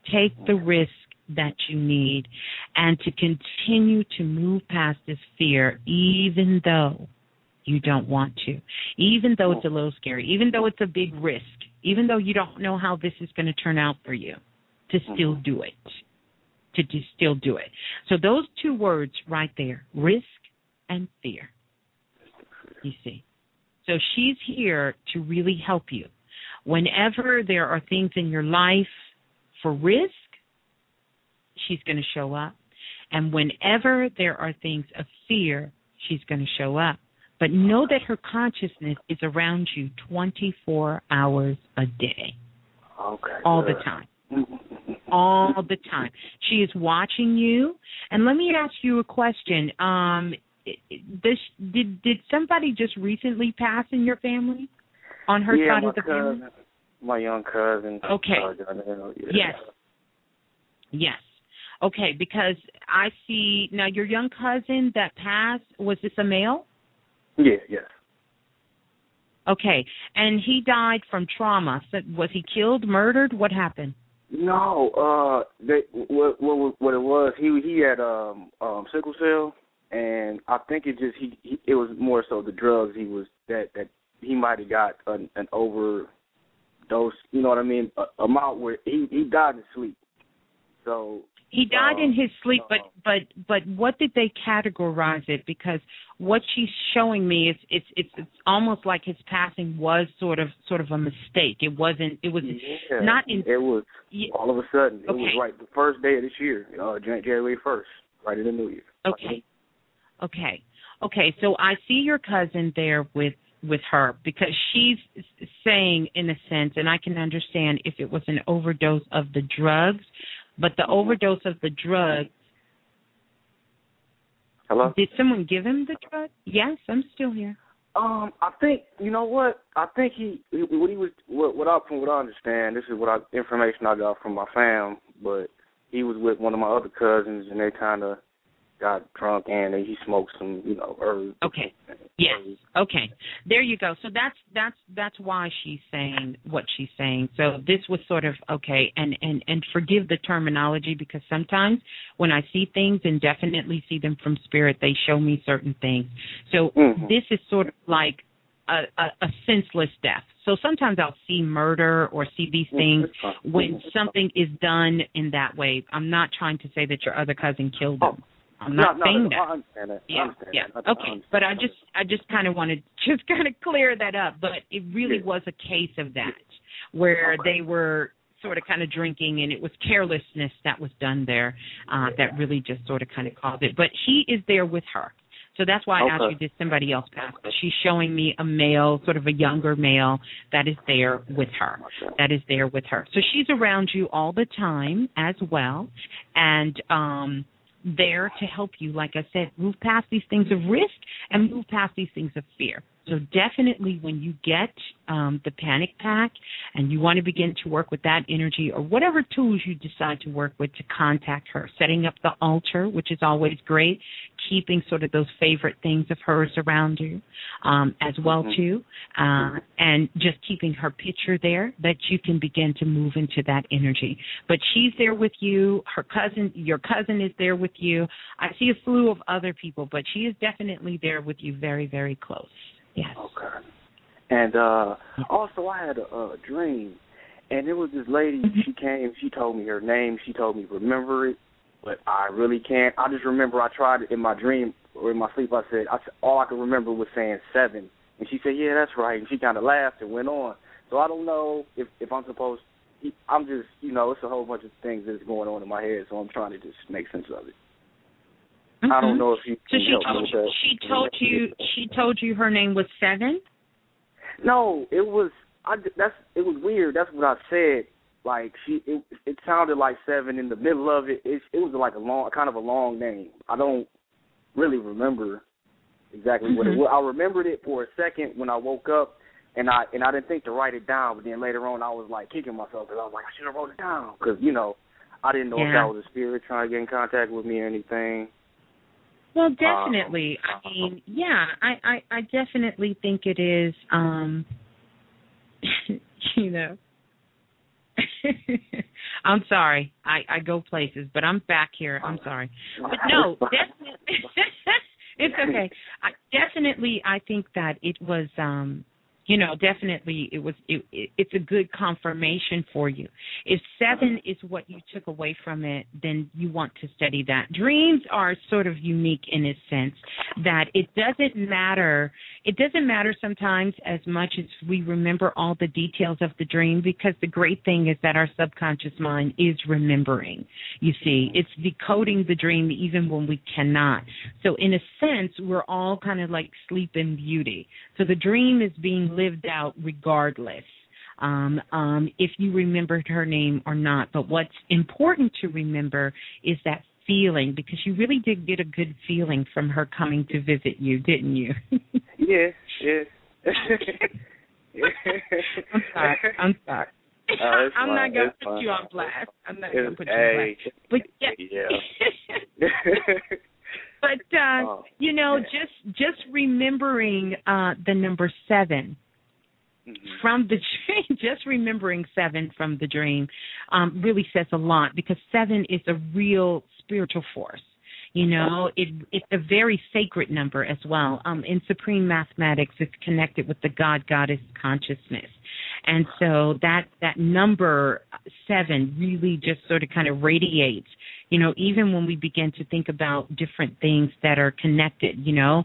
take the risk that you need and to continue to move past this fear, even though you don't want to, even though it's a little scary, even though it's a big risk, even though you don't know how this is going to turn out for you, to still do it, still do it. So those two words right there, risk and fear, you see. So she's here to really help you. Whenever there are things in your life for risk, she's going to show up. And whenever there are things of fear, she's going to show up. But know that her consciousness is around you 24 hours a day. Okay. All the time. All the time. She is watching you. And let me ask you a question. Did somebody just recently pass in your family? On her side of the family? My young cousin. Okay. Yes. Yes. Okay, because I see now your young cousin that passed, was this a male? Yeah, yes. Okay, and he died from trauma. So was he killed, murdered? What happened? No, what it was, he had sickle cell, and I think it was more so the drugs he was that he might have got an overdose. You know what I mean? Amount where he died in sleep. So he died in his sleep, but what did they categorize it? Because what she's showing me is it's almost like his passing was sort of a mistake. It wasn't. It was not in. It was all of a sudden. It was right the first day of this year, January 1st, right in the New Year. Okay. So I see your cousin there with her because she's saying, in a sense, and I can understand if it was an overdose of the drugs. But the overdose of the drug. Hello? Did someone give him the drug? Yes, I'm still here. I think I think from what I understand, this is information I got from my fam, but he was with one of my other cousins and they kind of got drunk and he smoked some, herbs. Okay. Yes. Okay. There you go. So that's why she's saying what she's saying. So this was sort of okay, and forgive the terminology because sometimes when I see things and definitely see them from spirit, they show me certain things. So this is sort of like a senseless death. So sometimes I'll see murder or see these things when something is done in that way. I'm not trying to say that your other cousin killed him. I'm not saying that. I understand that. Yeah. Okay, but I just kind of wanted to kind of clear that up. But it really was a case of that, where they were sort of kind of drinking, and it was carelessness that was done there that really just sort of kind of caused it. But he is there with her. So that's why I asked you, did somebody else pass? But she's showing me a male, sort of a younger male, that is there with her. That is there with her. So she's around you all the time as well. And there to help you, like I said, move past these things of risk and move past these things of fear. So definitely when you get the panic pack and you want to begin to work with that energy or whatever tools you decide to work with to contact her, setting up the altar, which is always great, keeping sort of those favorite things of hers around you as well too, and just keeping her picture there that you can begin to move into that energy. But she's there with you. Your cousin is there with you. I see a slew of other people, but she is definitely there with you very, very close. Yes. Okay. And also I had a dream, and it was this lady, she came, she told me her name, she told me remember it, but I really can't. I just remember I tried it in my dream or in my sleep. I said all I could remember was saying 7. And she said, yeah, that's right. And she kind of laughed and went on. So I don't know if I'm supposed to, I'm just, it's a whole bunch of things that's going on in my head, so I'm trying to just make sense of it. I don't know if you can help me with that. She told you her name was 7? No, it was weird. That's what I said. Like it sounded like 7 in the middle of it. It was like a long name. I don't really remember exactly what it was. I remembered it for a second when I woke up, and I didn't think to write it down. But then later on, I was like kicking myself because I was like, I should have wrote it down because I didn't know if that was a spirit trying to get in contact with me or anything. Well, definitely. I mean, I definitely think it is, I'm sorry. I go places, but I'm back here. I'm sorry. But no, definitely. It's okay. I think that it was, definitely it's a good confirmation for you. If 7 is what you took away from it, then you want to study that. Dreams are sort of unique in a sense that it doesn't matter sometimes as much as we remember all the details of the dream, because the great thing is that our subconscious mind is remembering. You see, it's decoding the dream even when we cannot. So in a sense, we're all kind of like Sleeping Beauty. So the dream is being lived out regardless if you remembered her name or not. But what's important to remember is that feeling, because you really did get a good feeling from her coming to visit you, didn't you? Yes. I'm sorry. I'm not going to put you on blast. But yeah. But just remembering the number 7 from the dream, just remembering 7 from the dream really says a lot, because 7 is a real spiritual force. It's a very sacred number as well. In supreme mathematics, it's connected with the God-Goddess consciousness. And so that number 7 really just sort of kind of radiates, even when we begin to think about different things that are connected,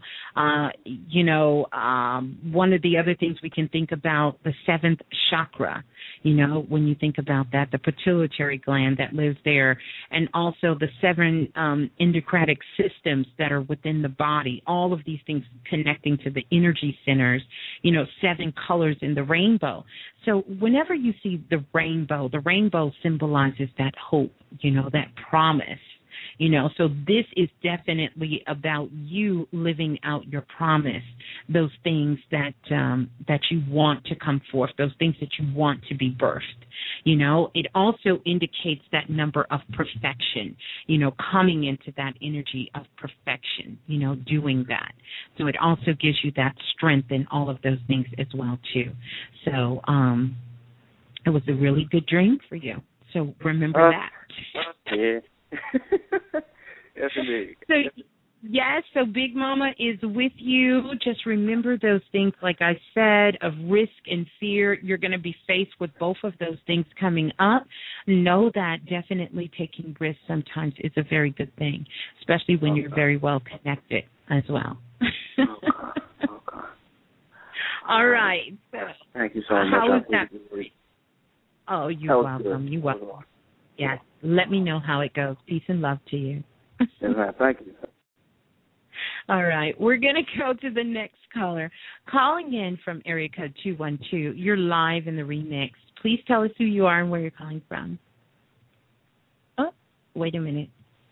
one of the other things we can think about, the 7th chakra, when you think about that, the pituitary gland that lives there, and also the 7 endocrinic systems that are within the body, all of these things connecting to the energy centers, 7 colors in the rainbow. So whenever you see the rainbow symbolizes that hope, that promise, so this is definitely about you living out your promise, those things that you want to come forth, those things that you want to be birthed. It also indicates that number of perfection, coming into that energy of perfection, doing that. So it also gives you that strength and all of those things as well, too. So it was a really good dream for you. So remember that. Yeah. Yes, indeed. So Big Mama is with you. Just remember those things, like I said, of risk and fear. You're going to be faced with both of those things coming up. Know that definitely taking risks sometimes is a very good thing, especially when you're very well connected as well. Okay. All right. Thank you so much. How is that? Oh, you're welcome. You're welcome. Yes. Let me know how it goes. Peace and love to you. Thank you. All right. We're going to go to the next caller. Calling in from area code 212. You're live in the remix. Please tell us who you are and where you're calling from. Oh, wait a minute.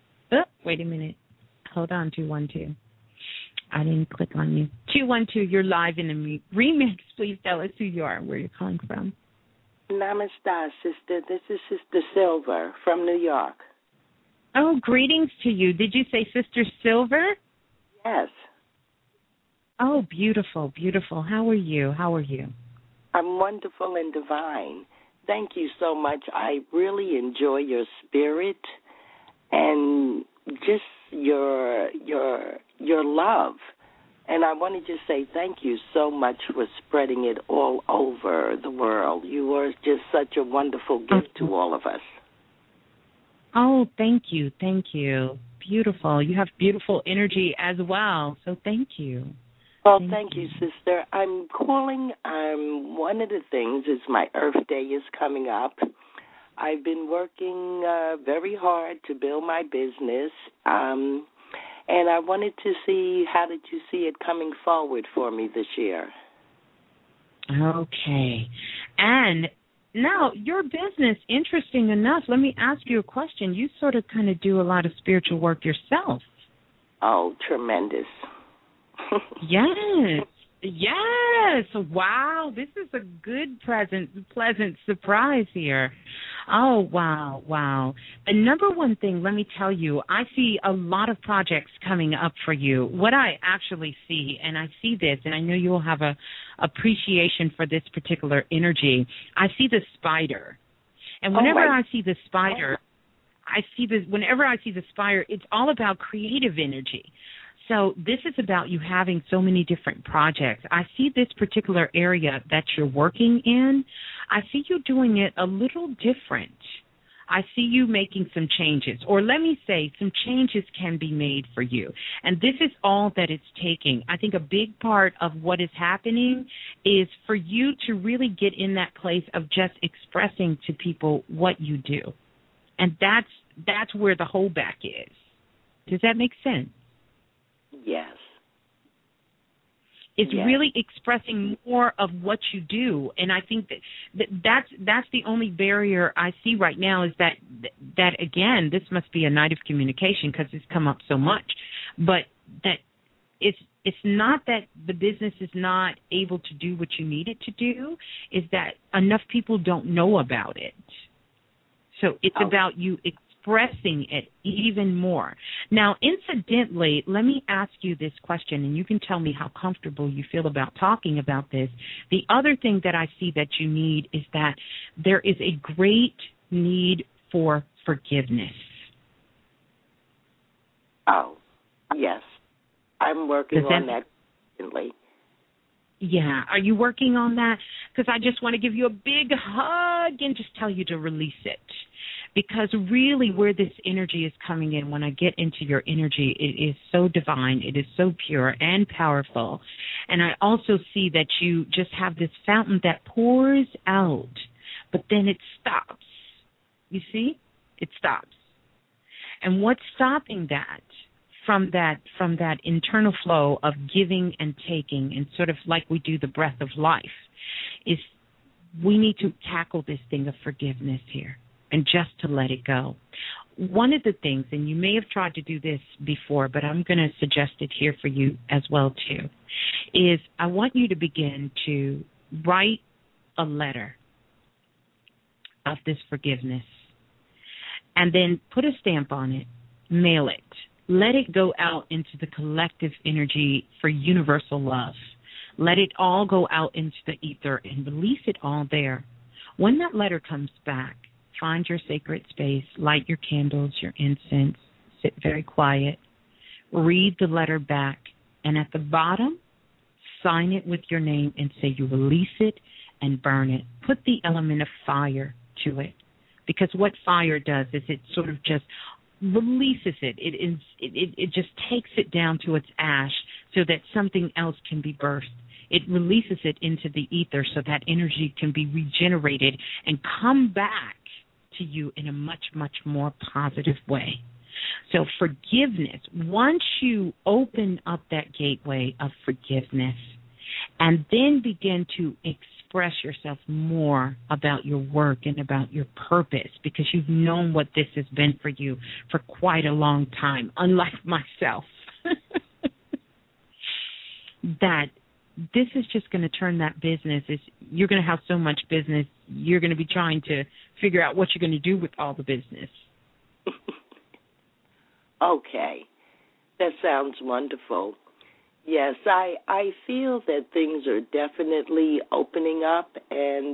Hold on, 212. I didn't click on you. 212, you're live in the remix. Please tell us who you are and where you're calling from. Namaste, sister. This is Sister Silver from New York. Oh, greetings to you. Did you say Sister Silver? Yes. Oh, beautiful, beautiful. How are you? I'm wonderful and divine. Thank you so much. I really enjoy your spirit and just your love. And I want to just say thank you so much for spreading it all over the world. You are just such a wonderful gift to all of us. Oh, thank you. Beautiful. You have beautiful energy as well, so thank you. Well, thank you, sister. I'm calling. One of the things is my Earth Day is coming up. I've been working very hard to build my business, and I wanted to see, how did you see it coming forward for me this year? Okay. And now, your business, interesting enough, let me ask you a question. You sort of kind of do a lot of spiritual work yourself. Oh, tremendous. Yes. Wow. This is a good pleasant surprise here. Oh, wow. The number one thing, let me tell you, I see a lot of projects coming up for you. What I actually see, and I see this, and I know you'll have a appreciation for this particular energy, I see the spider. And whenever I see the spider, whenever I see the spider, it's all about creative energy. So this is about you having so many different projects. I see this particular area that you're working in. I see you doing it a little different. I see you making some changes, or let me say some changes can be made for you. And this is all that it's taking. I think a big part of what is happening is for you to really get in that place of just expressing to people what you do. And that's where the holdback is. Does that make sense? Yes. It's really expressing more of what you do, and I think that's the only barrier I see right now is that again, this must be a night of communication because it's come up so much, but that it's not that the business is not able to do what you need it to do, is that enough people don't know about it. So it's about you expressing it even more. Now, incidentally, let me ask you this question, and you can tell me how comfortable you feel about talking about this. The other thing that I see that you need is that there is a great need for forgiveness. Oh, yes. I'm working on that constantly. Yeah. Are you working on that? Because I just want to give you a big hug and just tell you to release it. Because really where this energy is coming in, when I get into your energy, it is so divine, it is so pure and powerful. And I also see that you just have this fountain that pours out, but then it stops. You see? It stops. And what's stopping that from that internal flow of giving and taking, and sort of like we do the breath of life, is we need to tackle this thing of forgiveness here. And just to let it go. One of the things, and you may have tried to do this before, but I'm going to suggest it here for you as well too, is I want you to begin to write a letter of this forgiveness and then put a stamp on it, mail it, let it go out into the collective energy for universal love. Let it all go out into the ether and release it all there. When that letter comes back, find your sacred space, light your candles, your incense, sit very quiet, read the letter back, and at the bottom, sign it with your name and say you release it and burn it. Put the element of fire to it, because what fire does is it sort of just releases it. It just takes it down to its ash so that something else can be birthed. It releases it into the ether so that energy can be regenerated and come back to you in a much, much more positive way. So forgiveness, once you open up that gateway of forgiveness and then begin to express yourself more about your work and about your purpose, because you've known what this has been for you for quite a long time, unlike myself, that this is just going to turn that business. You're going to have so much business, you're going to be trying to figure out what you're going to do with all the business. Okay. That sounds wonderful. Yes, I feel that things are definitely opening up, and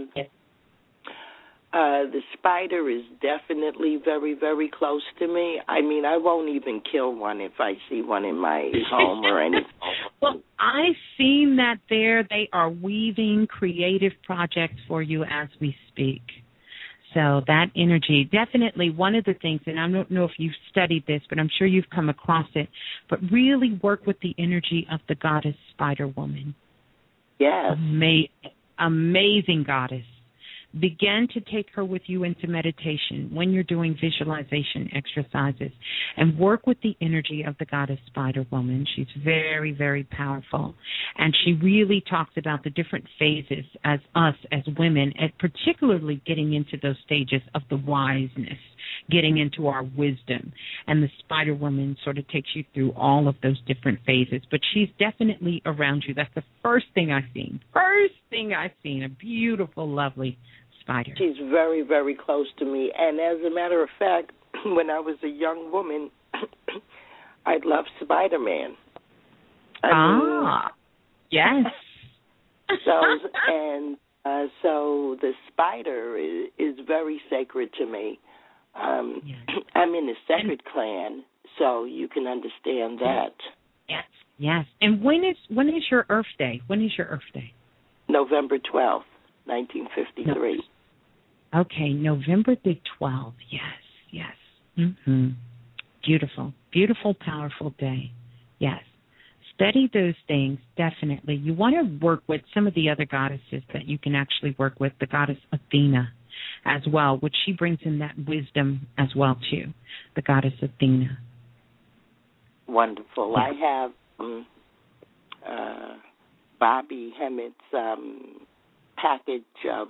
the spider is definitely very, very close to me. I mean, I won't even kill one if I see one in my home or anything. Well, I've seen that there. They are weaving creative projects for you as we speak. So that energy, definitely one of the things, and I don't know if you've studied this, but I'm sure you've come across it, but really work with the energy of the goddess Spider Woman. Yes. Amazing goddess. Begin to take her with you into meditation when you're doing visualization exercises, and work with the energy of the goddess Spider Woman. She's very, very powerful, and she really talks about the different phases as us as women, and particularly getting into those stages of the wiseness, getting into our wisdom. And the Spider Woman sort of takes you through all of those different phases, but she's definitely around you. That's the first thing I've seen. A beautiful, lovely spider. She's very, very close to me. And as a matter of fact, when I was a young woman, I loved Spider-Man. Yes. And So the spider is very sacred to me. I'm in the sacred clan, so you can understand that. Yes. And when is your Earth Day? When is your Earth Day? November 12th, 1953. Okay, November the 12th. Yes. Mm-hmm. Beautiful, powerful day. Yes. Study those things, definitely. You want to work with some of the other goddesses that you can actually work with, the goddess Athena as well, which she brings in that wisdom as well, too, the goddess Athena. Wonderful. Yeah. I have Bobby Hemmett's package of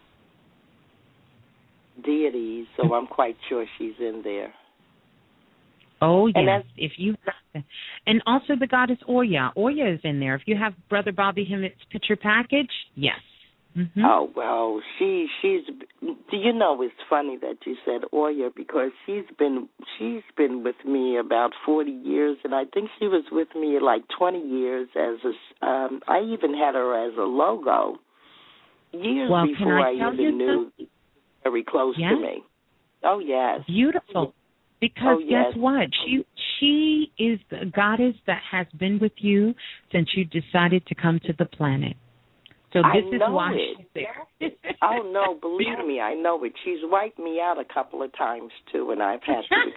deities, so I'm quite sure she's in there. Oh, yes. If you and also the goddess Oya. Oya is in there. If you have Brother Bobby Hemmett's picture package, yes. Mm-hmm. Oh, well, she's. Do you know, it's funny that you said Oya, because she's been with me about 40 years, and I think she was with me like 20 years as I even had her as a logo years before I even knew very close to me. Oh, yes. Beautiful. Because guess what? She is the goddess that has been with you since you decided to come to the planet. So this is why she's there. Oh, no, believe me, I know it. She's wiped me out a couple of times, too, and I've had to.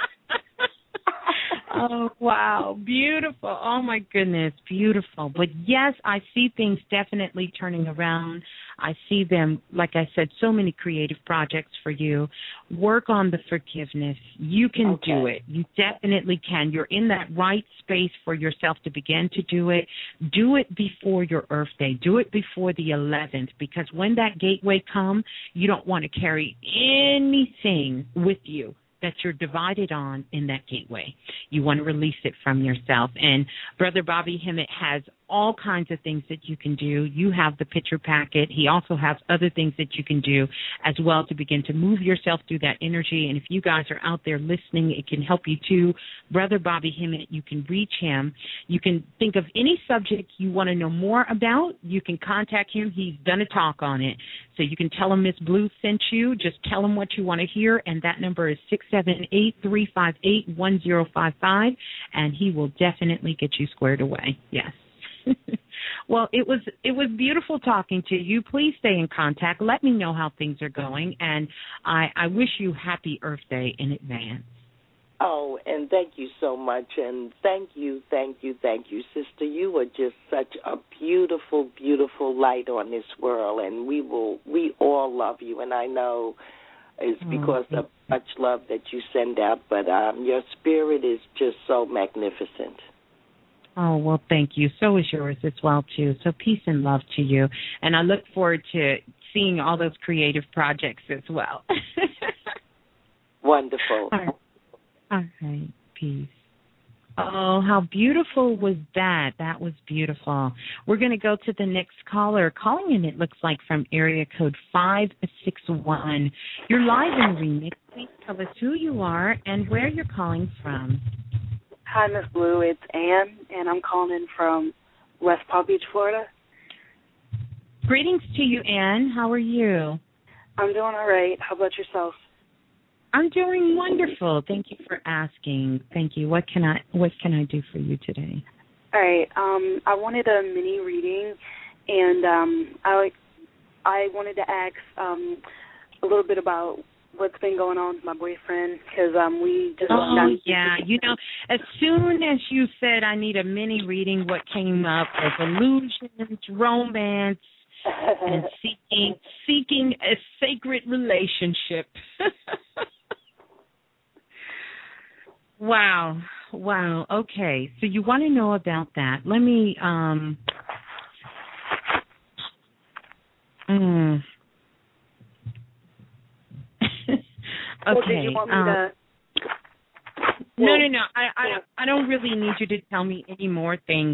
Oh, wow. Beautiful. Oh, my goodness. Beautiful. But, yes, I see things definitely turning around. I see them, like I said, so many creative projects for you. Work on the forgiveness. You can do it. You definitely can. You're in that right space for yourself to begin to do it. Do it before your Earth Day. Do it before the 11th, because when that gateway comes, you don't want to carry anything with you that you're divided on in that gateway. You want to release it from yourself. And Brother Bobby Hemmett has all kinds of things that you can do. You have the picture packet. He also has other things that you can do as well to begin to move yourself through that energy. And if you guys are out there listening, it can help you too. Brother Bobby Hemmett, you can reach him. You can think of any subject you want to know more about. You can contact him. He's done a talk on it. So you can tell him Miss Blue sent you. Just tell him what you want to hear. And that number is 678-358-1055. And he will definitely get you squared away. Yes. Well, it was beautiful talking to you. Please stay in contact. Let me know how things are going, and I wish you happy Earth Day in advance. Oh, and thank you so much, and thank you, sister. You are just such a beautiful, beautiful light on this world, and we all love you, and I know it's because of much love that you send out, but your spirit is just so magnificent. Oh, well, thank you. So is yours as well, too. So peace and love to you. And I look forward to seeing all those creative projects as well. Wonderful. All right. Peace. Oh, how beautiful was that? That was beautiful. We're going to go to the next caller. Calling in, it looks like, from area code 561. You're live in Remix. Please tell us who you are and where you're calling from. Hi, Miss Blue. It's Ann, and I'm calling in from West Palm Beach, Florida. Greetings to you, Ann. How are you? I'm doing all right. How about yourself? I'm doing wonderful. Thank you for asking. Thank you. What can I do for you today? All right. I wanted a mini reading, and I wanted to ask a little bit about what's been going on with my boyfriend, because we just yeah. You know, as soon as you said I need a mini reading, what came up was illusions, romance, and seeking a sacred relationship. Wow. Okay. So you want to know about that. Let me Okay. Well, did you want me to... No. I don't really need you to tell me any more things.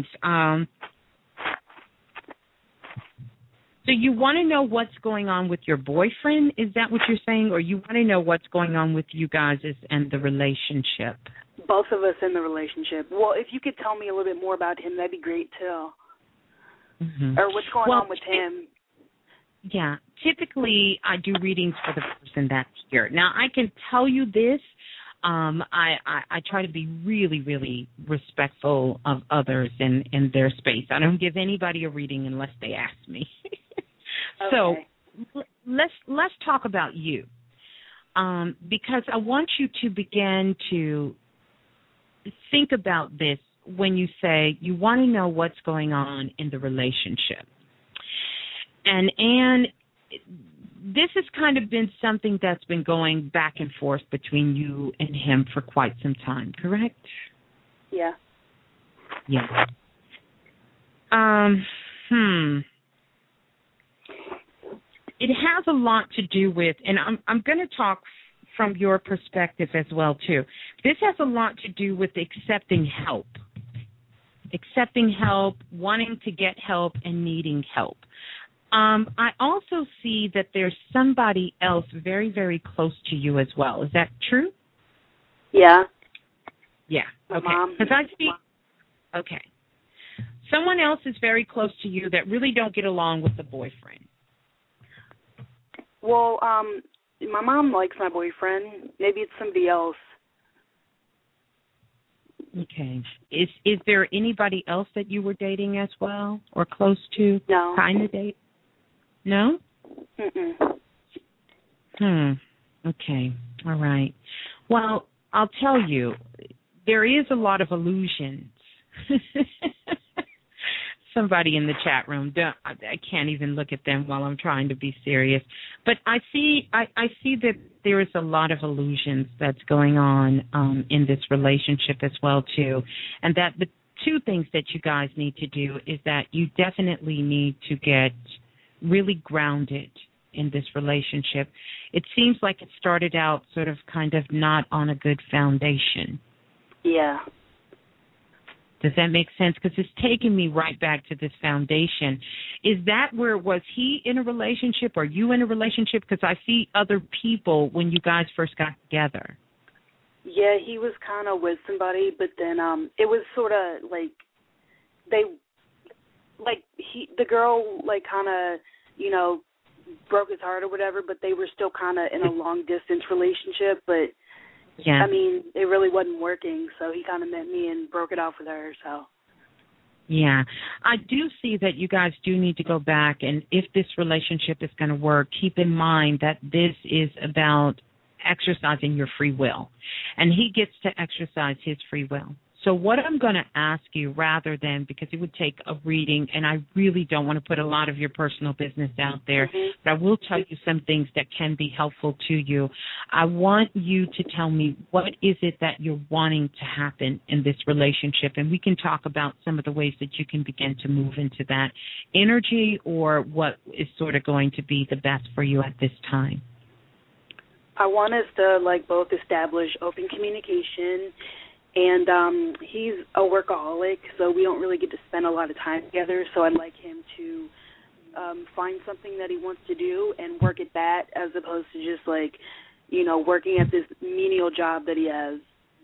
So you want to know what's going on with your boyfriend? Is that what you're saying? Or you want to know what's going on with you guys and the relationship? Both of us in the relationship. Well, if you could tell me a little bit more about him, that'd be great, too. Mm-hmm. Or what's going on with him. Yeah, typically I do readings for the person that's here. Now, I can tell you this. I try to be really, really respectful of others in their space. I don't give anybody a reading unless they ask me. So let's talk about you, because I want you to begin to think about this when you say you want to know what's going on in the relationship. And Anne, this has kind of been something that's been going back and forth between you and him for quite some time, correct? Yeah. Yeah. It has a lot to do with, and I'm going to talk from your perspective as well, too. This has a lot to do with accepting help. Accepting help, wanting to get help, and needing help. I also see that there's somebody else very, very close to you as well. Is that true? Yeah. Yeah. My okay. mom. Because I see. Okay. Someone else is very close to you that really don't get along with the boyfriend. Well, my mom likes my boyfriend. Maybe it's somebody else. Okay. Is there anybody else that you were dating as well, or close to? No. Kind of date? No? Okay. All right. Well, I'll tell you, there is a lot of illusions. Somebody in the chat room, I can't even look at them while I'm trying to be serious. But I see that there is a lot of illusions that's going on in this relationship as well, too. And that the two things that you guys need to do is that you definitely need to get really grounded in this relationship. It seems like it started out sort of kind of not on a good foundation. Yeah. Does that make sense? Because it's taking me right back to this foundation. Is that where, was he in a relationship or you in a relationship? Because I see other people when you guys first got together. Yeah, he was kind of with somebody, but then it was sort of like the girl like kind of, you know, broke his heart or whatever, but they were still kind of in a long distance relationship, but yeah. I mean, it really wasn't working, so he kind of met me and broke it off with her, so. Yeah. I do see that you guys do need to go back, and if this relationship is going to work, keep in mind that this is about exercising your free will, and he gets to exercise his free will. So what I'm going to ask you, rather than, because it would take a reading, and I really don't want to put a lot of your personal business out there, but I will tell you some things that can be helpful to you. I want you to tell me, what is it that you're wanting to happen in this relationship? And we can talk about some of the ways that you can begin to move into that energy, or what is sort of going to be the best for you at this time. I want us to, like, both establish open communication. And he's a workaholic, so we don't really get to spend a lot of time together. So I'd like him to find something that he wants to do and work at that, as opposed to just, like, you know, working at this menial job that he has.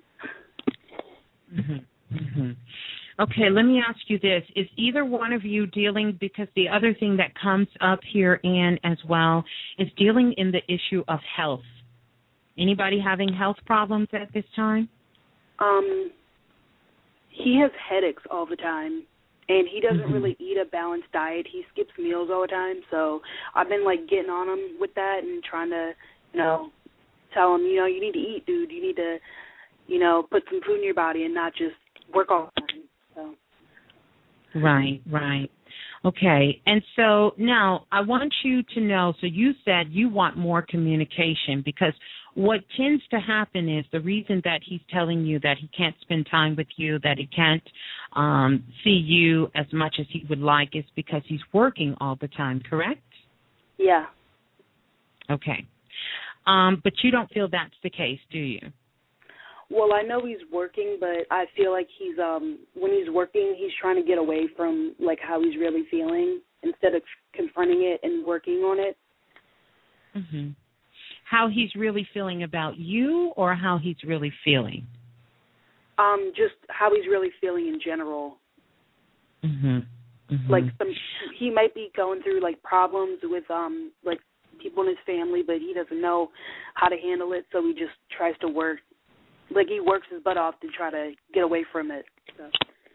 Okay, let me ask you this. Is either one of you dealing, because the other thing that comes up here, Anne, as well, is dealing in the issue of health. Anybody having health problems at this time? He has headaches all the time, and he doesn't really eat a balanced diet. He skips meals all the time, so I've been, like, getting on him with that and trying to, you know, tell him, you know, you need to eat, dude. You need to, you know, put some food in your body and not just work all the time. So. Right. Okay, and so now I want you to know, so you said you want more communication, because what tends to happen is the reason that he's telling you that he can't spend time with you, that he can't see you as much as he would like, is because he's working all the time, correct? Yeah. Okay. But you don't feel that's the case, do you? Well, I know he's working, but I feel like he's when he's working, he's trying to get away from, like, how he's really feeling instead of confronting it and working on it. How he's really feeling about you, or how he's really feeling? Just how he's really feeling in general. like he might be going through like problems with like people in his family, but he doesn't know how to handle it, so he just tries to work. Like he works his butt off to try to get away from it. So.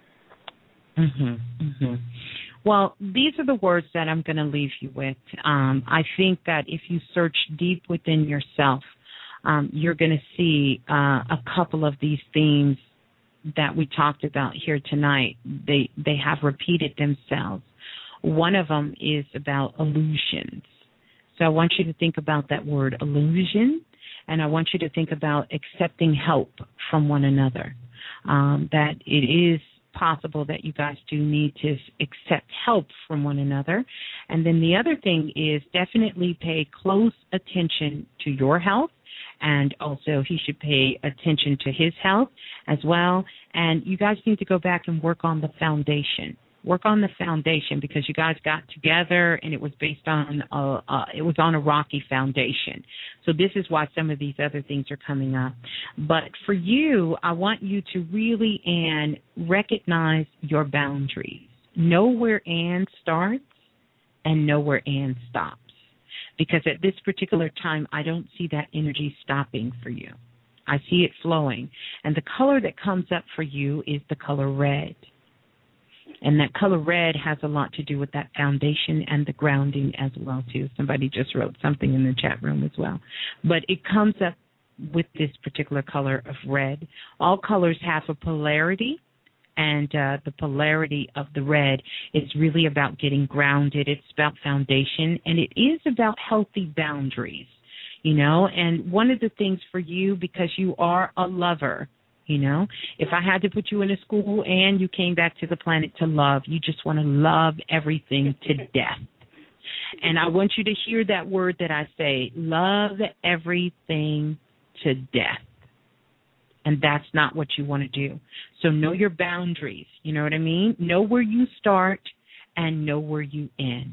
Well, these are the words that I'm going to leave you with. I think that if you search deep within yourself, you're going to see a couple of these themes that we talked about here tonight. They have repeated themselves. One of them is about illusions. So I want you to think about that word illusion, and I want you to think about accepting help from one another, that it is possible that you guys do need to accept help from one another. And then the other thing is definitely pay close attention to your health, and also he should pay attention to his health as well. And you guys need to go back and work on the foundation. Work on the foundation, because you guys got together and it was based on it was on a rocky foundation. So this is why some of these other things are coming up. But for you, I want you to really recognize your boundaries. Know where Ann starts and know where Ann stops. Because at this particular time, I don't see that energy stopping for you. I see it flowing. And the color that comes up for you is the color red. And that color red has a lot to do with that foundation and the grounding as well, too. Somebody just wrote something in the chat room as well. But it comes up with this particular color of red. All colors have a polarity, and the polarity of the red is really about getting grounded. It's about foundation, and it is about healthy boundaries, you know. And one of the things for you, because you are a lover, you know, if I had to put you in a school and you came back to the planet to love, you just want to love everything to death. And I want you to hear that word that I say, love everything to death. And that's not what you want to do. So know your boundaries, you know what I mean? Know where you start and know where you end.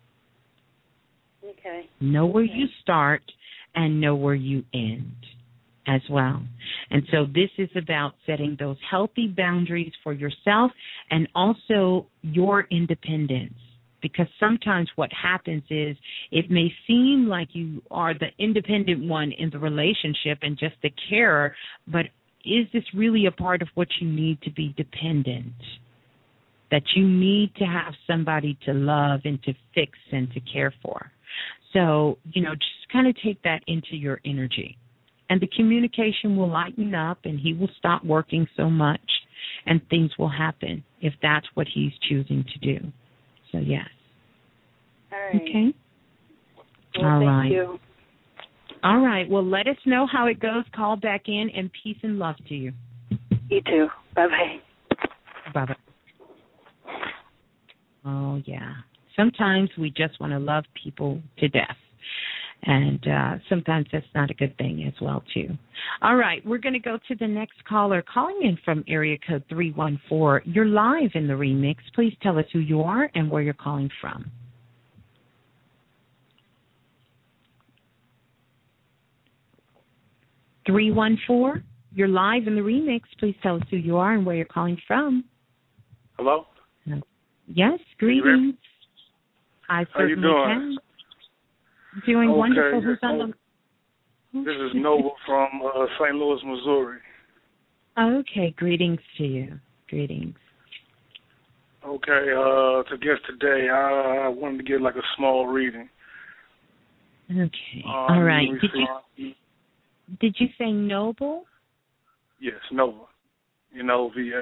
Okay. Know where you start and know where you end as well. And so this is about setting those healthy boundaries for yourself and also your independence. Because sometimes what happens is it may seem like you are the independent one in the relationship and just the carer, but is this really a part of what you need to be dependent? That you need to have somebody to love and to fix and to care for. So, you know, just kind of take that into your energy. And the communication will lighten up and he will stop working so much and things will happen if that's what he's choosing to do. So, yes. All right. Okay. Well, all thank right. you. All right. Well, let us know how it goes. Call back in, and peace and love to you. You too. Bye-bye. Bye-bye. Oh, yeah. Sometimes we just want to love people to death. And sometimes that's not a good thing as well, too. All right, we're going to go to the next caller calling in from area code 314. You're live in the remix. Please tell us who you are and where you're calling from. You're live in the remix. Please tell us who you are and where you're calling from. Hello? Yes, greetings. I certainly can. Doing okay. wonderful. Who's on the... This is Noble from St. Louis, Missouri. Okay, greetings to you. Greetings. Okay, to guess today, I wanted to get like a small reading. Okay, all right. Did you say Noble? Yes, Nova. N-O-V-A.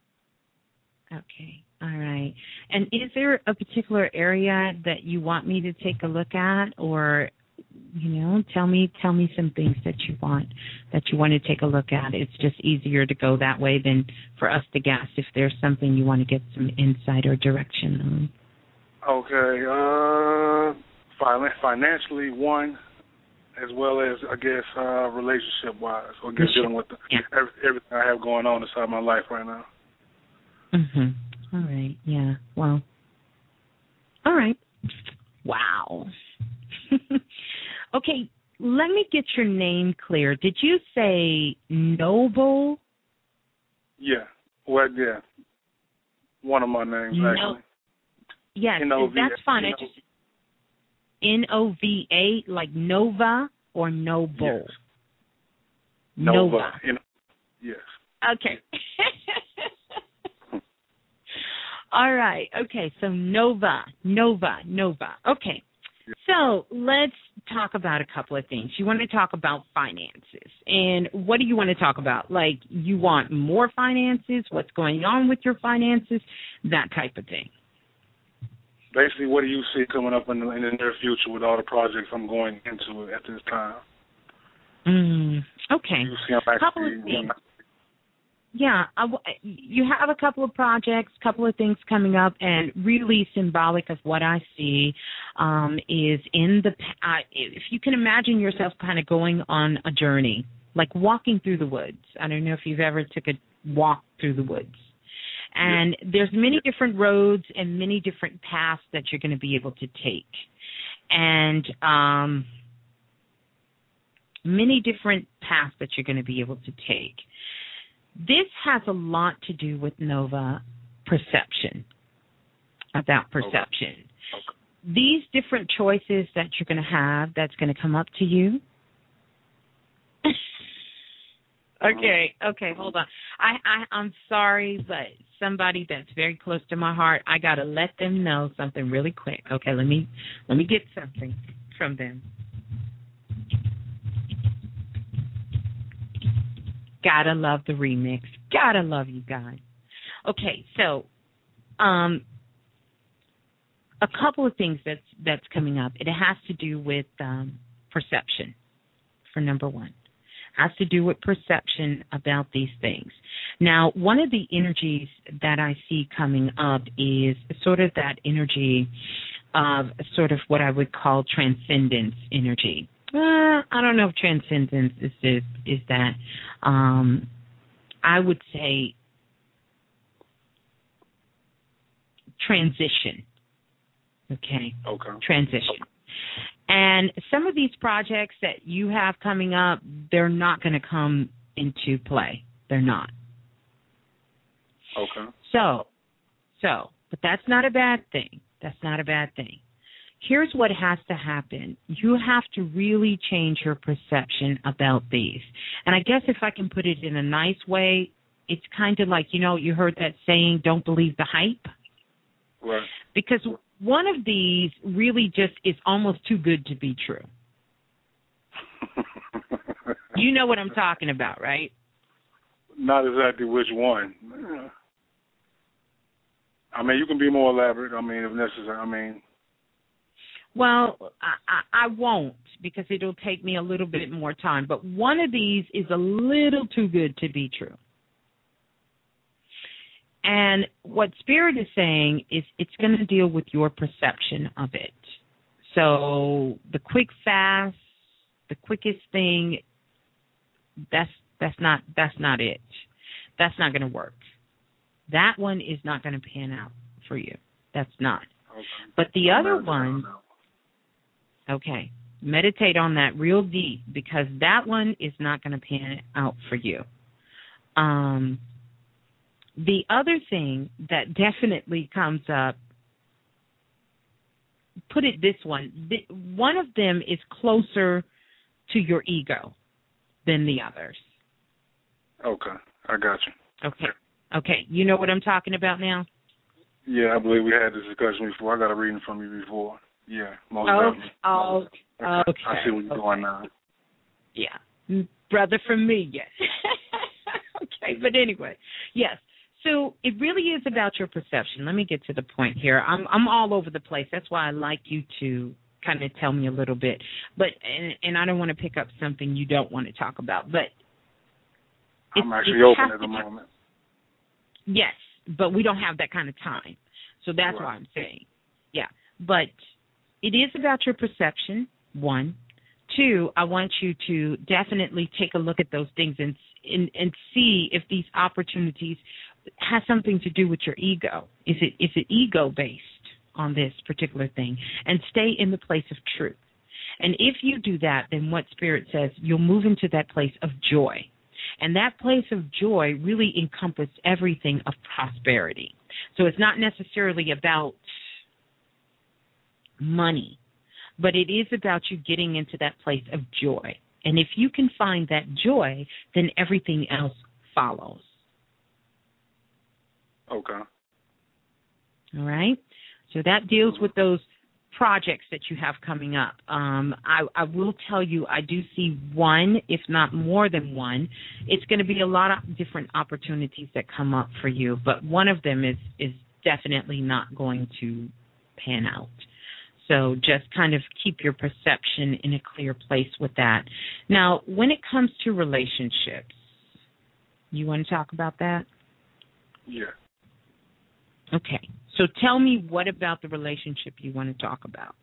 Okay. All right. And is there a particular area that you want me to take a look at, or, tell me some things that you want to take a look at? It's just easier to go that way than for us to guess if there's something you want to get some insight or direction on. Okay. Financially, one, as well as, I guess, relationship-wise, or just dealing with everything I have going on inside my life right now. Mm-hmm. All right, yeah, well, all right. Wow. Okay, let me get your name clear. Did you say Noble? Yeah, well, yeah, one of my names, actually. Yes, that's fine. I just Nova, like Nova or Noble. Yes. Nova. Yes. Okay. All right. Okay. So Nova. Okay. Yes. So let's talk about a couple of things. You want to talk about finances. And what do you want to talk about? Like, you want more finances? What's going on with your finances? That type of thing. Basically, what do you see coming up in the near future with all the projects I'm going into at this time? Okay. You see, I'm couple of things. Yeah, you have a couple of projects, couple of things coming up, and really symbolic of what I see is in the if you can imagine yourself kind of going on a journey, like walking through the woods. I don't know if you've ever took a walk through the woods. And there's many different roads and many different paths that you're going to be able to take. And many different paths that you're going to be able to take. This has a lot to do with Nova perception, about perception. Okay. These different choices that you're going to have that's going to come up to you. Okay, hold on. I'm sorry, but somebody that's very close to my heart, I got to let them know something really quick. Okay, let me get something from them. Gotta love the remix. Gotta love you guys. Okay, so a couple of things that's coming up. It has to do with perception, for number one. Has to do with perception about these things. Now, one of the energies that I see coming up is sort of that energy of sort of what I would call transcendence energy. I don't know if transcendence is that. I would say transition. Okay. Transition. And some of these projects that you have coming up, they're not going to come into play. They're not. Okay. So, but that's not a bad thing. That's not a bad thing. Here's what has to happen. You have to really change your perception about these. And I guess if I can put it in a nice way, it's kind of like, you heard that saying, don't believe the hype. Right. Because one of these really just is almost too good to be true. You know what I'm talking about, right? Not exactly which one. I mean, you can be more elaborate, if necessary. Well, I won't, because it'll take me a little bit more time. But one of these is a little too good to be true. And what Spirit is saying is it's going to deal with your perception of it. So the quick fast, the quickest thing, that's not it. That's not going to work. That one is not going to pan out for you. That's not. Okay. But the other one, okay, meditate on that real deep, because that one is not going to pan out for you. The other thing that definitely comes up, put it this one, one of them is closer to your ego than the others. Okay, I got you. Okay, you know what I'm talking about now? Yeah, I believe we had this discussion before. I got a reading from you before. Yeah, most definitely. Okay. I see what you're doing now. Yeah, brother from me, yes. Okay, but anyway, yes. So it really is about your perception. Let me get to the point here. I'm all over the place. That's why I like you to kind of tell me a little bit. But and I don't want to pick up something you don't want to talk about. But I'm actually open at the moment. Yes, but we don't have that kind of time. So that's why I'm saying. Yeah. But it is about your perception, one. Two, I want you to definitely take a look at those things and see if these opportunities has something to do with your ego. Is it ego based on this particular thing? And stay in the place of truth. And if you do that, then what Spirit says, you'll move into that place of joy. And that place of joy really encompasses everything of prosperity. So it's not necessarily about money, but it is about you getting into that place of joy. And if you can find that joy, then everything else follows. Okay. All right? So that deals with those projects that you have coming up. I will tell you, I do see one, if not more than one. It's going to be a lot of different opportunities that come up for you, but one of them is definitely not going to pan out. So just kind of keep your perception in a clear place with that. Now, when it comes to relationships, you want to talk about that? Yeah. Okay. So tell me, what about the relationship you want to talk about?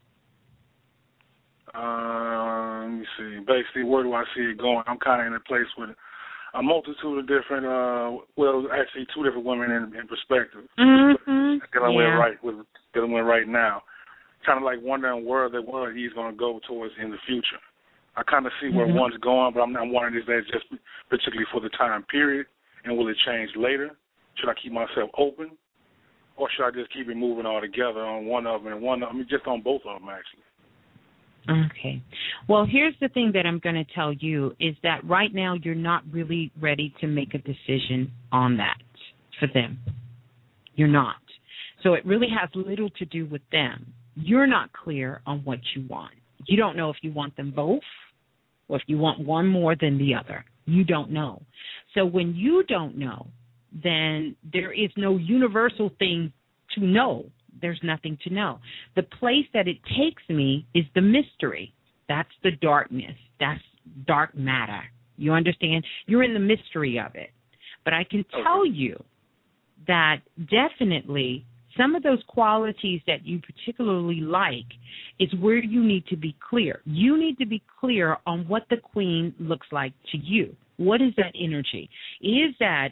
Let me see. Basically, where do I see it going? I'm kind of in a place with a multitude of different, actually two different women in perspective. Mm-hmm. Dealing with right now. Kind of like wondering where he's going to go towards in the future. I kind of see where one's going, but I'm wondering, is that just particularly for the time period, and will it change later? Should I keep myself open, or should I just keep it moving all together on one of them and just on both of them, actually? Okay. Well, here's the thing that I'm going to tell you is that right now you're not really ready to make a decision on that for them. You're not. So it really has little to do with them. You're not clear on what you want. You don't know if you want them both or if you want one more than the other. You don't know. So when you don't know, then there is no universal thing to know. There's nothing to know. The place that it takes me is the mystery. That's the darkness. That's dark matter. You understand? You're in the mystery of it. But I can tell you that definitely some of those qualities that you particularly like is where you need to be clear. You need to be clear on what the queen looks like to you. What is that energy? Is that,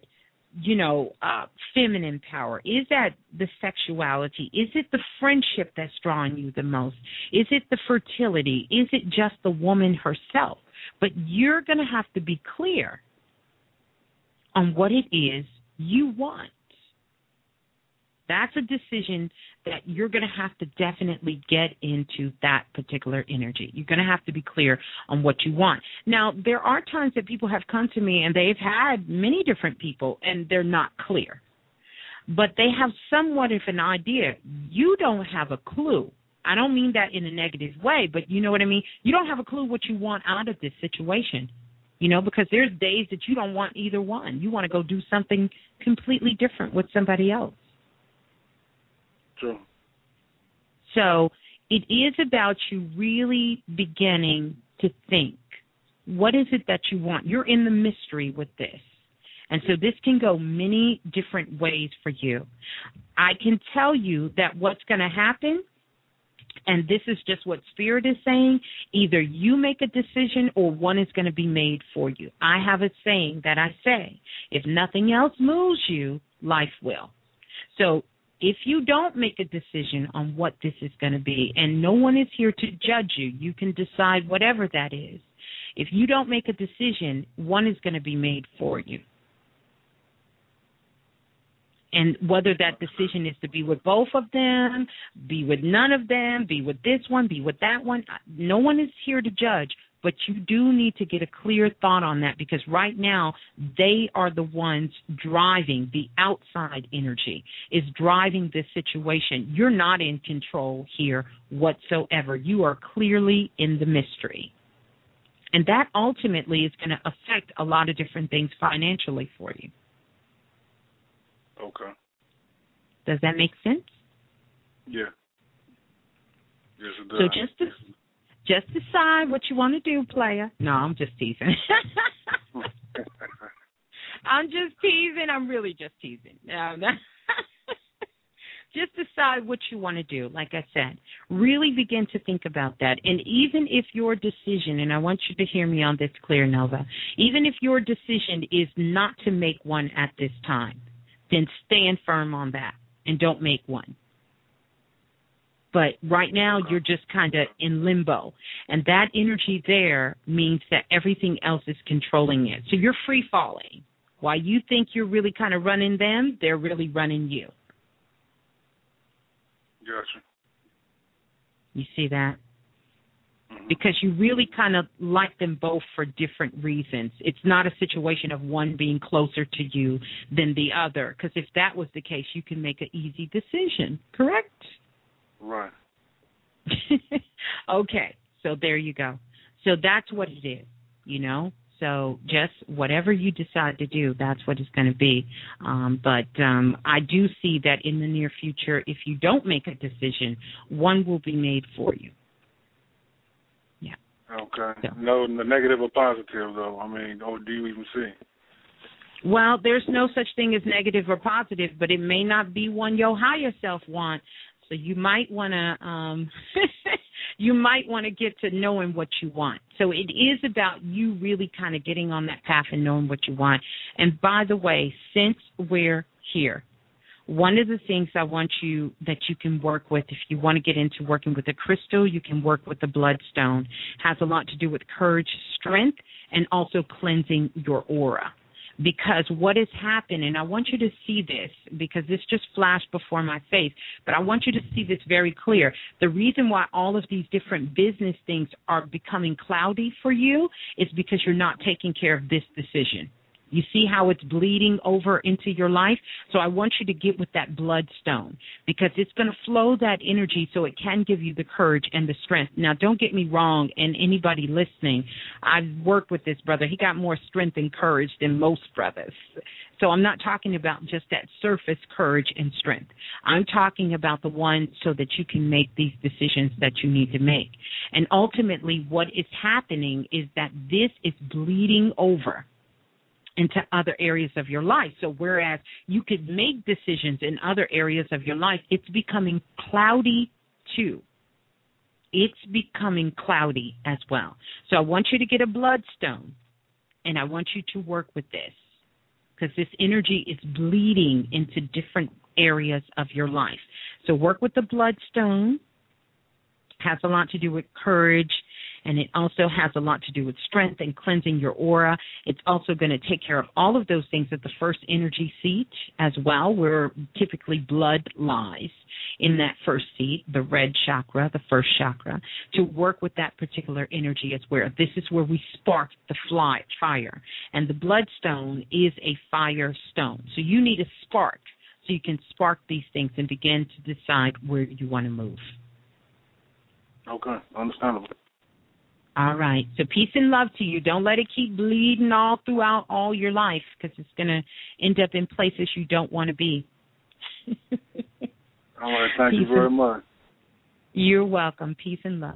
feminine power? Is that the sexuality? Is it the friendship that's drawing you the most? Is it the fertility? Is it just the woman herself? But you're going to have to be clear on what it is you want. That's a decision that you're going to have to definitely get into that particular energy. You're going to have to be clear on what you want. Now, there are times that people have come to me and they've had many different people and they're not clear. But they have somewhat of an idea. You don't have a clue. I don't mean that in a negative way, but you know what I mean? You don't have a clue what you want out of this situation, because there's days that you don't want either one. You want to go do something completely different with somebody else. True. So it is about you really beginning to think, what is it that you want? You're in the mystery with this. And so this can go many different ways for you. I can tell you that what's going to happen, and this is just what Spirit is saying, either you make a decision or one is going to be made for you. I have a saying that I say, if nothing else moves you, life will. So if you don't make a decision on what this is going to be, and no one is here to judge you, you can decide whatever that is. If you don't make a decision, one is going to be made for you. And whether that decision is to be with both of them, be with none of them, be with this one, be with that one, no one is here to judge. But you do need to get a clear thought on that, because right now they are the ones driving, the outside energy is driving this situation. You're not in control here whatsoever. You are clearly in the mystery. And that ultimately is going to affect a lot of different things financially for you. Okay. Does that make sense? Yeah. Yes, it does. So just decide what you want to do, player. No, I'm just teasing. I'm just teasing. I'm really just teasing. Just decide what you want to do. Like I said, really begin to think about that. And even if your decision, and I want you to hear me on this clear, Nova, even if your decision is not to make one at this time, then stand firm on that and don't make one. But right now, you're just kind of in limbo. And that energy there means that everything else is controlling it. So you're free falling. While you think you're really kind of running them, they're really running you. Gotcha. You see that? Because you really kind of like them both for different reasons. It's not a situation of one being closer to you than the other. Because if that was the case, you can make an easy decision, correct? Right. Okay, so there you go. So that's what it is, you know. So just whatever you decide to do, that's what it's going to be. But I do see that in the near future, if you don't make a decision, one will be made for you. Yeah. Okay. So. No negative or positive, though. I mean, or do you even see? Well, there's no such thing as negative or positive, but it may not be one your higher self wants. So you might want to get to knowing what you want. So it is about you really kind of getting on that path and knowing what you want. And by the way, since we're here, one of the things I want you that you can work with, if you want to get into working with a crystal, you can work with the bloodstone. Has a lot to do with courage, strength, and also cleansing your aura. Because what has happened, and I want you to see this because this just flashed before my face, but I want you to see this very clear. The reason why all of these different business things are becoming cloudy for you is because you're not taking care of this decision. You see how it's bleeding over into your life? So I want you to get with that bloodstone because it's going to flow that energy so it can give you the courage and the strength. Now, don't get me wrong, and anybody listening, I've worked with this brother. He got more strength and courage than most brothers. So I'm not talking about just that surface courage and strength. I'm talking about the one so that you can make these decisions that you need to make. And ultimately what is happening is that this is bleeding over into other areas of your life. So whereas you could make decisions in other areas of your life, it's becoming cloudy too. It's becoming cloudy as well. So I want you to get a bloodstone, and I want you to work with this because this energy is bleeding into different areas of your life. So work with the bloodstone. Has a lot to do with courage, and it also has a lot to do with strength and cleansing your aura. It's also going to take care of all of those things at the first energy seat as well, where typically blood lies in that first seat, the red chakra, the first chakra, to work with that particular energy as well. This is where we spark the fire, and the bloodstone is a fire stone. So you need a spark so you can spark these things and begin to decide where you want to move. Okay, understandable. All right. So peace and love to you. Don't let it keep bleeding all throughout all your life because it's going to end up in places you don't want to be. All right. Thank you very much. You're welcome. Peace and love.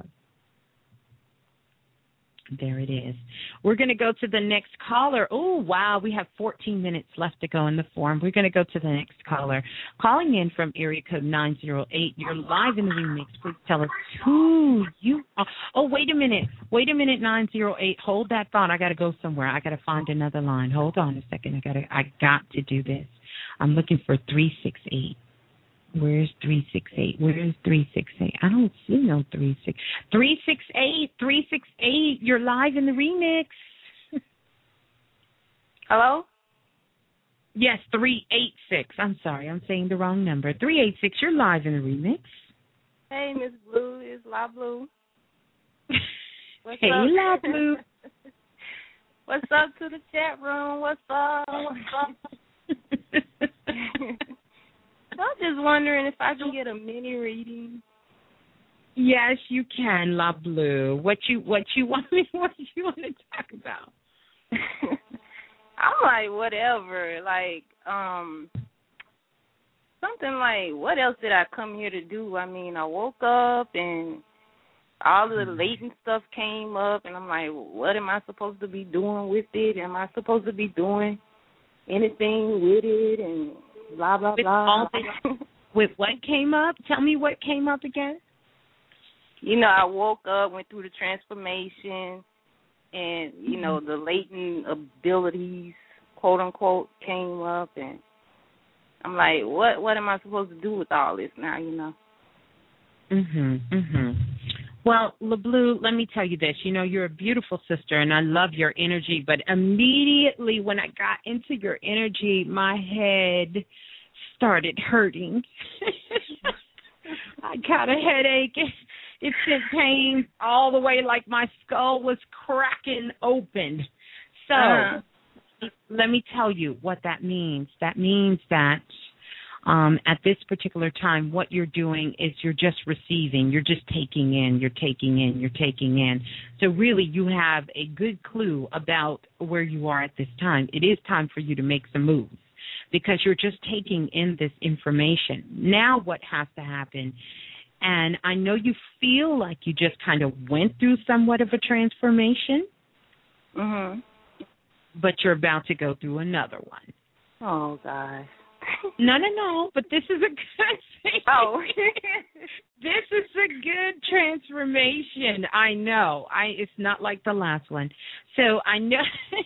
There it is. We're going to go to the next caller. Oh, wow. We have 14 minutes left to go in the forum. We're going to go to the next caller. Calling in from area code 908. You're live in the remix. Please tell us who you are. Oh, wait a minute. 908. Hold that thought. I got to go somewhere. I got to find another line. Hold on a second. I got to do this. I'm looking for 368. Where's 368? Where's 368? I don't see no 368. 368. You're live in the remix. Hello? Yes, 386. I'm sorry. I'm saying the wrong number. 386. You're live in the remix. Hey, Miss Blue. It's La Blue. What's hey, up? La Blue. What's up to the chat room? What's up? I'm just wondering if I can get a mini reading. Yes, you can, La Blue. What you want to talk about? I'm like, whatever. Like, something like, what else did I come here to do? I mean, I woke up and all the latent stuff came up, and I'm like, what am I supposed to be doing with it? Am I supposed to be doing anything with it? And blah, blah, blah. With what came up? Tell me what came up again. You know, I woke up, went through the transformation, and, you know, the latent abilities, quote, unquote, came up. And I'm like, what am I supposed to do with all this now, you know? Well, La Blue, let me tell you this. You know, you're a beautiful sister, and I love your energy. But immediately when I got into your energy, my head started hurting. I got a headache, It sent pains all the way like my skull was cracking open. So let me tell you what that means. That means that at this particular time, what you're doing is you're just receiving. You're just taking in. You're taking in. You're taking in. So really, you have a good clue about where you are at this time. It is time for you to make some moves because you're just taking in this information. Now what has to happen, and I know you feel like you just kind of went through somewhat of a transformation, but you're about to go through another one. Oh, gosh. No, but this is a good thing. Oh. This is a good transformation. I know. It's not like the last one. So I know.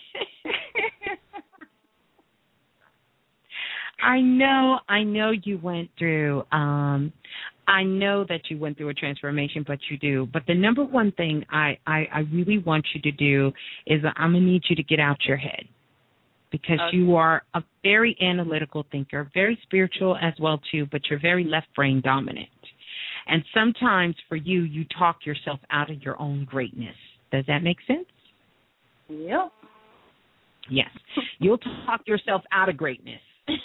I know you went through, I know that you went through a transformation, but you do. But the number one thing I really want you to do is I'm going to need you to get out your head. Because you are a very analytical thinker, very spiritual as well, too, but you're very left brain dominant. And sometimes for you, you talk yourself out of your own greatness. Does that make sense? Yep. Yes. You'll talk yourself out of greatness.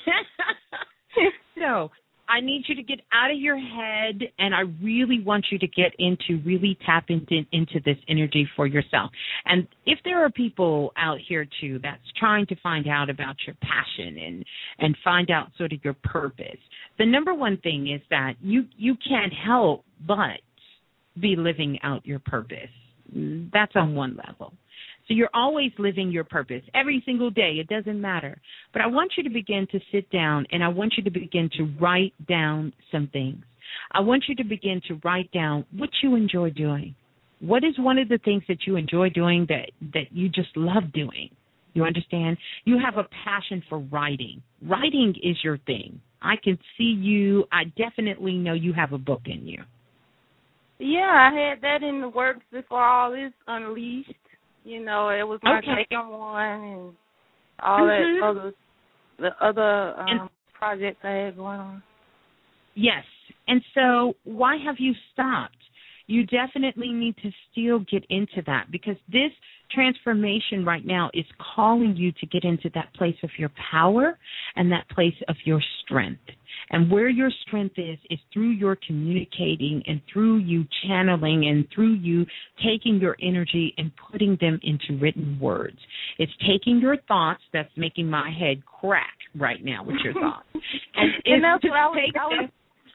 So I need you to get out of your head, and I really want you to really tap into this energy for yourself. And if there are people out here, too, that's trying to find out about your passion and find out sort of your purpose, the number one thing is that you can't help but be living out your purpose. That's on one level. So you're always living your purpose every single day. It doesn't matter. But I want you to begin to sit down, and I want you to begin to write down some things. I want you to begin to write down what you enjoy doing. What is one of the things that you enjoy doing that you just love doing? You understand? You have a passion for writing. Writing is your thing. I can see you. I definitely know you have a book in you. Yeah, I had that in the works before all this unleashed. You know, it was my second one and all the other projects I had going on. Yes. And so why have you stopped? You definitely need to still get into that because this transformation right now is calling you to get into that place of your power and that place of your strength. And where your strength is through your communicating and through you channeling and through you taking your energy and putting them into written words. It's taking your thoughts that's making my head crack right now with your thoughts. And that's what I was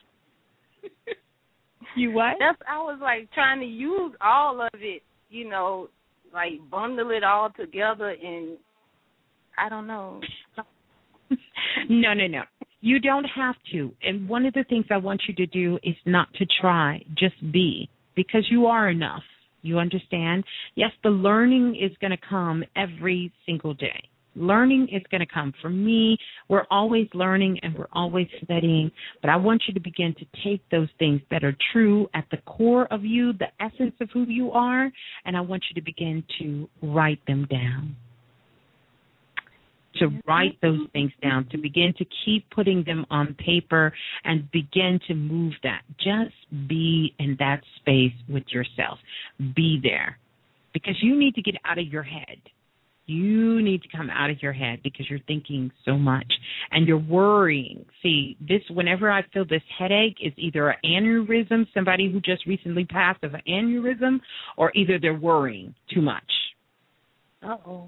You what? I was like trying to use all of it, you know, like bundle it all together, and I don't know. No. You don't have to. And one of the things I want you to do is not to try, just be, because you are enough. You understand? Yes, the learning is going to come every single day. Learning is going to come. For me, we're always learning and we're always studying, but I want you to begin to take those things that are true at the core of you, the essence of who you are, and I want you to begin to write them down. To write those things down, to begin to keep putting them on paper and begin to move that. Just be in that space with yourself. Be there. Because you need to get out of your head. You need to come out of your head because you're thinking so much and you're worrying. See, whenever I feel this headache is either an aneurysm, somebody who just recently passed of an aneurysm, or either they're worrying too much. Uh-oh.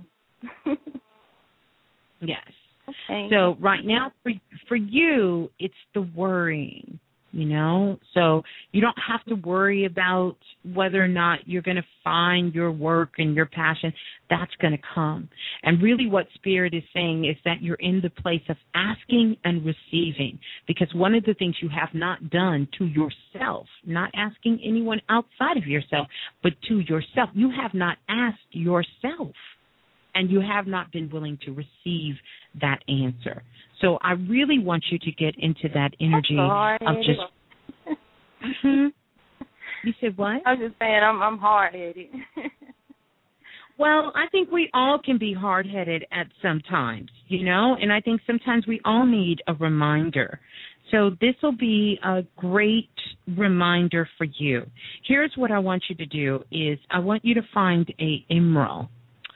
Yes. Okay. So right now for you, it's the worrying, you know. So you don't have to worry about whether or not you're going to find your work and your passion. That's going to come. And really what Spirit is saying is that you're in the place of asking and receiving, because one of the things you have not done to yourself, not asking anyone outside of yourself, but to yourself, you have not asked yourself. And you have not been willing to receive that answer. So I really want you to get into that energy of just. Mm-hmm. You said what? I was just saying I'm hard-headed. Well, I think we all can be hard-headed at some times, you know, and I think sometimes we all need a reminder. So this will be a great reminder for you. Here's what I want you to do is I want you to find an emerald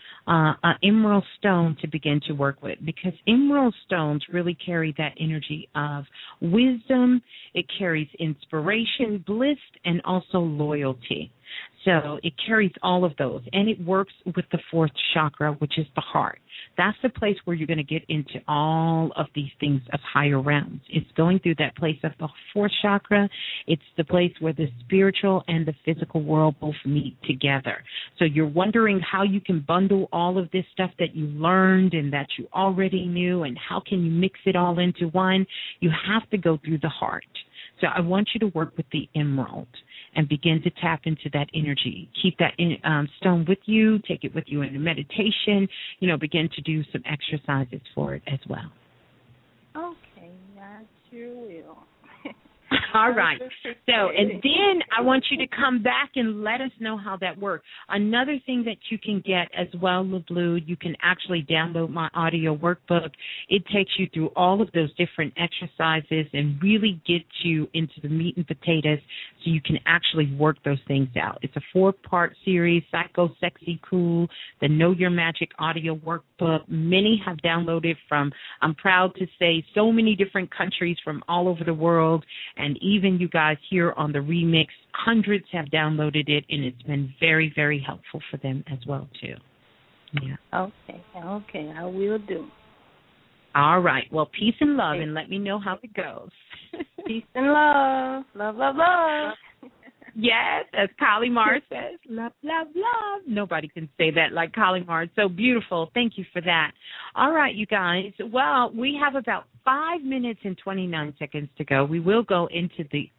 stone to begin to work with, because emerald stones really carry that energy of wisdom. It carries inspiration, bliss, and also loyalty. So it carries all of those, and it works with the fourth chakra, which is the heart. That's the place where you're going to get into all of these things of higher realms. It's going through that place of the fourth chakra. It's the place where the spiritual and the physical world both meet together. So you're wondering how you can bundle all of this stuff that you learned and that you already knew, and how can you mix it all into one? You have to go through the heart. So I want you to work with the emerald and begin to tap into that energy. Keep that stone with you. Take it with you in meditation. Begin to do some exercises for it as well. Okay, I sure will. All right. So, and then I want you to come back and let us know how that worked. Another thing that you can get as well, LeBlue, you can actually download my audio workbook. It takes you through all of those different exercises and really gets you into the meat and potatoes so you can actually work those things out. It's a 4-part series, Psycho, Sexy, Cool, the Know Your Magic audio workbook. Many have downloaded from, I'm proud to say, so many different countries from all over the world. And even you guys here on the remix, hundreds have downloaded it, and it's been very, very helpful for them as well, too. Yeah. Okay, I will do. All right. Well, peace and love, and let me know how it goes. Peace and love. Love, love, love. Yes, as Kali Mar says, love, love, love. Nobody can say that like Kali Mar. It's so beautiful. Thank you for that. All right, you guys. Well, we have about 5 minutes and 29 seconds to go. We will go into the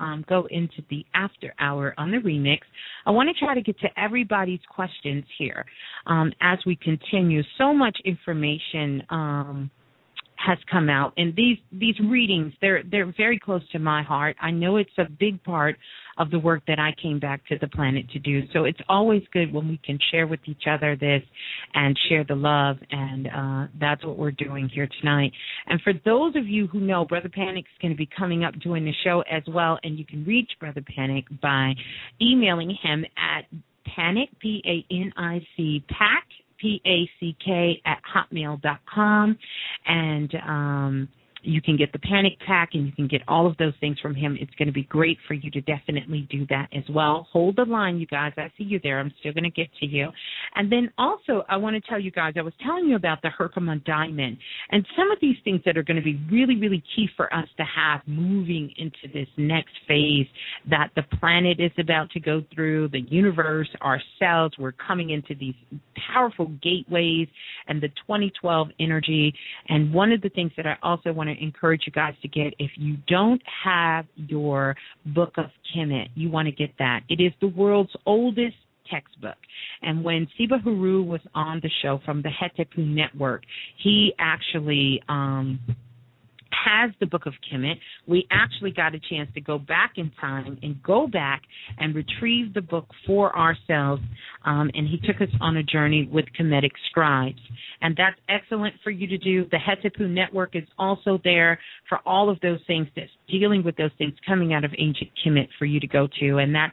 after hour on the remix. I want to try to get to everybody's questions here as we continue. So much information has come out, and these readings, they're very close to my heart. I know it's a big part of the work that I came back to the planet to do. So it's always good when we can share with each other this and share the love, and that's what we're doing here tonight. And for those of you who know, Brother Panic's going to be coming up doing the show as well, and you can reach Brother Panic by emailing him at Panic, P-A-N-I-C, PAC, PACK at hotmail.com, and you can get the Panic Pack, and you can get all of those things from him. It's going to be great for you to definitely do that as well. Hold the line, you guys. I see you there. I'm still going to get to you. And then also, I want to tell you guys, I was telling you about the Herkimer Diamond and some of these things that are going to be really, really key for us to have moving into this next phase that the planet is about to go through, the universe, ourselves. We're coming into these powerful gateways and the 2012 energy. And one of the things that I also want to encourage you guys to get, if you don't have your Book of Kemet, you want to get that. It is the world's oldest textbook. And when Siba Haru was on the show from the Hetepu Network, he actually has the Book of Kemet. We actually got a chance to go back in time and go back and retrieve the book for ourselves, and he took us on a journey with Kemetic scribes. And that's excellent for you to do. The Hetepu Network is also there for all of those things that's dealing with those things coming out of ancient Kemet for you to go to, and that's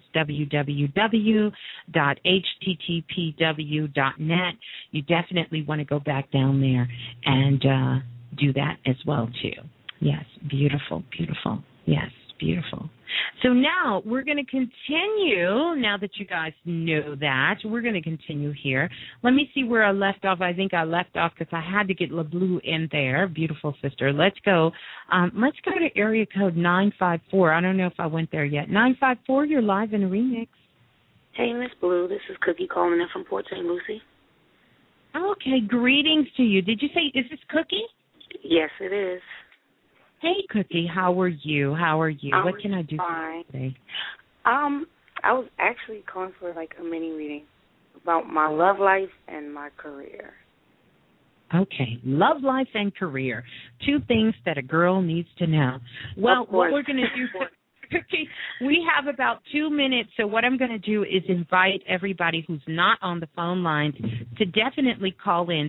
www.httpw.net. You definitely want to go back down there and do that as well, too. Yes, beautiful, beautiful. Yes, beautiful. So now we're going to continue, now that you guys know that, we're going to continue here. Let me see where I left off. I think I left off because I had to get LeBlue in there. Beautiful sister. Let's go. Let's go to area code 954. I don't know if I went there yet. 954, you're live in a remix. Hey, Miss Blue. This is Cookie calling in from Port St. Lucie. Okay, greetings to you. Did you say, is this Cookie? Yes, it is. Hey, Cookie, how are you? What can I do fine. for you today? I was actually calling for like a mini reading about my love life and my career. Okay, love life and career. Two things that a girl needs to know. Well, what we're going to do for Okay, we have about 2 minutes, so what I'm going to do is invite everybody who's not on the phone lines to definitely call in.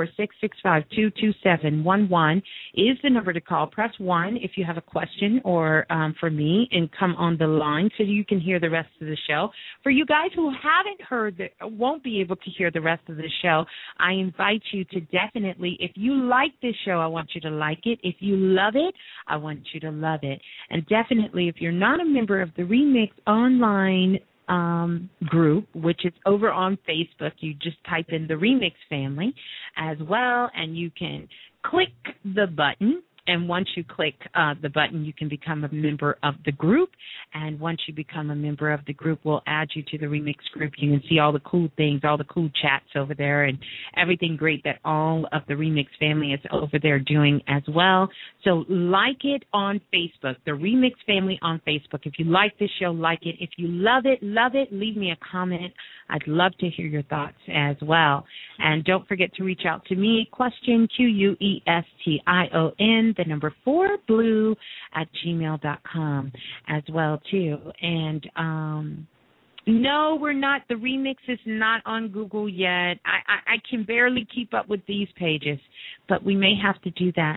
646-652-2711 is the number to call. Press 1 if you have a question or for me, and come on the line so you can hear the rest of the show. For you guys who haven't heard, won't be able to hear the rest of the show, I invite you to definitely, if you like this show, I want you to like it. If you love it, I want you to love it. And definitely, if you're not a member of the Remix online group, which is over on Facebook, you just type in the Remix family as well, and you can click the button. And once you click the button, you can become a member of the group. And once you become a member of the group, we'll add you to the Remix group. You can see all the cool things, all the cool chats over there, and everything great that all of the Remix family is over there doing as well. So like it on Facebook, the Remix family on Facebook. If you like this show, like it. If you love it, leave me a comment. I'd love to hear your thoughts as well. And don't forget to reach out to me, question, question, the number 4, blue, @gmail.com as well, too. And no, we're not. The Remix is not on Google yet. I can barely keep up with these pages, but we may have to do that.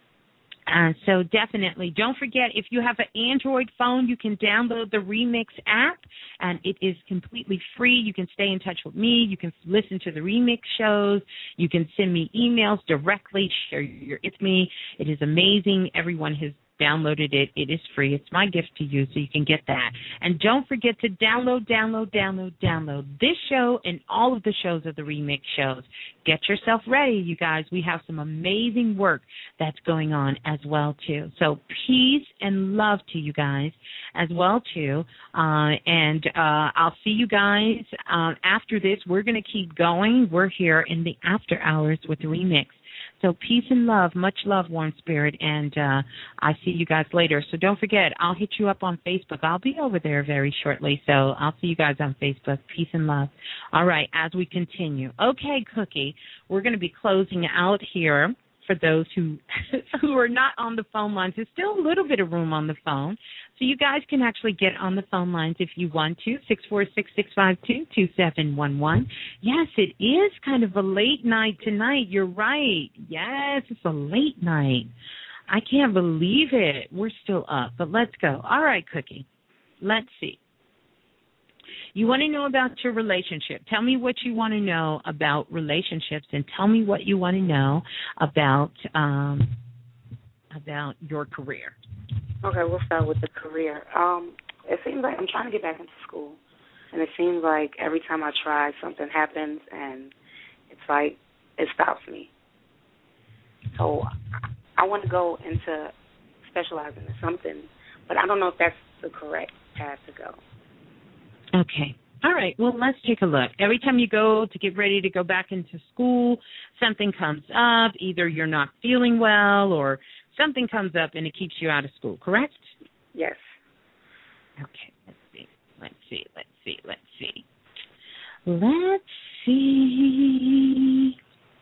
So definitely, don't forget, if you have an Android phone, you can download the Remix app, and it is completely free. You can stay in touch with me. You can listen to the Remix shows. You can send me emails directly, share it's me. It is amazing. Everyone has downloaded it. It is free. It's my gift to you, so you can get that. And don't forget to download this show and all of the shows of the Remix shows. Get yourself ready, you guys. We have some amazing work that's going on as well, too. So peace and love to you guys as well, too. And I'll see you guys after this. We're going to keep going. We're here in the after hours with the Remix. So peace and love, much love, Warm Spirit, and I see you guys later. So don't forget, I'll hit you up on Facebook. I'll be over there very shortly, so I'll see you guys on Facebook. Peace and love. All right, as we continue. Okay, Cookie, we're going to be closing out here. For those who are not on the phone lines, there's still a little bit of room on the phone. So you guys can actually get on the phone lines if you want to, 646-652-2711. Yes, it is kind of a late night tonight. You're right. Yes, it's a late night. I can't believe it. We're still up, but let's go. All right, Cookie. Let's see. You want to know about your relationship. Tell me what you want to know about relationships, and tell me what you want to know about your career. Okay, we'll start with the career. It seems like I'm trying to get back into school, and it seems like every time I try, something happens, and it's like it stops me. So I want to go into specializing in something, but I don't know if that's the correct path to go. Okay. All right. Well, let's take a look. Every time you go to get ready to go back into school, something comes up. Either you're not feeling well or something comes up and it keeps you out of school, correct? Yes. Okay. Let's see.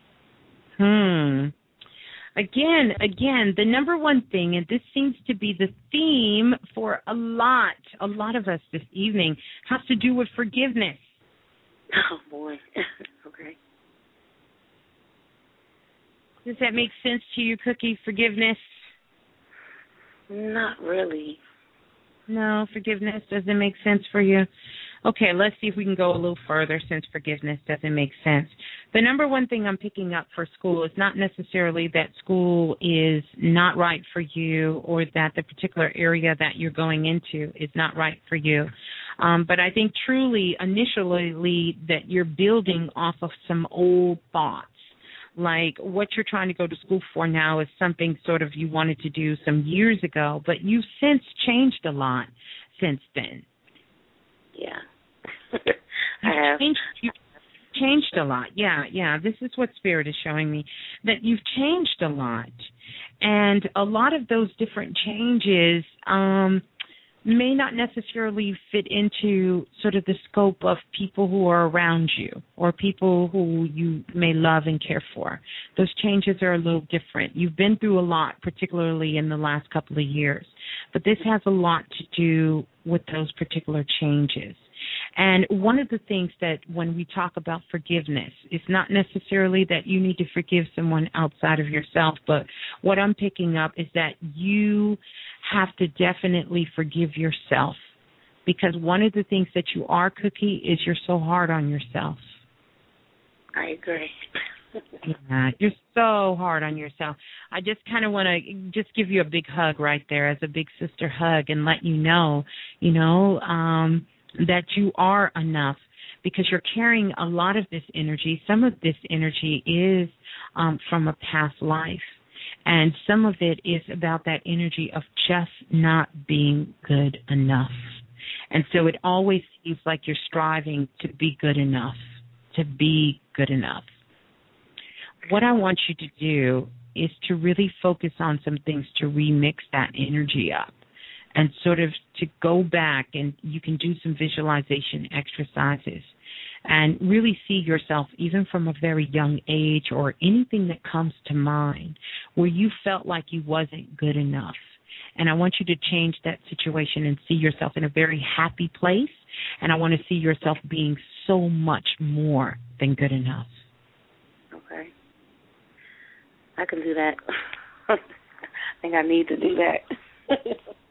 Again, the number one thing, and this seems to be the theme for a lot of us this evening, has to do with forgiveness. Oh, boy. Okay. Does that make sense to you, Cookie, forgiveness? Not really. No, forgiveness doesn't make sense for you. Okay, let's see if we can go a little further since forgiveness doesn't make sense. The number one thing I'm picking up for school is not necessarily that school is not right for you or that the particular area that you're going into is not right for you. But I think truly, initially, that you're building off of some old thoughts. Like what you're trying to go to school for now is something sort of you wanted to do some years ago, but you've since changed a lot since then. Yeah. I have. You've changed a lot. Yeah. This is what Spirit is showing me, that you've changed a lot. And a lot of those different changes, may not necessarily fit into sort of the scope of people who are around you or people who you may love and care for. Those changes are a little different. You've been through a lot, particularly in the last couple of years, but this has a lot to do with those particular changes. And one of the things that when we talk about forgiveness, it's not necessarily that you need to forgive someone outside of yourself, but what I'm picking up is that you have to definitely forgive yourself, because one of the things that you are, Cookie, is you're so hard on yourself. I agree. Yeah, you're so hard on yourself. I just kind of want to just give you a big hug right there as a big sister hug and let you know, that you are enough, because you're carrying a lot of this energy. Some of this energy is from a past life, and some of it is about that energy of just not being good enough. And so it always seems like you're striving to be good enough, to be good enough. What I want you to do is to really focus on some things to remix that energy up. And sort of to go back, and you can do some visualization exercises and really see yourself even from a very young age or anything that comes to mind where you felt like you wasn't good enough. And I want you to change that situation and see yourself in a very happy place. And I want to see yourself being so much more than good enough. Okay. I can do that. I think I need to do that.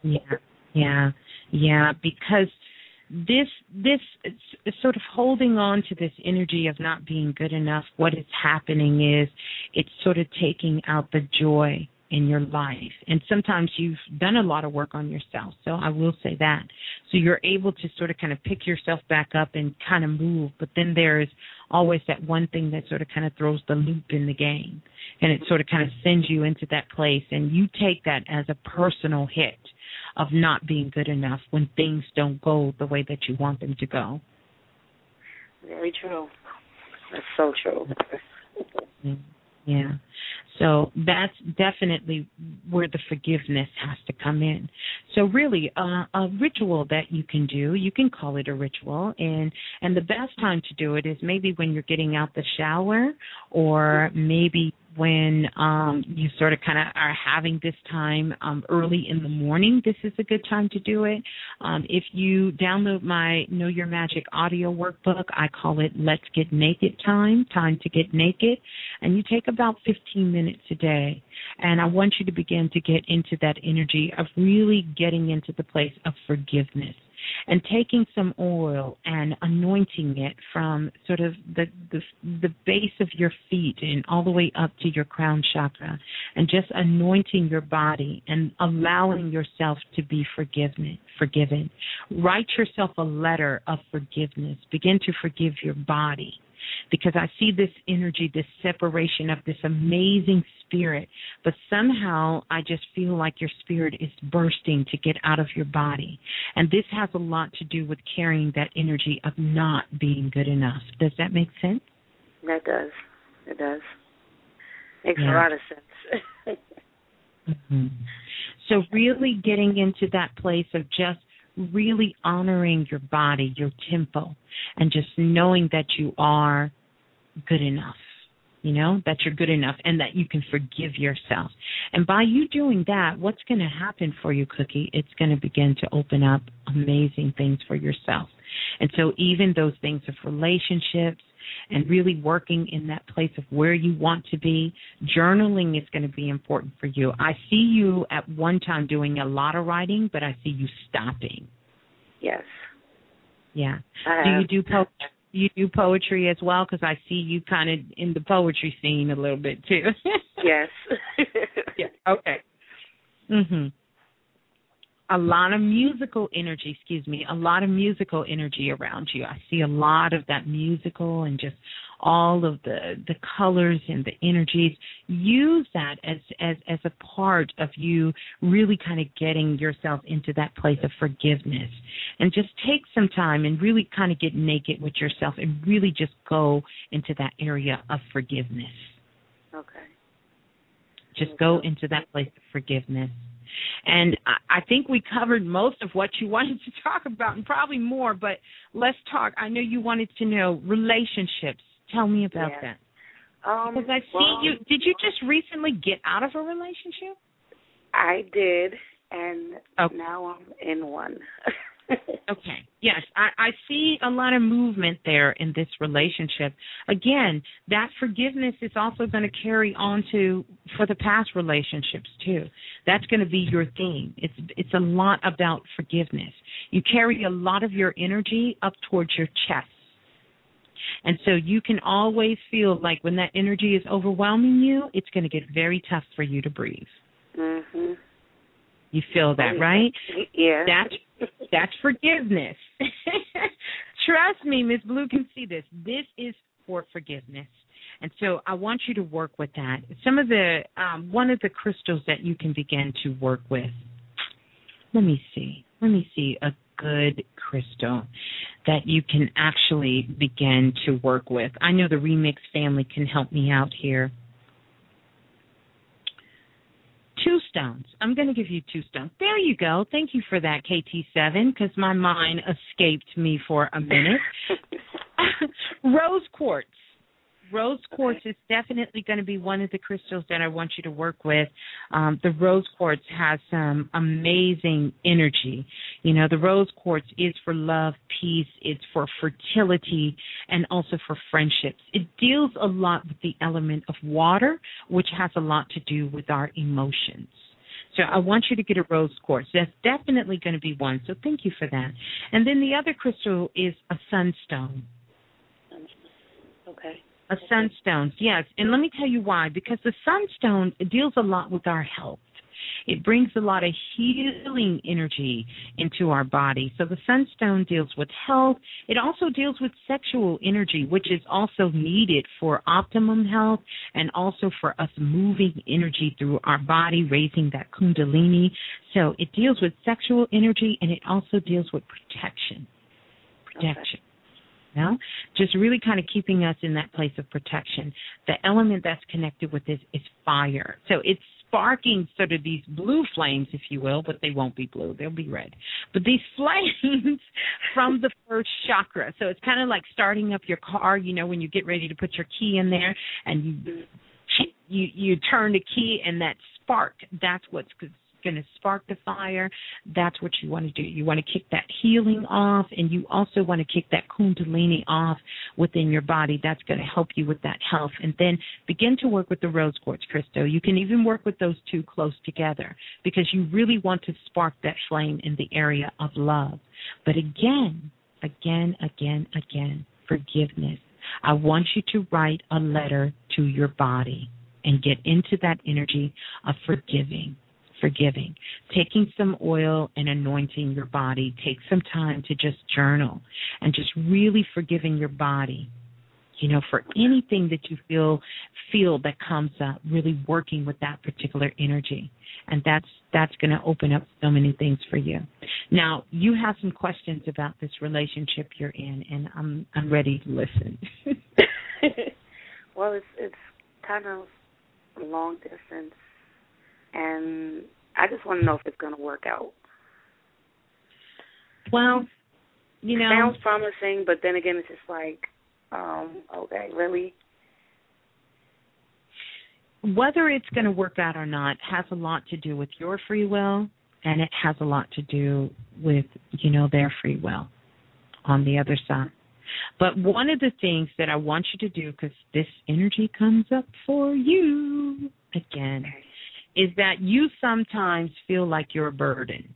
Yeah, because this is sort of holding on to this energy of not being good enough. What is happening is it's sort of taking out the joy in your life. And sometimes you've done a lot of work on yourself, so I will say that. So you're able to sort of kind of pick yourself back up and kind of move, but then there's always that one thing that sort of kind of throws the loop in the game, and it sort of kind of sends you into that place, and you take that as a personal hit of not being good enough when things don't go the way that you want them to go. Very true. That's so true. Yeah. So that's definitely where the forgiveness has to come in. So really, a ritual that you can do, you can call it a ritual, and the best time to do it is maybe when you're getting out the shower, or maybe when you sort of kind of are having this time early in the morning. This is a good time to do it. If you download my Know Your Magic audio workbook, I call it Let's Get Naked Time to get naked, and you take about 15 minutes a day. And I want you to begin to get into that energy of really getting into the place of forgiveness, and taking some oil and anointing it from sort of the base of your feet and all the way up to your crown chakra, and just anointing your body and allowing yourself to be forgiven. Write yourself a letter of forgiveness. Begin to forgive your body, because I see this energy, this separation of this amazing spirit, but somehow I just feel like your spirit is bursting to get out of your body. And this has a lot to do with carrying that energy of not being good enough. Does that make sense? That does. It does. Makes a lot of sense. Mm-hmm. So really getting into that place of just really honoring your body, your tempo, and just knowing that you are good enough, that you're good enough, and that you can forgive yourself. And by you doing that, what's going to happen for you, Cookie? It's going to begin to open up amazing things for yourself. And so even those things of relationships and really working in that place of where you want to be, journaling is going to be important for you. I see you at one time doing a lot of writing, but I see you stopping. Yes. Yeah. Do you do poetry as well? Because I see you kind of in the poetry scene a little bit too. Yes. Yeah. Okay. Mhm. A lot of musical energy around you. I see a lot of that musical and just all of the colors and the energies. Use that as a part of you really kind of getting yourself into that place of forgiveness. And just take some time and really kind of get naked with yourself and really just go into that area of forgiveness. Okay. Just go into that place of forgiveness. And I think we covered most of what you wanted to talk about and probably more, but let's talk. I know you wanted to know relationships. Tell me about that. Because I see you. Did you just recently get out of a relationship? I did, and now I'm in one. Okay. Yes, I see a lot of movement there in this relationship. Again, that forgiveness is also going to carry on for the past relationships too. That's going to be your theme. It's a lot about forgiveness. You carry a lot of your energy up towards your chest. And so you can always feel like when that energy is overwhelming you, it's going to get very tough for you to breathe. Mhm. You feel that, right? Yeah. That's forgiveness. Trust me, Miss Blue can see this. This is for forgiveness. And so I want you to work with that. Some of the one of the crystals that you can begin to work with. Let me see a good crystal that you can actually begin to work with. I know the Remix family can help me out here. 2 stones. I'm going to give you 2 stones. There you go. Thank you for that, KT7, because my mind escaped me for a minute. Rose quartz. Rose quartz is definitely going to be one of the crystals that I want you to work with. The rose quartz has some amazing energy. You know, the rose quartz is for love, peace, it's for fertility, and also for friendships. It deals a lot with the element of water, which has a lot to do with our emotions. So I want you to get a rose quartz. That's definitely going to be one, so thank you for that. And then the other crystal is a sunstone. Okay. A sunstone, yes. And let me tell you why. Because the sunstone deals a lot with our health. It brings a lot of healing energy into our body. So the sunstone deals with health. It also deals with sexual energy, which is also needed for optimum health and also for us moving energy through our body, raising that kundalini. So it deals with sexual energy, and it also deals with protection. Protection. Now, just really kind of keeping us in that place of protection. The element that's connected with this is fire. So it's sparking sort of these blue flames, if you will, but they won't be blue. They'll be red. But these flames from the first chakra. So it's kind of like starting up your car, you know, when you get ready to put your key in there and you turn the key and that spark, that's what's going to spark the fire. That's what you want to do. You want to kick that healing off, and you also want to kick that kundalini off within your body. That's going to help you with that health. And then begin to work with the rose quartz crystal. You can even work with those two close together because you really want to spark that flame in the area of love. But again, forgiveness. I want you to write a letter to your body and get into that energy of forgiving, taking some oil and anointing your body. Take some time to just journal and just really forgiving your body, you know, for anything that you feel that comes up, really working with that particular energy. And that's going to open up so many things for you. Now, you have some questions about this relationship you're in, and I'm ready to listen. Well, it's kind of long distance, and I just want to know if it's going to work out. Well, you know, sounds promising, but then again, it's just like, okay, really? Whether it's going to work out or not has a lot to do with your free will, and it has a lot to do with, you know, their free will on the other side. But one of the things that I want you to do, because this energy comes up for you again, is that you sometimes feel like you're a burden.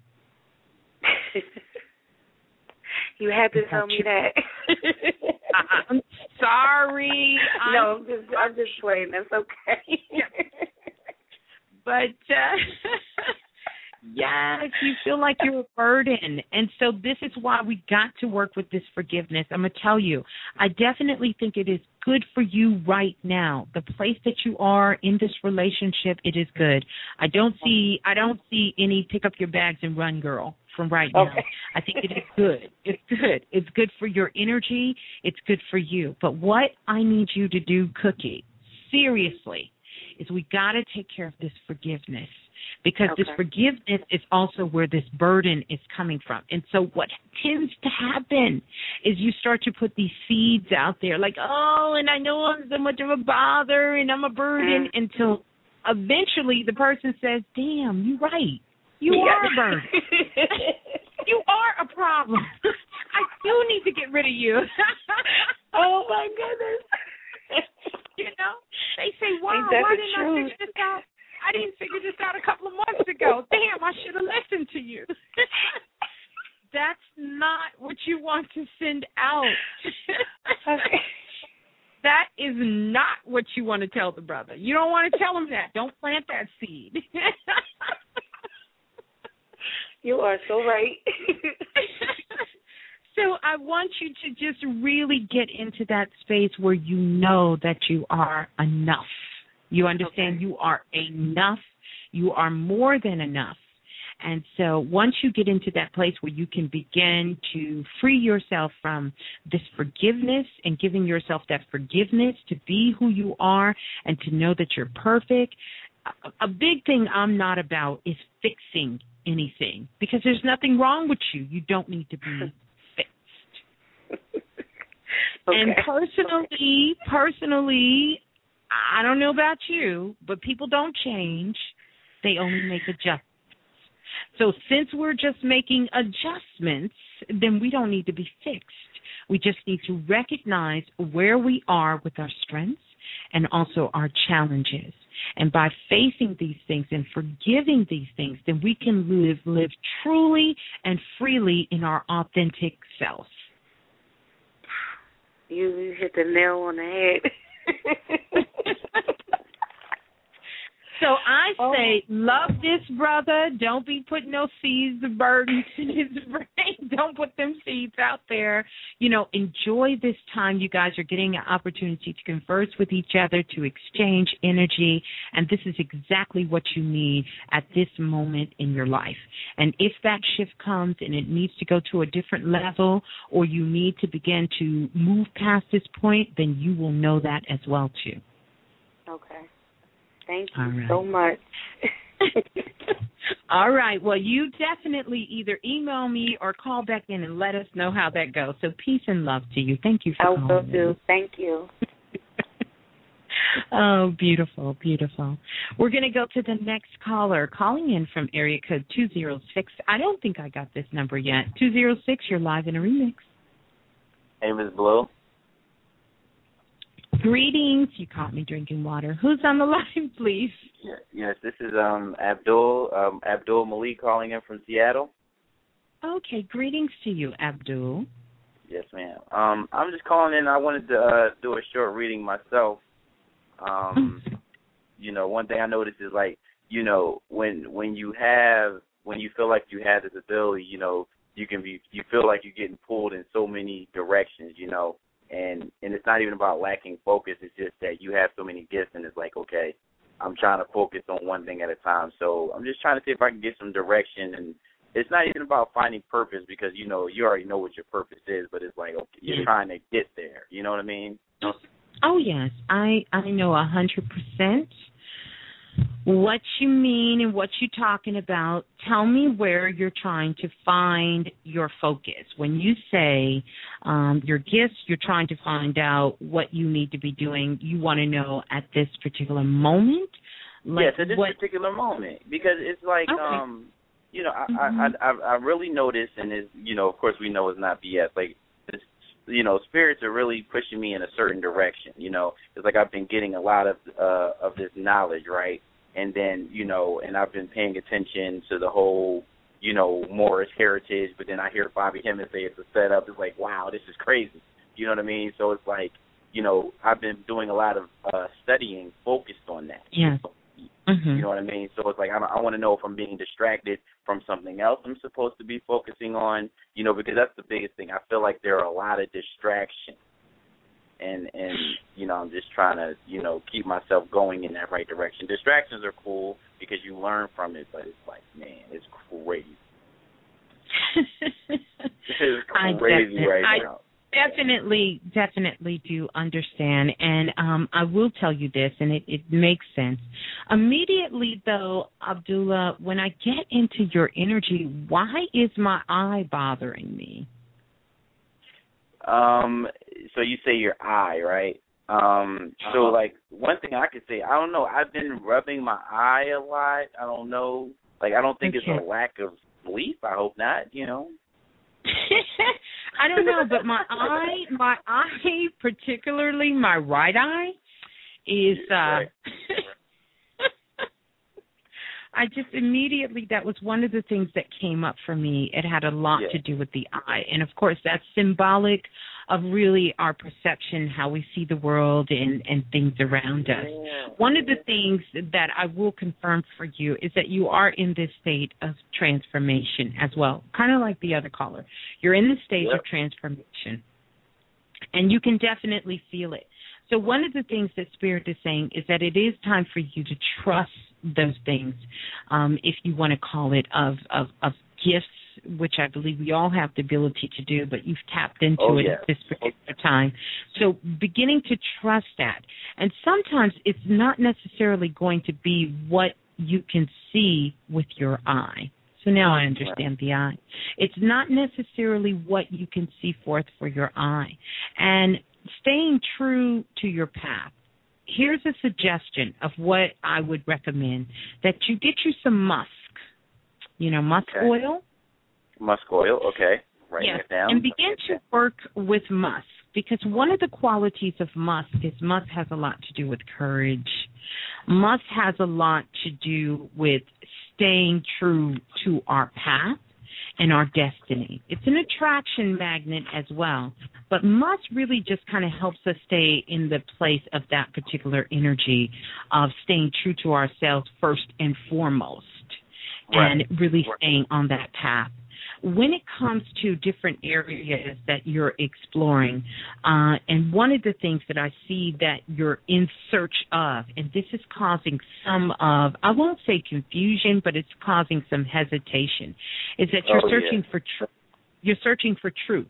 You had to tell me that. I'm sorry. No, I'm just playing. That's okay. But yes, you feel like you're a burden. And so this is why we got to work with this forgiveness. I'm going to tell you, I definitely think it is good for you right now. The place that you are in this relationship, it is good. I don't see any pick up your bags and run, girl, from right now. Okay. I think it is good. It's good. It's good for your energy. It's good for you. But what I need you to do, Cookie, seriously, is we got to take care of this forgiveness. because this forgiveness is also where this burden is coming from. And so what tends to happen is you start to put these seeds out there like, oh, and I know I'm so much of a bother and I'm a burden, until eventually the person says, damn, you're right. You are a burden. You are a problem. I do need to get rid of you. Oh, my goodness. You know, they say, wow, why didn't I figure this out? I didn't figure this out a couple of months ago. Damn, I should have listened to you. That's not what you want to send out. That is not what you want to tell the brother. You don't want to tell him that. Don't plant that seed. You are so right. So I want you to just really get into that space where you know that you are enough. You understand you are enough. You are more than enough. And so once you get into that place where you can begin to free yourself from this forgiveness and giving yourself that forgiveness to be who you are and to know that you're perfect, a big thing I'm not about is fixing anything, because there's nothing wrong with you. You don't need to be fixed. And personally, I don't know about you, but people don't change. They only make adjustments. So since we're just making adjustments, then we don't need to be fixed. We just need to recognize where we are with our strengths and also our challenges. And by facing these things and forgiving these things, then we can live truly and freely in our authentic self. You hit the nail on the head. So I say, love this brother. Don't be putting no seeds of burdens in his brain. Don't put them seeds out there. You know, enjoy this time. You guys are getting an opportunity to converse with each other, to exchange energy, and this is exactly what you need at this moment in your life. And if that shift comes and it needs to go to a different level, or you need to begin to move past this point, then you will know that as well, too. Okay. Thank you so much. All right. Well, you definitely either email me or call back in and let us know how that goes. So peace and love to you. Thank you for calling. I will do. Thank you. Oh, beautiful, beautiful. We're going to go to the next caller calling in from area code 206. I don't think I got this number yet. 206, you're live in a remix. Hey, Ms. Blue. Greetings. You caught me drinking water. Who's on the line, please? Yes, this is Abdul Malik calling in from Seattle. Okay, greetings to you, Abdul. Yes, ma'am. I'm just calling in. I wanted to do a short reading myself. You know, one thing I noticed is, like, you know, when you feel like you have this ability, you know, you feel like you're getting pulled in so many directions, you know. And it's not even about lacking focus. It's just that you have so many gifts, and it's like, okay, I'm trying to focus on one thing at a time. So I'm just trying to see if I can get some direction. And it's not even about finding purpose, because, you know, you already know what your purpose is, but it's like, okay, you're trying to get there. You know what I mean? Oh, yes. I know 100% what you mean and what you're talking about. Tell me where you're trying to find your focus. When you say your gifts, you're trying to find out what you need to be doing. You want to know at this particular moment? Like, yes, at this particular moment. Because it's like, you know, I really noticed, and it's, you know, of course we know it's not BS, like, it's, you know, spirits are really pushing me in a certain direction, you know. It's like I've been getting a lot of this knowledge, right? And then, you know, and I've been paying attention to the whole, you know, Morris heritage, but then I hear Bobby Hemmings say it's a setup. It's like, wow, this is crazy. You know what I mean? So it's like, you know, I've been doing a lot of studying focused on that. Yeah. You know what I mean? So it's like I want to know if I'm being distracted from something else I'm supposed to be focusing on, you know, because that's the biggest thing. I feel like there are a lot of distractions. And you know, I'm just trying to, you know, keep myself going in that right direction. Distractions are cool because you learn from it, but it's like, man, it's crazy. It's crazy right now. definitely do understand. And I will tell you this, and it makes sense. Immediately, though, Abdullah, when I get into your energy, why is my eye bothering me? So you say your eye, right? So, like, one thing I could say, I don't know, I've been rubbing my eye a lot. I don't know. Like, I don't think it's a lack of sleep. I hope not, you know. I don't know, but my eye, particularly my right eye, is I just immediately, that was one of the things that came up for me. It had a lot to do with the eye. And, of course, that's symbolic of really our perception, how we see the world and things around us. One of the things that I will confirm for you is that you are in this state of transformation as well, kind of like the other caller. You're in the stage of transformation, and you can definitely feel it. So one of the things that Spirit is saying is that it is time for you to trust those things, if you want to call it, of gifts, which I believe we all have the ability to do, but you've tapped into it at this particular time. So beginning to trust that. And sometimes it's not necessarily going to be what you can see with your eye. So now I understand the eye. It's not necessarily what you can see forth for your eye. And staying true to your path. Here's a suggestion of what I would recommend, that you get you some musk. You know, musk oil? Musk oil, okay. Writing it down. And begin to work with musk, because one of the qualities of musk is musk has a lot to do with courage. Musk has a lot to do with staying true to our path and our destiny. It's an attraction magnet as well, but musk really just kind of helps us stay in the place of that particular energy of staying true to ourselves first and foremost, and really staying on that path. When it comes to different areas that you're exploring, and one of the things that I see that you're in search of, and this is causing some of, I won't say confusion, but it's causing some hesitation, is that you're searching for truth. You're searching for truth.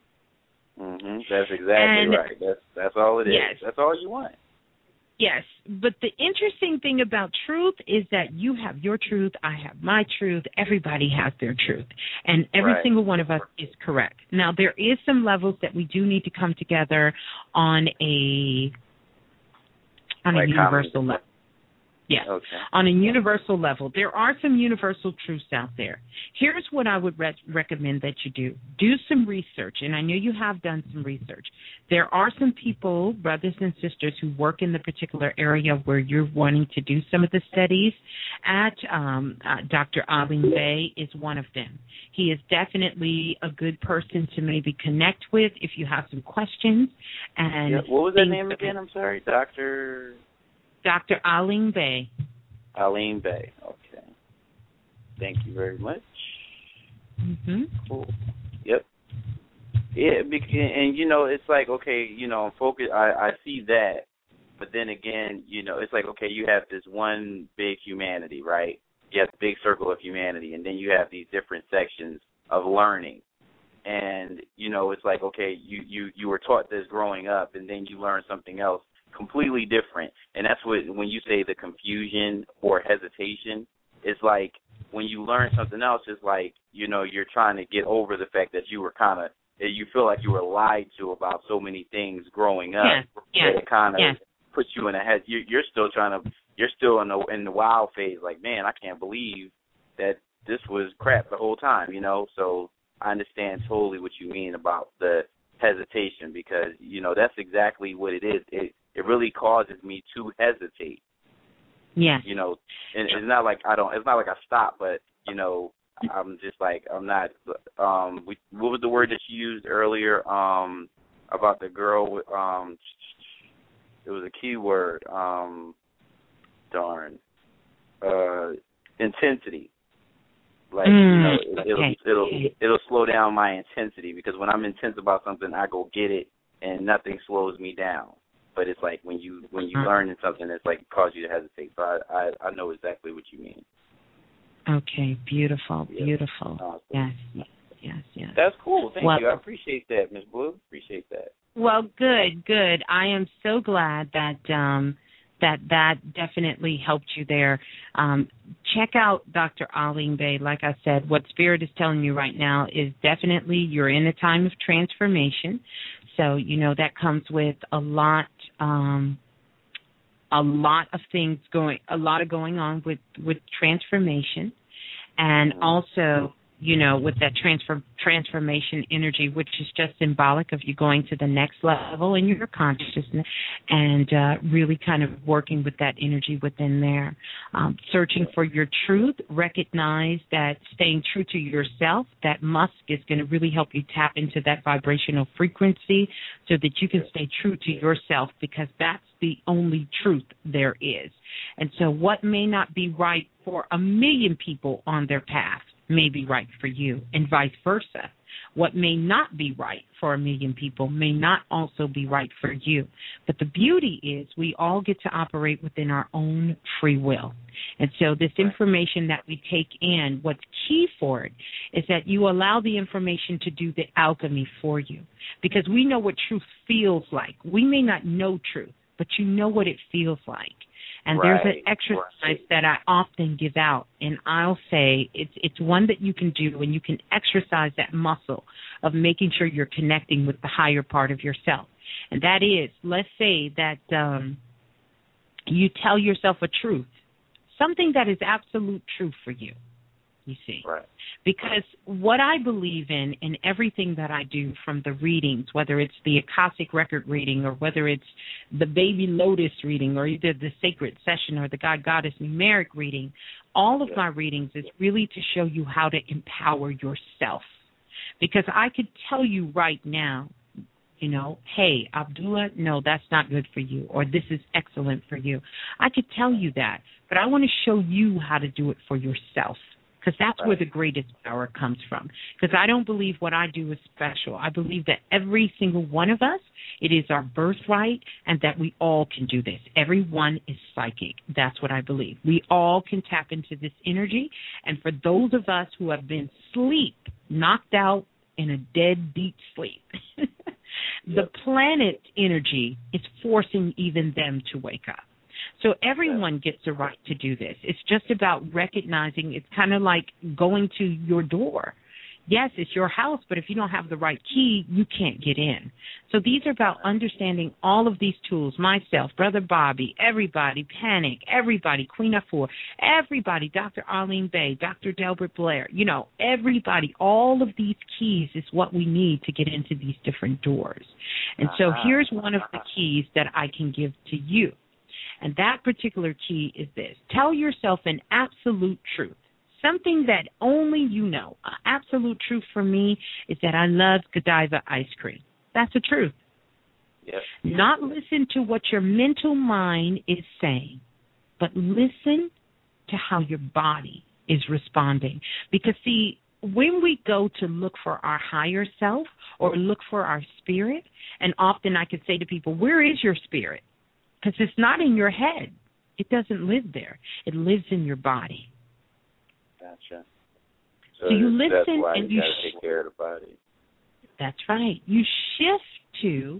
Mm-hmm. That's exactly right. That's all it is. Yes. That's all you want. Yes, but the interesting thing about truth is that you have your truth, I have my truth, everybody has their truth, and every single one of us is correct. Now, there is some levels that we do need to come together on a universal level. Yes, on a universal level. There are some universal truths out there. Here's what I would recommend that you do. Do some research, and I know you have done some research. There are some people, brothers and sisters, who work in the particular area where you're wanting to do some of the studies at. Dr. Alim Bey is one of them. He is definitely a good person to maybe connect with if you have some questions. And what was that name again? I'm sorry, Dr. Alim Bey. Alim Bey. Okay. Thank you very much. Mm-hmm. Cool. Yep. Yeah, and you know, it's like, okay, you know, focus. I see that, but then again, you know, it's like, okay, you have this one big humanity, right? You have the big circle of humanity, and then you have these different sections of learning. And you know, it's like, okay, you were taught this growing up, and then you learn something else completely different. And that's when you say the confusion or hesitation, it's like when you learn something else, it's like, you know, you're trying to get over the fact that you were you feel like you were lied to about so many things growing up. It kind of puts you in a head. You're still in the wild phase, like, man, I can't believe that this was crap the whole time, you know. So I understand totally what you mean about the hesitation, because, you know, that's exactly what it is. It really causes me to hesitate. Yeah. You know, and it's not like I stop, but, you know, I'm just like, I'm not, what was the word that you used earlier, about the girl with, it was a key word, intensity. Like, you know, it'll slow down my intensity, because when I'm intense about something, I go get it, and nothing slows me down. But it's like when you learn something, it's like it causes you to hesitate. So I know exactly what you mean. Okay, beautiful. Awesome. Yes. yes. That's cool. Thank you. I appreciate that, Ms. Blue. Appreciate that. Well, good. I am so glad that that definitely helped you there. Check out Dr. Arlene Bay. Like I said, what Spirit is telling you right now is definitely you're in a time of transformation. So, that comes with a lot of things going on with transformation, and also, with that transformation energy, which is just symbolic of you going to the next level in your consciousness, and really kind of working with that energy within there. Searching for your truth, recognize that staying true to yourself, that musk is going to really help you tap into that vibrational frequency so that you can stay true to yourself, because that's the only truth there is. And so what may not be right for 1 million people on their path may be right for you, and vice versa. What may not be right for 1 million people may not also be right for you. But the beauty is we all get to operate within our own free will. And so this information that we take in, what's key for it is that you allow the information to do the alchemy for you, because we know what truth feels like. We may not know truth, but you know what it feels like. And there's an exercise that I often give out, and I'll say it's one that you can do, and you can exercise that muscle of making sure you're connecting with the higher part of yourself. And that is, let's say that you tell yourself a truth, something that is absolute truth for you, you see. Right. Because what I believe in everything that I do, from the readings, whether it's the Akashic record reading or whether it's the Baby Lotus reading or either the Sacred Session or the God Goddess numeric reading, all of my readings is really to show you how to empower yourself. Because I could tell you right now, hey, Abdullah, no, that's not good for you, or this is excellent for you. I could tell you that, but I want to show you how to do it for yourself. Because that's where the greatest power comes from. Because I don't believe what I do is special. I believe that every single one of us, it is our birthright, and that we all can do this. Everyone is psychic. That's what I believe. We all can tap into this energy. And for those of us who have been knocked out in a dead, deep sleep, the planet energy is forcing even them to wake up. So everyone gets a right to do this. It's just about recognizing. It's kind of like going to your door. Yes, it's your house, but if you don't have the right key, you can't get in. So these are about understanding all of these tools. Myself, Brother Bobby, everybody, Panic, everybody, Queen Afua, everybody, Dr. Arlene Bay, Dr. Delbert Blair, everybody, all of these keys is what we need to get into these different doors. And so here's one of the keys that I can give to you. And that particular key is this. Tell yourself an absolute truth, something that only you know. An absolute truth for me is that I love Godiva ice cream. That's the truth. Yes. Not listen to what your mental mind is saying, but listen to how your body is responding. Because, see, when we go to look for our higher self or look for our spirit, and often I could say to people, where is your spirit? Because it's not in your head. It doesn't live there. It lives in your body. Gotcha. So you listen, that's why and you got to take care of the body. That's right. You shift to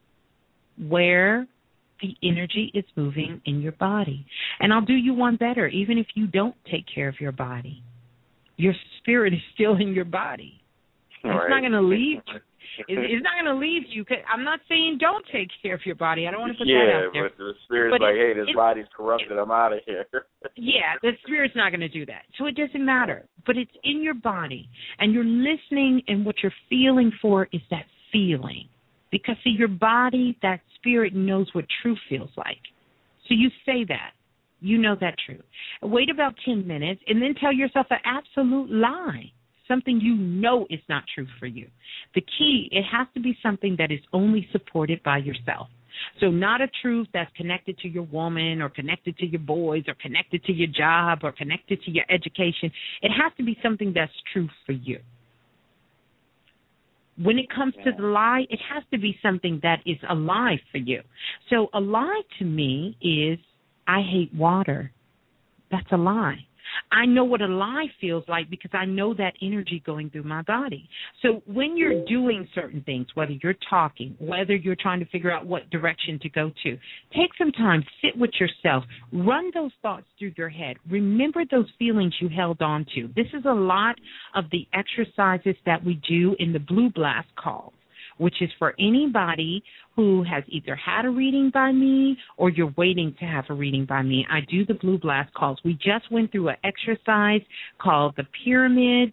where the energy is moving in your body. And I'll do you one better. Even if you don't take care of your body, your spirit is still in your body. It's not going to leave you. It's not going to leave you. I'm not saying don't take care of your body. I don't want to put that out there. Yeah, but the spirit's hey, this body's corrupted. I'm out of here. Yeah, the spirit's not going to do that. So it doesn't matter. But it's in your body. And you're listening, and what you're feeling for is that feeling. Because, see, your body, that spirit knows what truth feels like. So you say that. You know that truth. Wait about 10 minutes, and then tell yourself an absolute lie. Something you know is not true for you. The key, it has to be something that is only supported by yourself. So not a truth that's connected to your woman or connected to your boys or connected to your job or connected to your education. It has to be something that's true for you. When it comes to the lie, it has to be something that is a lie for you. So a lie to me is, I hate water. That's a lie. I know what a lie feels like because I know that energy going through my body. So when you're doing certain things, whether you're talking, whether you're trying to figure out what direction to go to, take some time, sit with yourself, run those thoughts through your head. Remember those feelings you held on to. This is a lot of the exercises that we do in the Blue Blast calls, which is for anybody who has either had a reading by me or you're waiting to have a reading by me. I do the Blue Blast calls. We just went through an exercise called the Pyramid.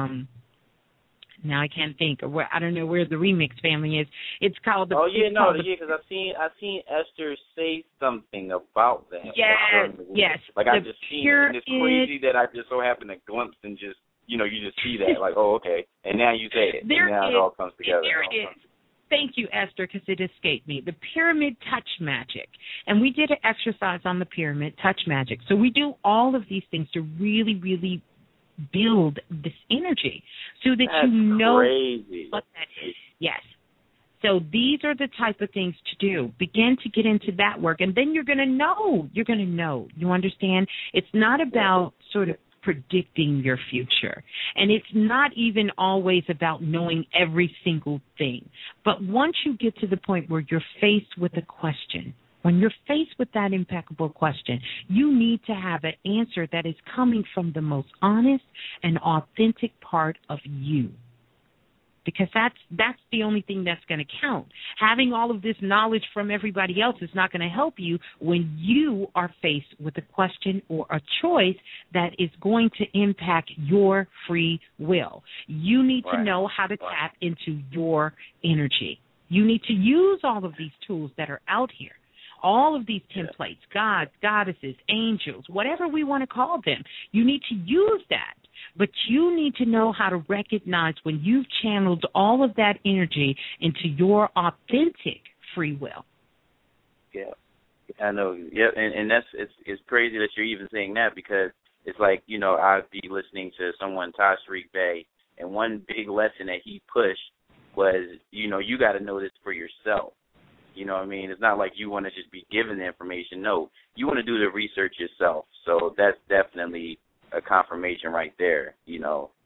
Now I can't think of where, I don't know where the Remix family is. It's called the. Oh yeah, no, yeah, because I've seen Esther say something about that. Yes. Like I just seen it, and it's crazy that I just so happen to glimpse and just, you just see that, like, oh, okay, and now you say it, and now it all comes together. There it is. Thank you, Esther, because it escaped me. The Pyramid Touch Magic. And we did an exercise on the Pyramid Touch Magic. So we do all of these things to really, really build this energy so that That's you know crazy. what that is. Yes. So these are the type of things to do. Begin to get into that work, and then you're going to know. You're going to know. You understand? It's not about sort of predicting your future. And it's not even always about knowing every single thing. But once you get to the point where you're faced with a question, when you're faced with that impeccable question, you need to have an answer that is coming from the most honest and authentic part of you. Because that's the only thing that's going to count. Having all of this knowledge from everybody else is not going to help you when you are faced with a question or a choice that is going to impact your free will. You need to know how to tap into your energy. You need to use all of these tools that are out here. All of these templates, gods, goddesses, angels, whatever we want to call them. You need to use that. But you need to know how to recognize when you've channeled all of that energy into your authentic free will. Yeah, I know. Yeah, and that's it's crazy that you're even saying that, because it's like, I'd be listening to someone, Tashreeq Bey, and one big lesson that he pushed was, you got to know this for yourself. You know what I mean? It's not like you want to just be given the information. No, you want to do the research yourself. So that's definitely a confirmation right there. You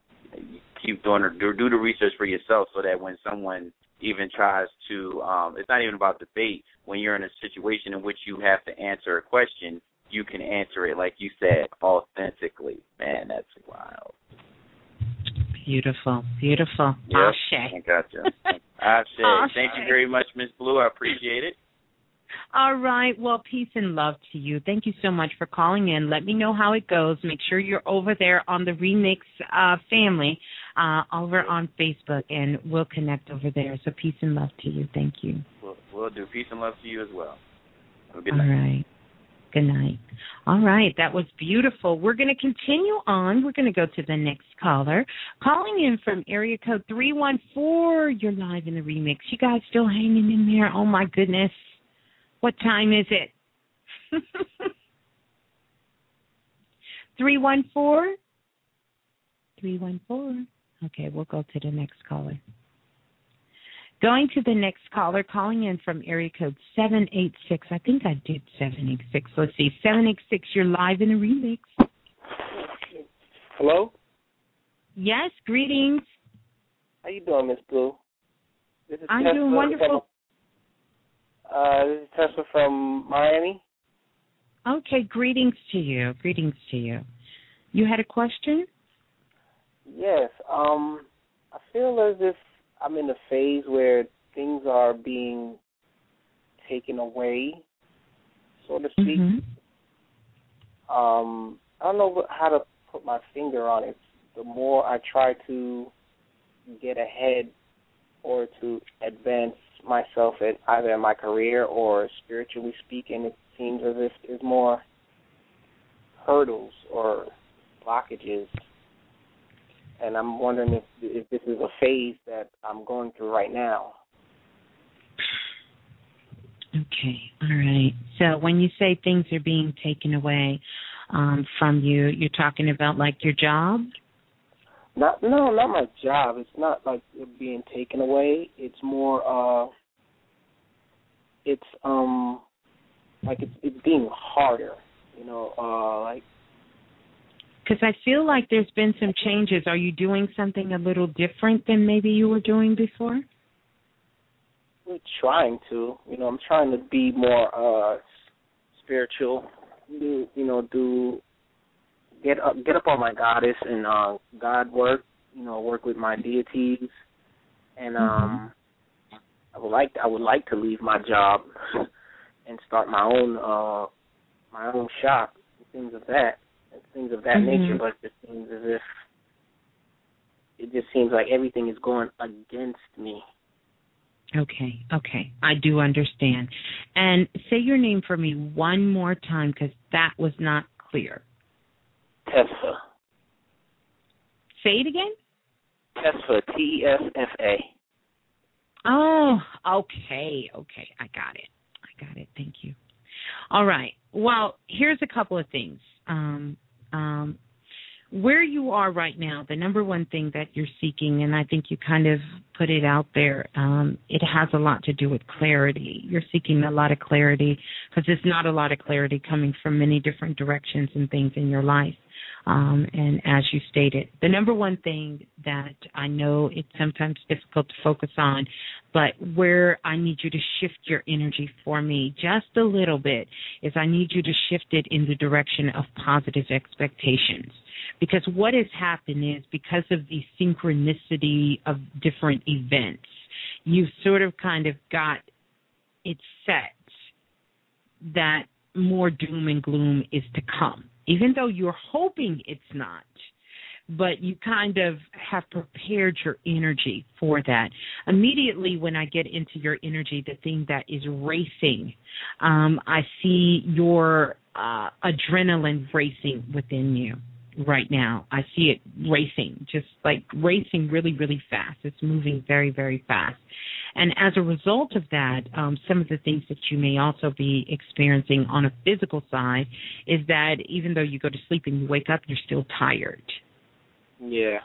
keep doing do the research for yourself, so that when someone even tries to, it's not even about debate. When you're in a situation in which you have to answer a question, you can answer it, like you said, authentically. Man, that's wild. Beautiful, beautiful. Yep. Ashe. I gotcha. Ashe. Thank you very much, Ms. Blue. I appreciate it. All right. Well, peace and love to you. Thank you so much for calling in. Let me know how it goes. Make sure you're over there on the Remix family over on Facebook, and we'll connect over there. So peace and love to you. Thank you. We'll do. Peace and love to you as well. Have a good night. All right. Good night. All right. That was beautiful. We're going to continue on. We're going to go to the next caller. Calling in from area code 314. You're live in the Remix. You guys still hanging in there? Oh, my goodness. What time is it? 314? 314. Okay, we'll go to the next caller. Going to the next caller, calling in from area code 786. I think I did 786. Let's see. 786, you're live in the Remix. Hello? Yes, greetings. How you doing, Miss Blue? This is I'm Tesla doing wonderful. This is Tesla from Miami. Okay, greetings to you. Greetings to you. You had a question? Yes. I feel as if I'm in a phase where things are being taken away, so to speak. Mm-hmm. I don't know how to put my finger on it. The more I try to get ahead or to advance myself either in my career or spiritually speaking, it seems as if there's more hurdles or blockages. And I'm wondering if this is a phase that I'm going through right now. Okay, all right. So when you say things are being taken away from you, you're talking about like your job? Not my job. It's not like it being taken away. It's more it's like it's being harder, like Because I feel like there's been some changes. Are you doing something a little different than maybe you were doing before? We're trying to. I'm trying to be more spiritual. Get up on my goddess and God work. Work with my deities, and I would like to leave my job and start my own shop, things of that nature. But it seems as if it just seems like everything is going against me. Okay. I do understand. And say your name for me one more time, because that was not clear. Tesfa. Say it again? Tesfa, T-E-S-F-A. Oh, okay. I got it. Thank you. All right. Well, here's a couple of things. Where you are right now, the number one thing that you're seeking, and I think you kind of put it out there, it has a lot to do with clarity. You're seeking a lot of clarity because there's not a lot of clarity coming from many different directions and things in your life. And as you stated, the number one thing that I know it's sometimes difficult to focus on, but where I need you to shift your energy for me just a little bit is I need you to shift it in the direction of positive expectations. Because what has happened is because of the synchronicity of different events, you've sort of kind of got it set that more doom and gloom is to come, even though you're hoping it's not. But you kind of have prepared your energy for that. Immediately when I get into your energy, the thing that is racing, I see your adrenaline racing within you right now. I see it racing, just like racing really, really fast. It's moving very, very fast. And as a result of that, some of the things that you may also be experiencing on a physical side is that even though you go to sleep and you wake up, you're still tired. Yeah.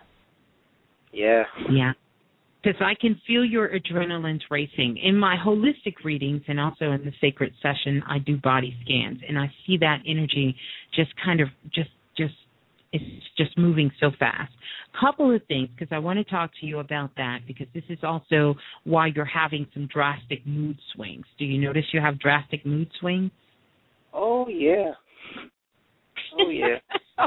Because I can feel your adrenaline's racing. In my holistic readings and also in the sacred session, I do body scans, and I see that energy just kind of it's just moving so fast. Couple of things, because I want to talk to you about that, because this is also why you're having some drastic mood swings. Do you notice you have drastic mood swings? Oh, yeah. Okay.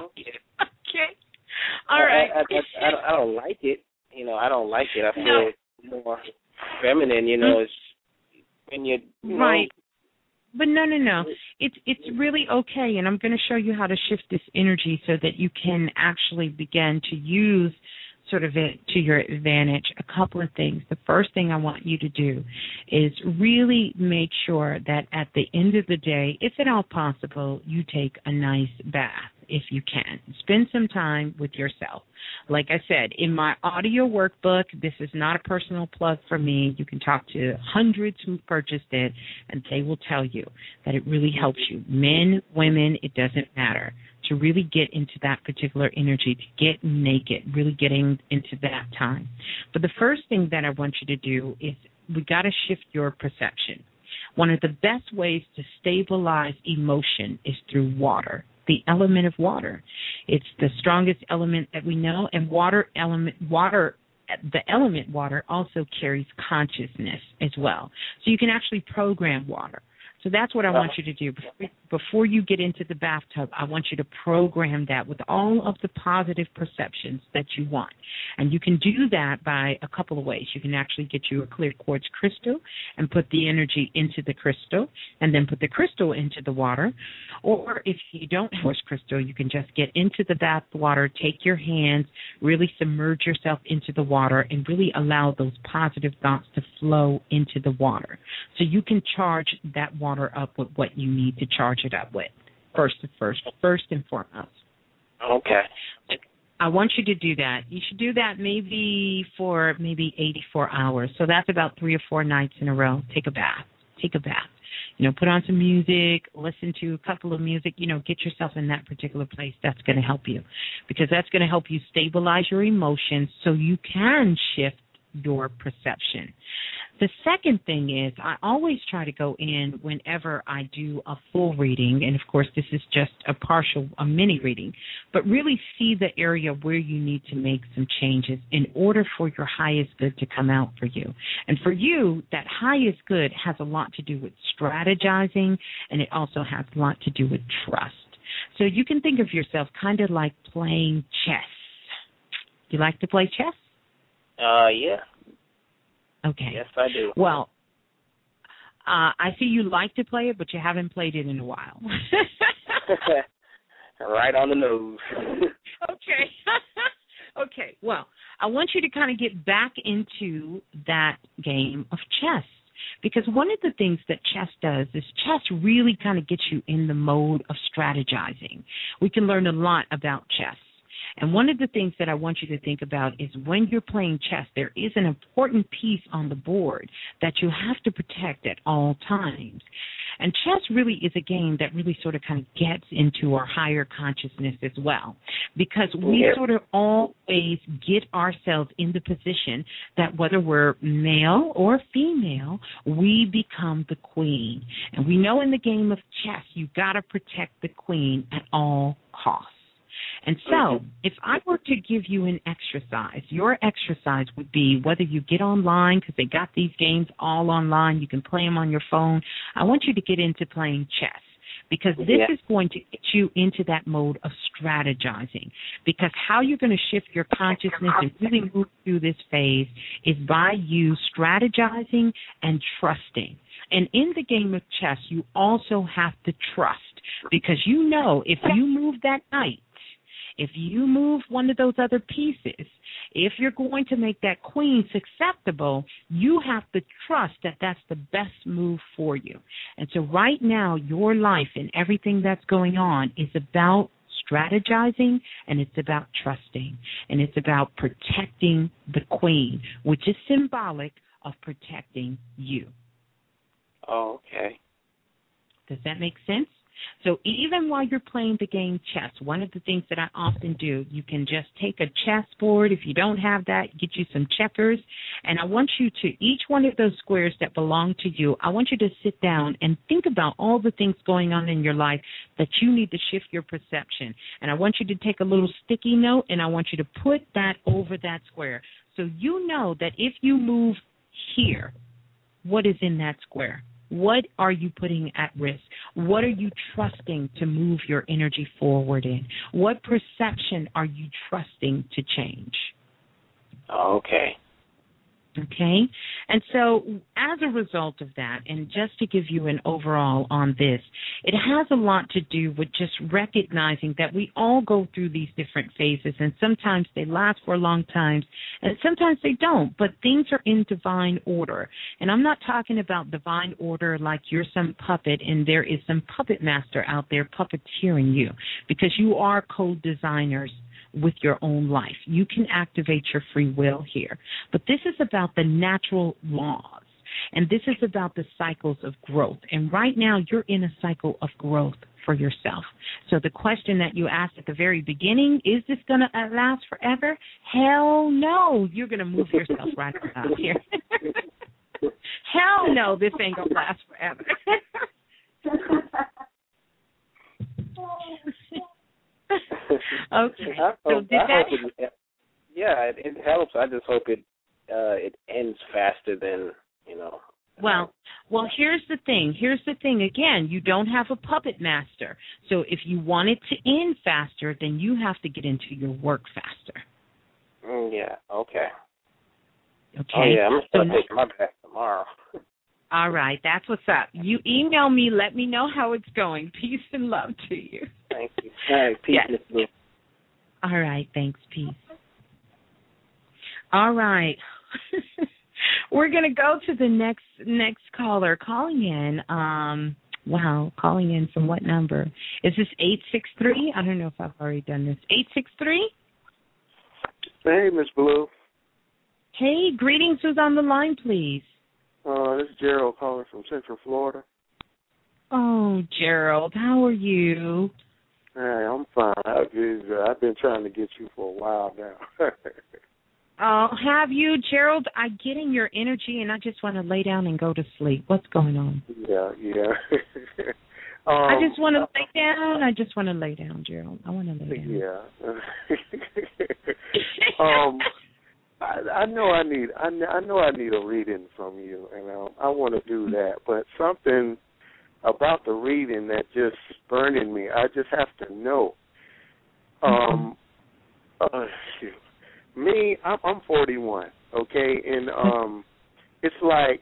All right. I don't like it. I don't like it. I feel more feminine, it's when you right. But no. It's really okay, and I'm going to show you how to shift this energy so that you can actually begin to use sort of it to your advantage. A couple of things. The first thing I want you to do is really make sure that at the end of the day, if at all possible, you take a nice bath if you can. Spend some time with yourself. Like I said, in my audio workbook, this is not a personal plug for me. You can talk to hundreds who purchased it, and they will tell you that it really helps you. Men, women, it doesn't matter. To really get into that particular energy, to get naked, really getting into that time. But the first thing that I want you to do is we got to shift your perception. One of the best ways to stabilize emotion is through water, the element of water. It's the strongest element that we know, and the element water also carries consciousness as well. So you can actually program water. So that's what I want you to do. Before you get into the bathtub, I want you to program that with all of the positive perceptions that you want. And you can do that by a couple of ways. You can actually get you a clear quartz crystal and put the energy into the crystal and then put the crystal into the water. Or if you don't have quartz crystal, you can just get into the bath water, take your hands, really submerge yourself into the water and really allow those positive thoughts to flow into the water. So you can charge that water up with what you need to charge it up with, first and foremost. Okay. I want you to do that. You should do that for 84 hours. So that's about 3 or 4 nights in a row. Take a bath. Put on some music, listen to a couple of music, get yourself in that particular place. That's going to help you because that's going to help you stabilize your emotions so you can shift your perception. The second thing is I always try to go in whenever I do a full reading, and of course this is just a mini reading, but really see the area where you need to make some changes in order for your highest good to come out for you. And for you, that highest good has a lot to do with strategizing, and it also has a lot to do with trust. So you can think of yourself kind of like playing chess. You like to play chess? Yeah. Okay. Yes, I do. Well, I see you like to play it, but you haven't played it in a while. Right on the nose. Okay. Okay. Well, I want you to kind of get back into that game of chess. Because one of the things that chess does is chess really kind of gets you in the mode of strategizing. We can learn a lot about chess. And one of the things that I want you to think about is when you're playing chess, there is an important piece on the board that you have to protect at all times. And chess really is a game that really sort of kind of gets into our higher consciousness as well, because we sort of always get ourselves in the position that whether we're male or female, we become the queen. And we know in the game of chess, you've got to protect the queen at all costs. And so, if I were to give you an exercise, your exercise would be whether you get online, because they got these games all online, you can play them on your phone. I want you to get into playing chess, because this is going to get you into that mode of strategizing. Because how you're going to shift your consciousness and really move through this phase is by you strategizing and trusting. And in the game of chess, you also have to trust, because you know if you move that knight, if you move one of those other pieces, if you're going to make that queen susceptible, you have to trust that that's the best move for you. And so right now, your life and everything that's going on is about strategizing, and it's about trusting, and it's about protecting the queen, which is symbolic of protecting you. Oh, okay. Does that make sense? So even while you're playing the game chess, one of the things that I often do, you can just take a chessboard. If you don't have that, get you some checkers. And I want you to, each one of those squares that belong to you, I want you to sit down and think about all the things going on in your life that you need to shift your perception. And I want you to take a little sticky note, and I want you to put that over that square. So you know that if you move here, what is in that square? What are you putting at risk? What are you trusting to move your energy forward in? What perception are you trusting to change? Okay. Okay? And so as a result of that, and just to give you an overall on this, it has a lot to do with just recognizing that we all go through these different phases, and sometimes they last for a long time, and sometimes they don't, but things are in divine order. And I'm not talking about divine order like you're some puppet and there is some puppet master out there puppeteering you, because you are co-designers with your own life. You can activate your free will here. But this is about the natural laws, and this is about the cycles of growth. And right now, you're in a cycle of growth for yourself. So the question that you asked at the very beginning, is this going to last forever? Hell no. You're going to move yourself right out here. Hell no, this ain't going to last forever. Okay. So did that? It helps. I just hope it ends faster than, Well, here's the thing. Again, you don't have a puppet master. So if you want it to end faster, then you have to get into your work faster. Yeah. Okay. Okay. Oh yeah, I'm gonna take my back tomorrow. All right, that's what's up. You email me, let me know how it's going. Peace and love to you. Thank you. All right, peace. Yes. All right, thanks, peace. All right. We're going to go to the next caller calling in. Calling in from what number? Is this 863? I don't know if I've already done this. 863? Hey, Miss Blue. Hey, greetings. Who's on the line, please? This is Gerald calling from Central Florida. Oh, Gerald, how are you? Hey, I'm fine. I've been trying to get you for a while now. Have you, Gerald? I get in your energy, and I just want to lay down and go to sleep. What's going on? Yeah. I just want to lay down. I just want to lay down, Gerald. I want to lay down. Yeah. I know I need a reading from you, and I want to do that. But something about the reading that just burning me. I just have to know. Me, I'm 41, okay, and it's like,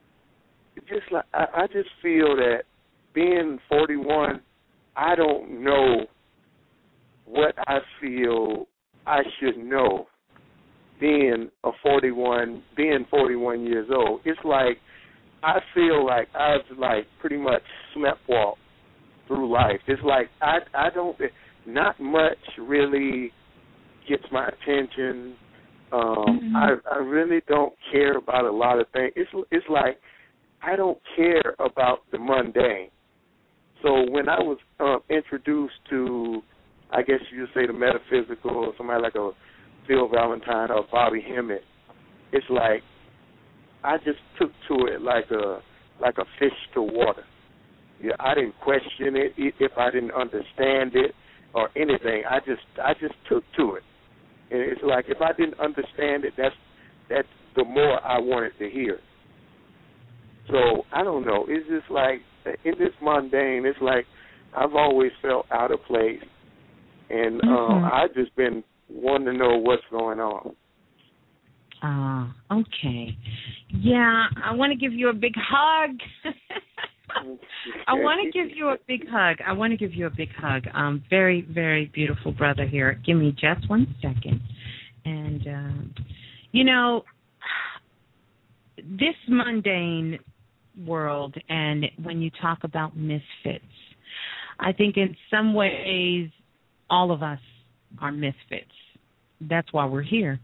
I just feel that being 41, I don't know what I feel I should know. Being 41 years old, it's like I feel like I've pretty much sleptwalked through life. It's like I don't, not much really gets my attention. I really don't care about a lot of things. It's like I don't care about the mundane. So when I was introduced to, I guess you'd say, the metaphysical, or somebody like a Phil Valentine or Bobby Hemmett, it's like I just took to it like a fish to water. Yeah, I didn't question it if I didn't understand it or anything. I just took to it. And it's like if I didn't understand it, that's the more I wanted to hear. So I don't know. It's just like in this mundane, it's like I've always felt out of place, and I've just been wanting to know what's going on. Okay. Yeah, I want to give you a big hug. I want to give you a big hug. Very, very beautiful brother here. Give me just 1 second. And, this mundane world, and when you talk about misfits, I think in some ways all of us are misfits. That's why we're here.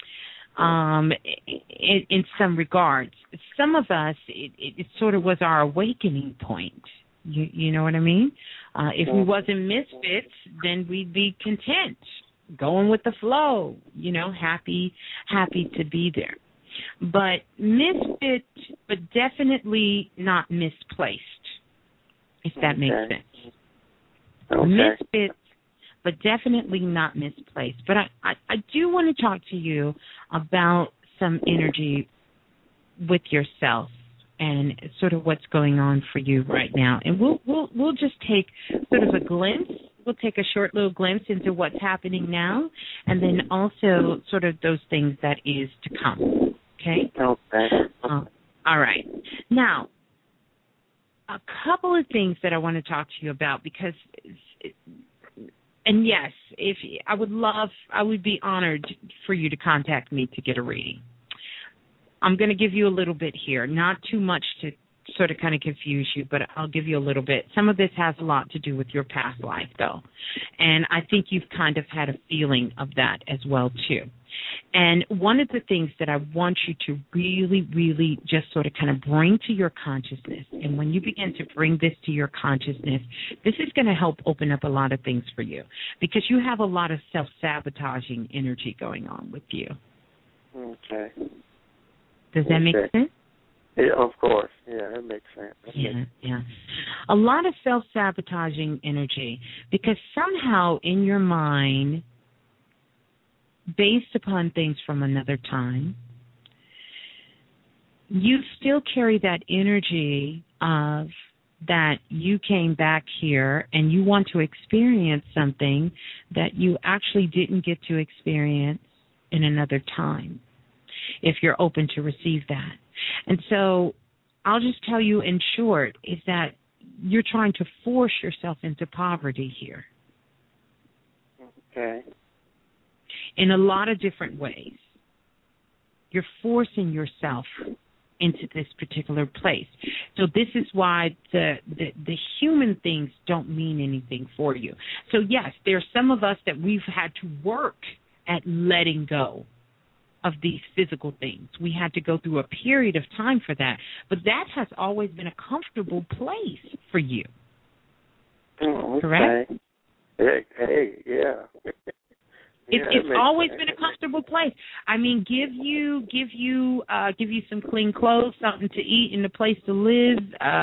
In some regards, some of us, it sort of was our awakening point. You know what I mean? If we wasn't misfits, then we'd be content, going with the flow. Happy to be there. But misfit, but definitely not misplaced. If that makes sense. Misfits, but definitely not misplaced. But I do want to talk to you about some energy with yourself and sort of what's going on for you right now. And we'll just take sort of a glimpse. We'll take a short little glimpse into what's happening now, and then also sort of those things that is to come. Okay? Okay. All right. Now, a couple of things that I want to talk to you about, because and yes, I would be honored for you to contact me to get a reading. I'm going to give you a little bit here, not too much to sort of kind of confuse you, but I'll give you a little bit. Some of this has a lot to do with your past life, though, and I think you've kind of had a feeling of that as well, too. And one of the things that I want you to really, really just sort of kind of bring to your consciousness, and when you begin to bring this to your consciousness, this is going to help open up a lot of things for you, because you have a lot of self-sabotaging energy going on with you. Okay. Does that make sense? Yeah, of course. Yeah, that makes sense. Yeah. A lot of self-sabotaging energy, because somehow in your mind, based upon things from another time, you still carry that energy of that you came back here and you want to experience something that you actually didn't get to experience in another time, if you're open to receive that. And so I'll just tell you in short is that you're trying to force yourself into poverty here. Okay. In a lot of different ways. You're forcing yourself into this particular place. So this is why the human things don't mean anything for you. So yes, there's some of us that we've had to work at letting go of these physical things. We had to go through a period of time for that. But that has always been a comfortable place for you. Okay. Correct? Hey, yeah. It's always been a comfortable place. I mean, give you some clean clothes, something to eat, and a place to live,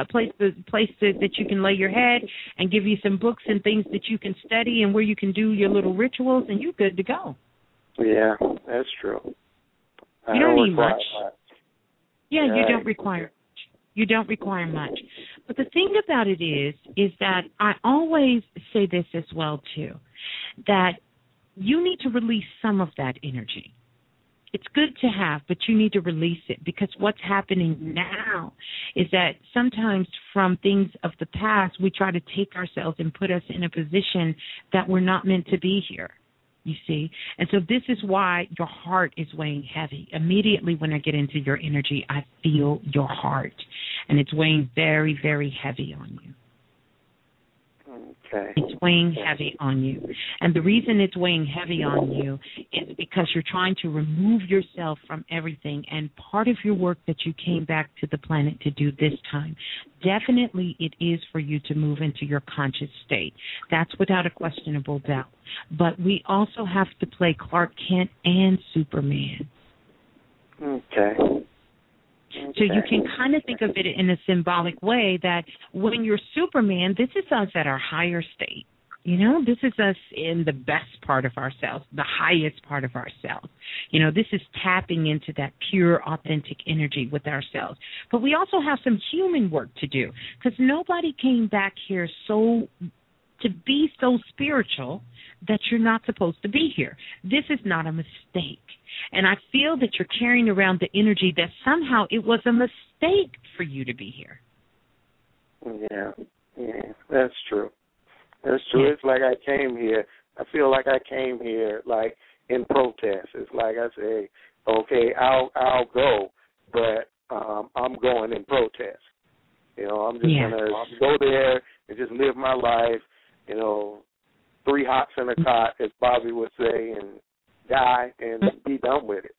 that you can lay your head, and give you some books and things that you can study and where you can do your little rituals, and you're good to go. Yeah, that's true. You don't need much. Yeah, you don't require. You don't require much. But the thing about it is that I always say this as well too, that you need to release some of that energy. It's good to have, but you need to release it, because what's happening now is that sometimes from things of the past, we try to take ourselves and put us in a position that we're not meant to be here, you see. And so this is why your heart is weighing heavy. Immediately when I get into your energy, I feel your heart, and it's weighing very, very heavy on you. Okay. It's weighing heavy on you. And the reason it's weighing heavy on you is because you're trying to remove yourself from everything. And part of your work that you came back to the planet to do this time, definitely it is for you to move into your conscious state. That's without a questionable doubt. But we also have to play Clark Kent and Superman. Okay. So you can kind of think of it in a symbolic way that when you're Superman, this is us at our higher state. You know, this is us in the best part of ourselves, the highest part of ourselves. You know, this is tapping into that pure, authentic energy with ourselves. But we also have some human work to do, because nobody came back here to be so spiritual that you're not supposed to be here. This is not a mistake. And I feel that you're carrying around the energy that somehow it was a mistake for you to be here. Yeah, that's true. That's true. Yeah. It's like I came here. I feel like I came here like in protest. It's like I say, okay, I'll go, but I'm going in protest. You know, I'm just gonna go there and just live my life. You know, 3 hops in a cot, as Bobby would say, and die and be done with it.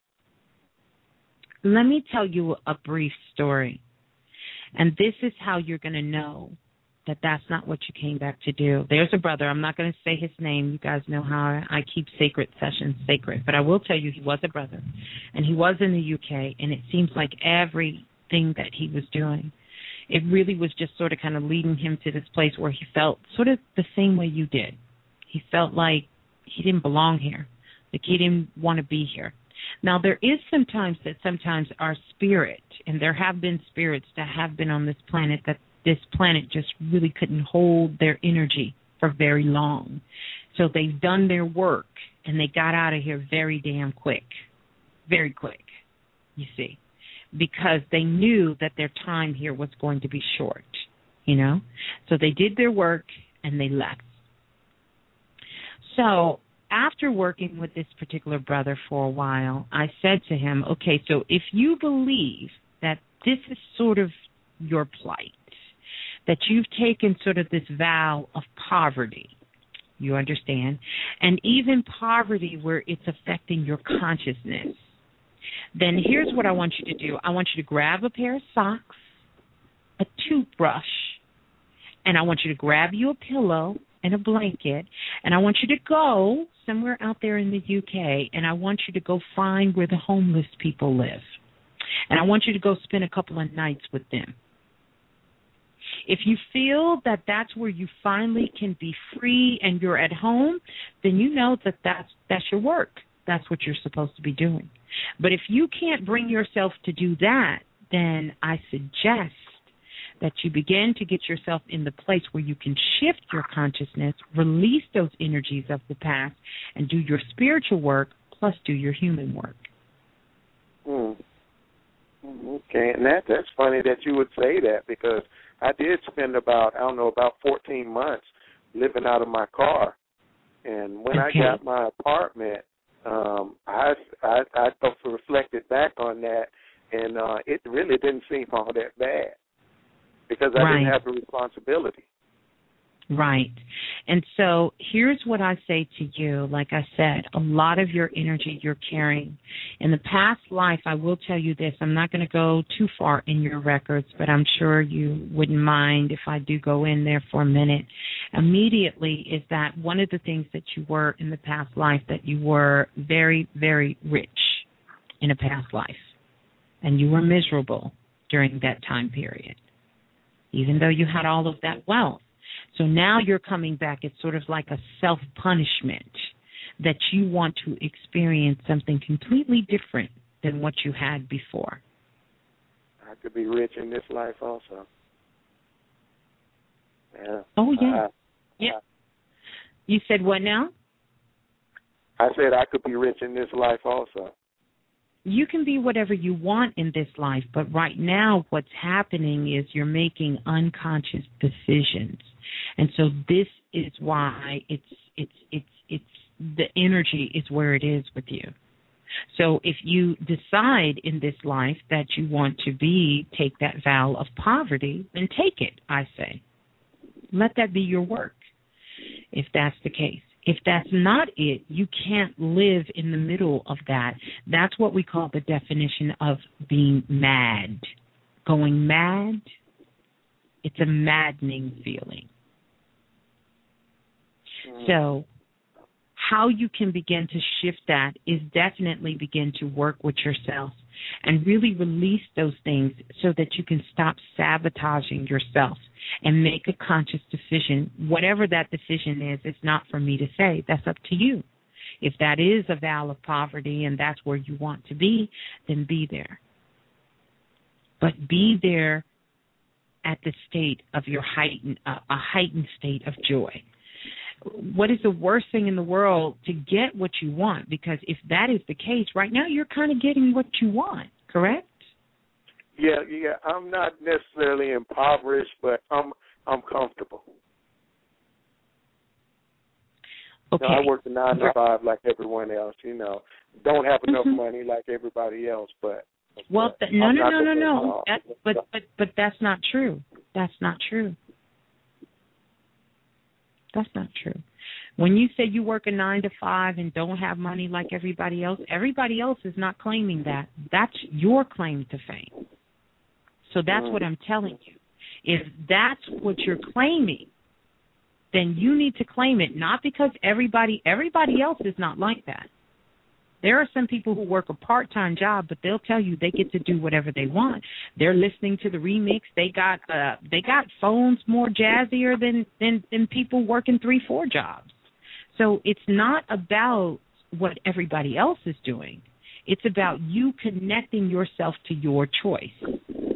Let me tell you a brief story. And this is how you're going to know that that's not what you came back to do. There's a brother. I'm not going to say his name. You guys know how I keep sacred sessions sacred. But I will tell you he was a brother. And he was in the UK. And it seems like everything that he was doing, it really was just sort of kind of leading him to this place where he felt sort of the same way you did. He felt like he didn't belong here, like he didn't want to be here. Now, there is sometimes our spirit, and there have been spirits that have been on this planet that this planet just really couldn't hold their energy for very long. So they've done their work, and they got out of here very damn quick, very quick, you see, because they knew that their time here was going to be short, you know. So they did their work, and they left. So after working with this particular brother for a while, I said to him, okay, so if you believe that this is sort of your plight, that you've taken sort of this vow of poverty, you understand, and even poverty where it's affecting your consciousness, then here's what I want you to do. I want you to grab a pair of socks, a toothbrush, and I want you to grab you a pillow and a blanket, and I want you to go somewhere out there in the UK, and I want you to go find where the homeless people live. And I want you to go spend a couple of nights with them. If you feel that that's where you finally can be free and you're at home, then you know that that's your work. That's what you're supposed to be doing. But if you can't bring yourself to do that, then I suggest that you begin to get yourself in the place where you can shift your consciousness, release those energies of the past, and do your spiritual work plus do your human work. Okay, and that's funny that you would say that, because I did spend about 14 months living out of my car. And when I got my apartment, I reflected back on that, and it really didn't seem all that bad, because I didn't have the responsibility. Right. And so here's what I say to you. Like I said, a lot of your energy you're carrying. In the past life, I will tell you this. I'm not going to go too far in your records, but I'm sure you wouldn't mind if I do go in there for a minute. Immediately is that one of the things that you were in the past life, that you were very, very rich in a past life. And you were miserable during that time period, even though you had all of that wealth. So now you're coming back. It's sort of like a self-punishment that you want to experience something completely different than what you had before. I could be rich in this life also. Yeah. Oh, yeah. Yeah. You said what now? I said I could be rich in this life also. You can be whatever you want in this life, but right now what's happening is you're making unconscious decisions. And so this is why it's the energy is where it is with you. So if you decide in this life that you want to take that vow of poverty, then take it, I say. Let that be your work, if that's the case. If that's not it, you can't live in the middle of that. That's what we call the definition of being mad. Going mad, it's a maddening feeling. So how you can begin to shift that is definitely begin to work with yourself and really release those things so that you can stop sabotaging yourself and make a conscious decision. Whatever that decision is, it's not for me to say. That's up to you. If that is a vow of poverty and that's where you want to be, then be there. But be there at the state of your heightened state of joy. What is the worst thing in the world to get what you want? Because if that is the case, right now you're kind of getting what you want, correct? Yeah. I'm not necessarily impoverished, but I'm comfortable. Okay. I work a 9 to 5 like everyone else. Don't have enough money like everybody else, but. Well, no. But that's not true. That's not true. That's not true. When you say you work a 9 to 5 and don't have money like everybody else is not claiming that. That's your claim to fame. So that's what I'm telling you. If that's what you're claiming, then you need to claim it, not because everybody else is not like that. There are some people who work a part-time job, but they'll tell you they get to do whatever they want. They're listening to the remix. They got phones more jazzier than people working 3-4 jobs. So it's not about what everybody else is doing. It's about you connecting yourself to your choice.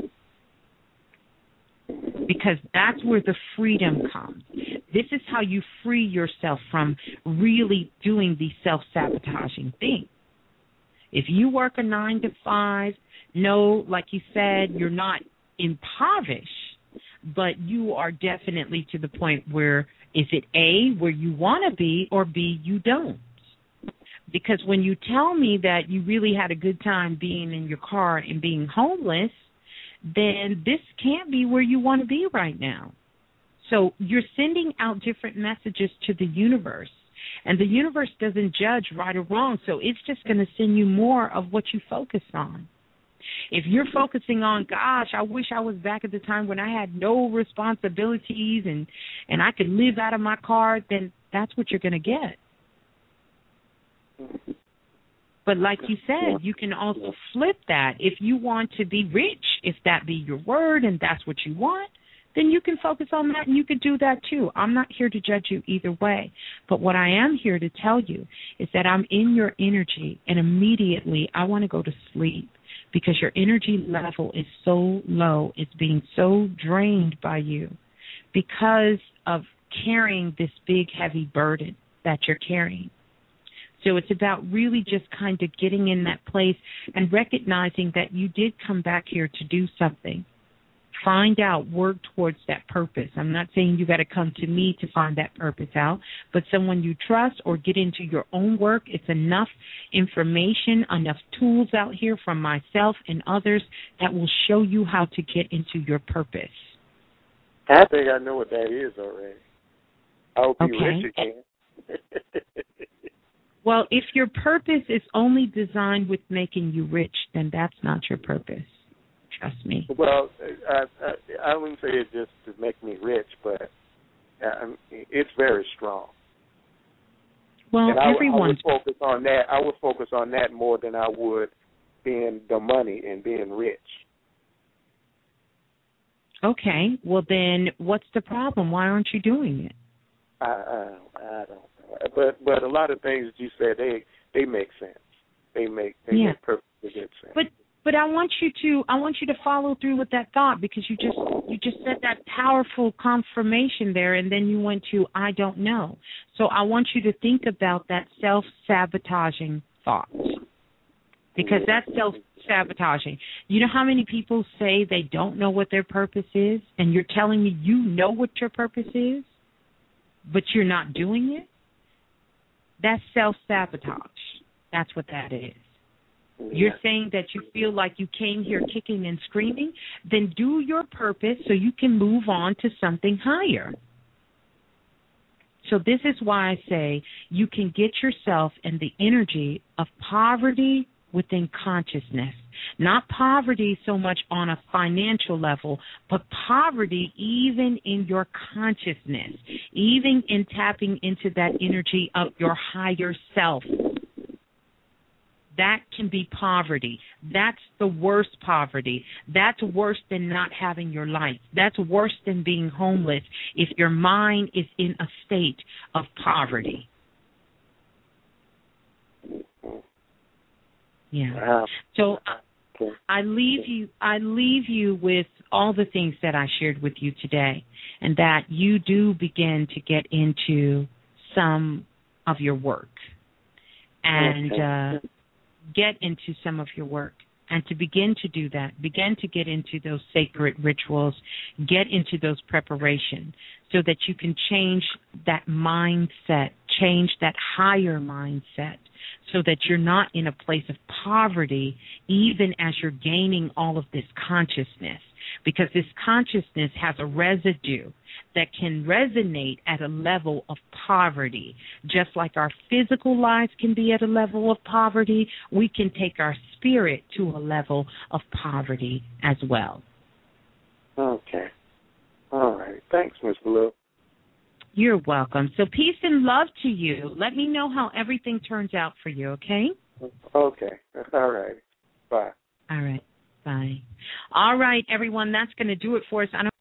Because that's where the freedom comes. This is how you free yourself from really doing these self-sabotaging things. If you work a 9 to 5, no, like you said, you're not impoverished, but you are definitely to the point where is it A, where you want to be, or B, you don't. Because when you tell me that you really had a good time being in your car and being homeless, then this can't be where you want to be right now. So you're sending out different messages to the universe, and the universe doesn't judge right or wrong, so it's just going to send you more of what you focus on. If you're focusing on, gosh, I wish I was back at the time when I had no responsibilities and I could live out of my car, then that's what you're going to get. But like you said, you can also flip that. If you want to be rich, if that be your word and that's what you want, then you can focus on that and you can do that too. I'm not here to judge you either way. But what I am here to tell you is that I'm in your energy, and immediately I want to go to sleep because your energy level is so low. It's being so drained by you because of carrying this big, heavy burden that you're carrying. So it's about really just kind of getting in that place and recognizing that you did come back here to do something. Find out, work towards that purpose. I'm not saying you got to come to me to find that purpose out, but someone you trust or get into your own work. It's enough information, enough tools out here from myself and others that will show you how to get into your purpose. I think I know what that is already. I'll be rich again. Well, if your purpose is only designed with making you rich, then that's not your purpose. Trust me. Well, I wouldn't say it's just to make me rich, but it's very strong. Well, and I everyone's would focus on that. I would focus on that more than I would being the money and being rich. Okay. Well, then what's the problem? Why aren't you doing it? I don't know. But a lot of things that you said, they make sense. They make perfectly good sense. But I want you to follow through with that thought, because you just said that powerful confirmation there, and then you went to I don't know. So I want you to think about that self-sabotaging thought, because that's self-sabotaging. You know how many people say they don't know what their purpose is, and you're telling me you know what your purpose is, but you're not doing it? That's self-sabotage. That's what that is. You're saying that you feel like you came here kicking and screaming, then do your purpose so you can move on to something higher. So this is why I say you can get yourself in the energy of poverty within consciousness. Not poverty so much on a financial level, but poverty even in your consciousness, even in tapping into that energy of your higher self. That can be poverty. That's the worst poverty. That's worse than not having your life. That's worse than being homeless if your mind is in a state of poverty. Yeah. So I leave you with all the things that I shared with you today, and that you do begin to get into some of your work. And get into some of your work, and to begin to do that, begin to get into those sacred rituals, get into those preparations so that you can change that mindset, change that higher mindset, so that you're not in a place of poverty even as you're gaining all of this consciousness, because this consciousness has a residue that can resonate at a level of poverty. Just like our physical lives can be at a level of poverty, we can take our spirit to a level of poverty as well. Okay. All right. Thanks, Ms. Blue. You're welcome. So peace and love to you. Let me know how everything turns out for you, okay? Okay. All right. Bye. All right. Bye. All right, everyone. That's going to do it for us.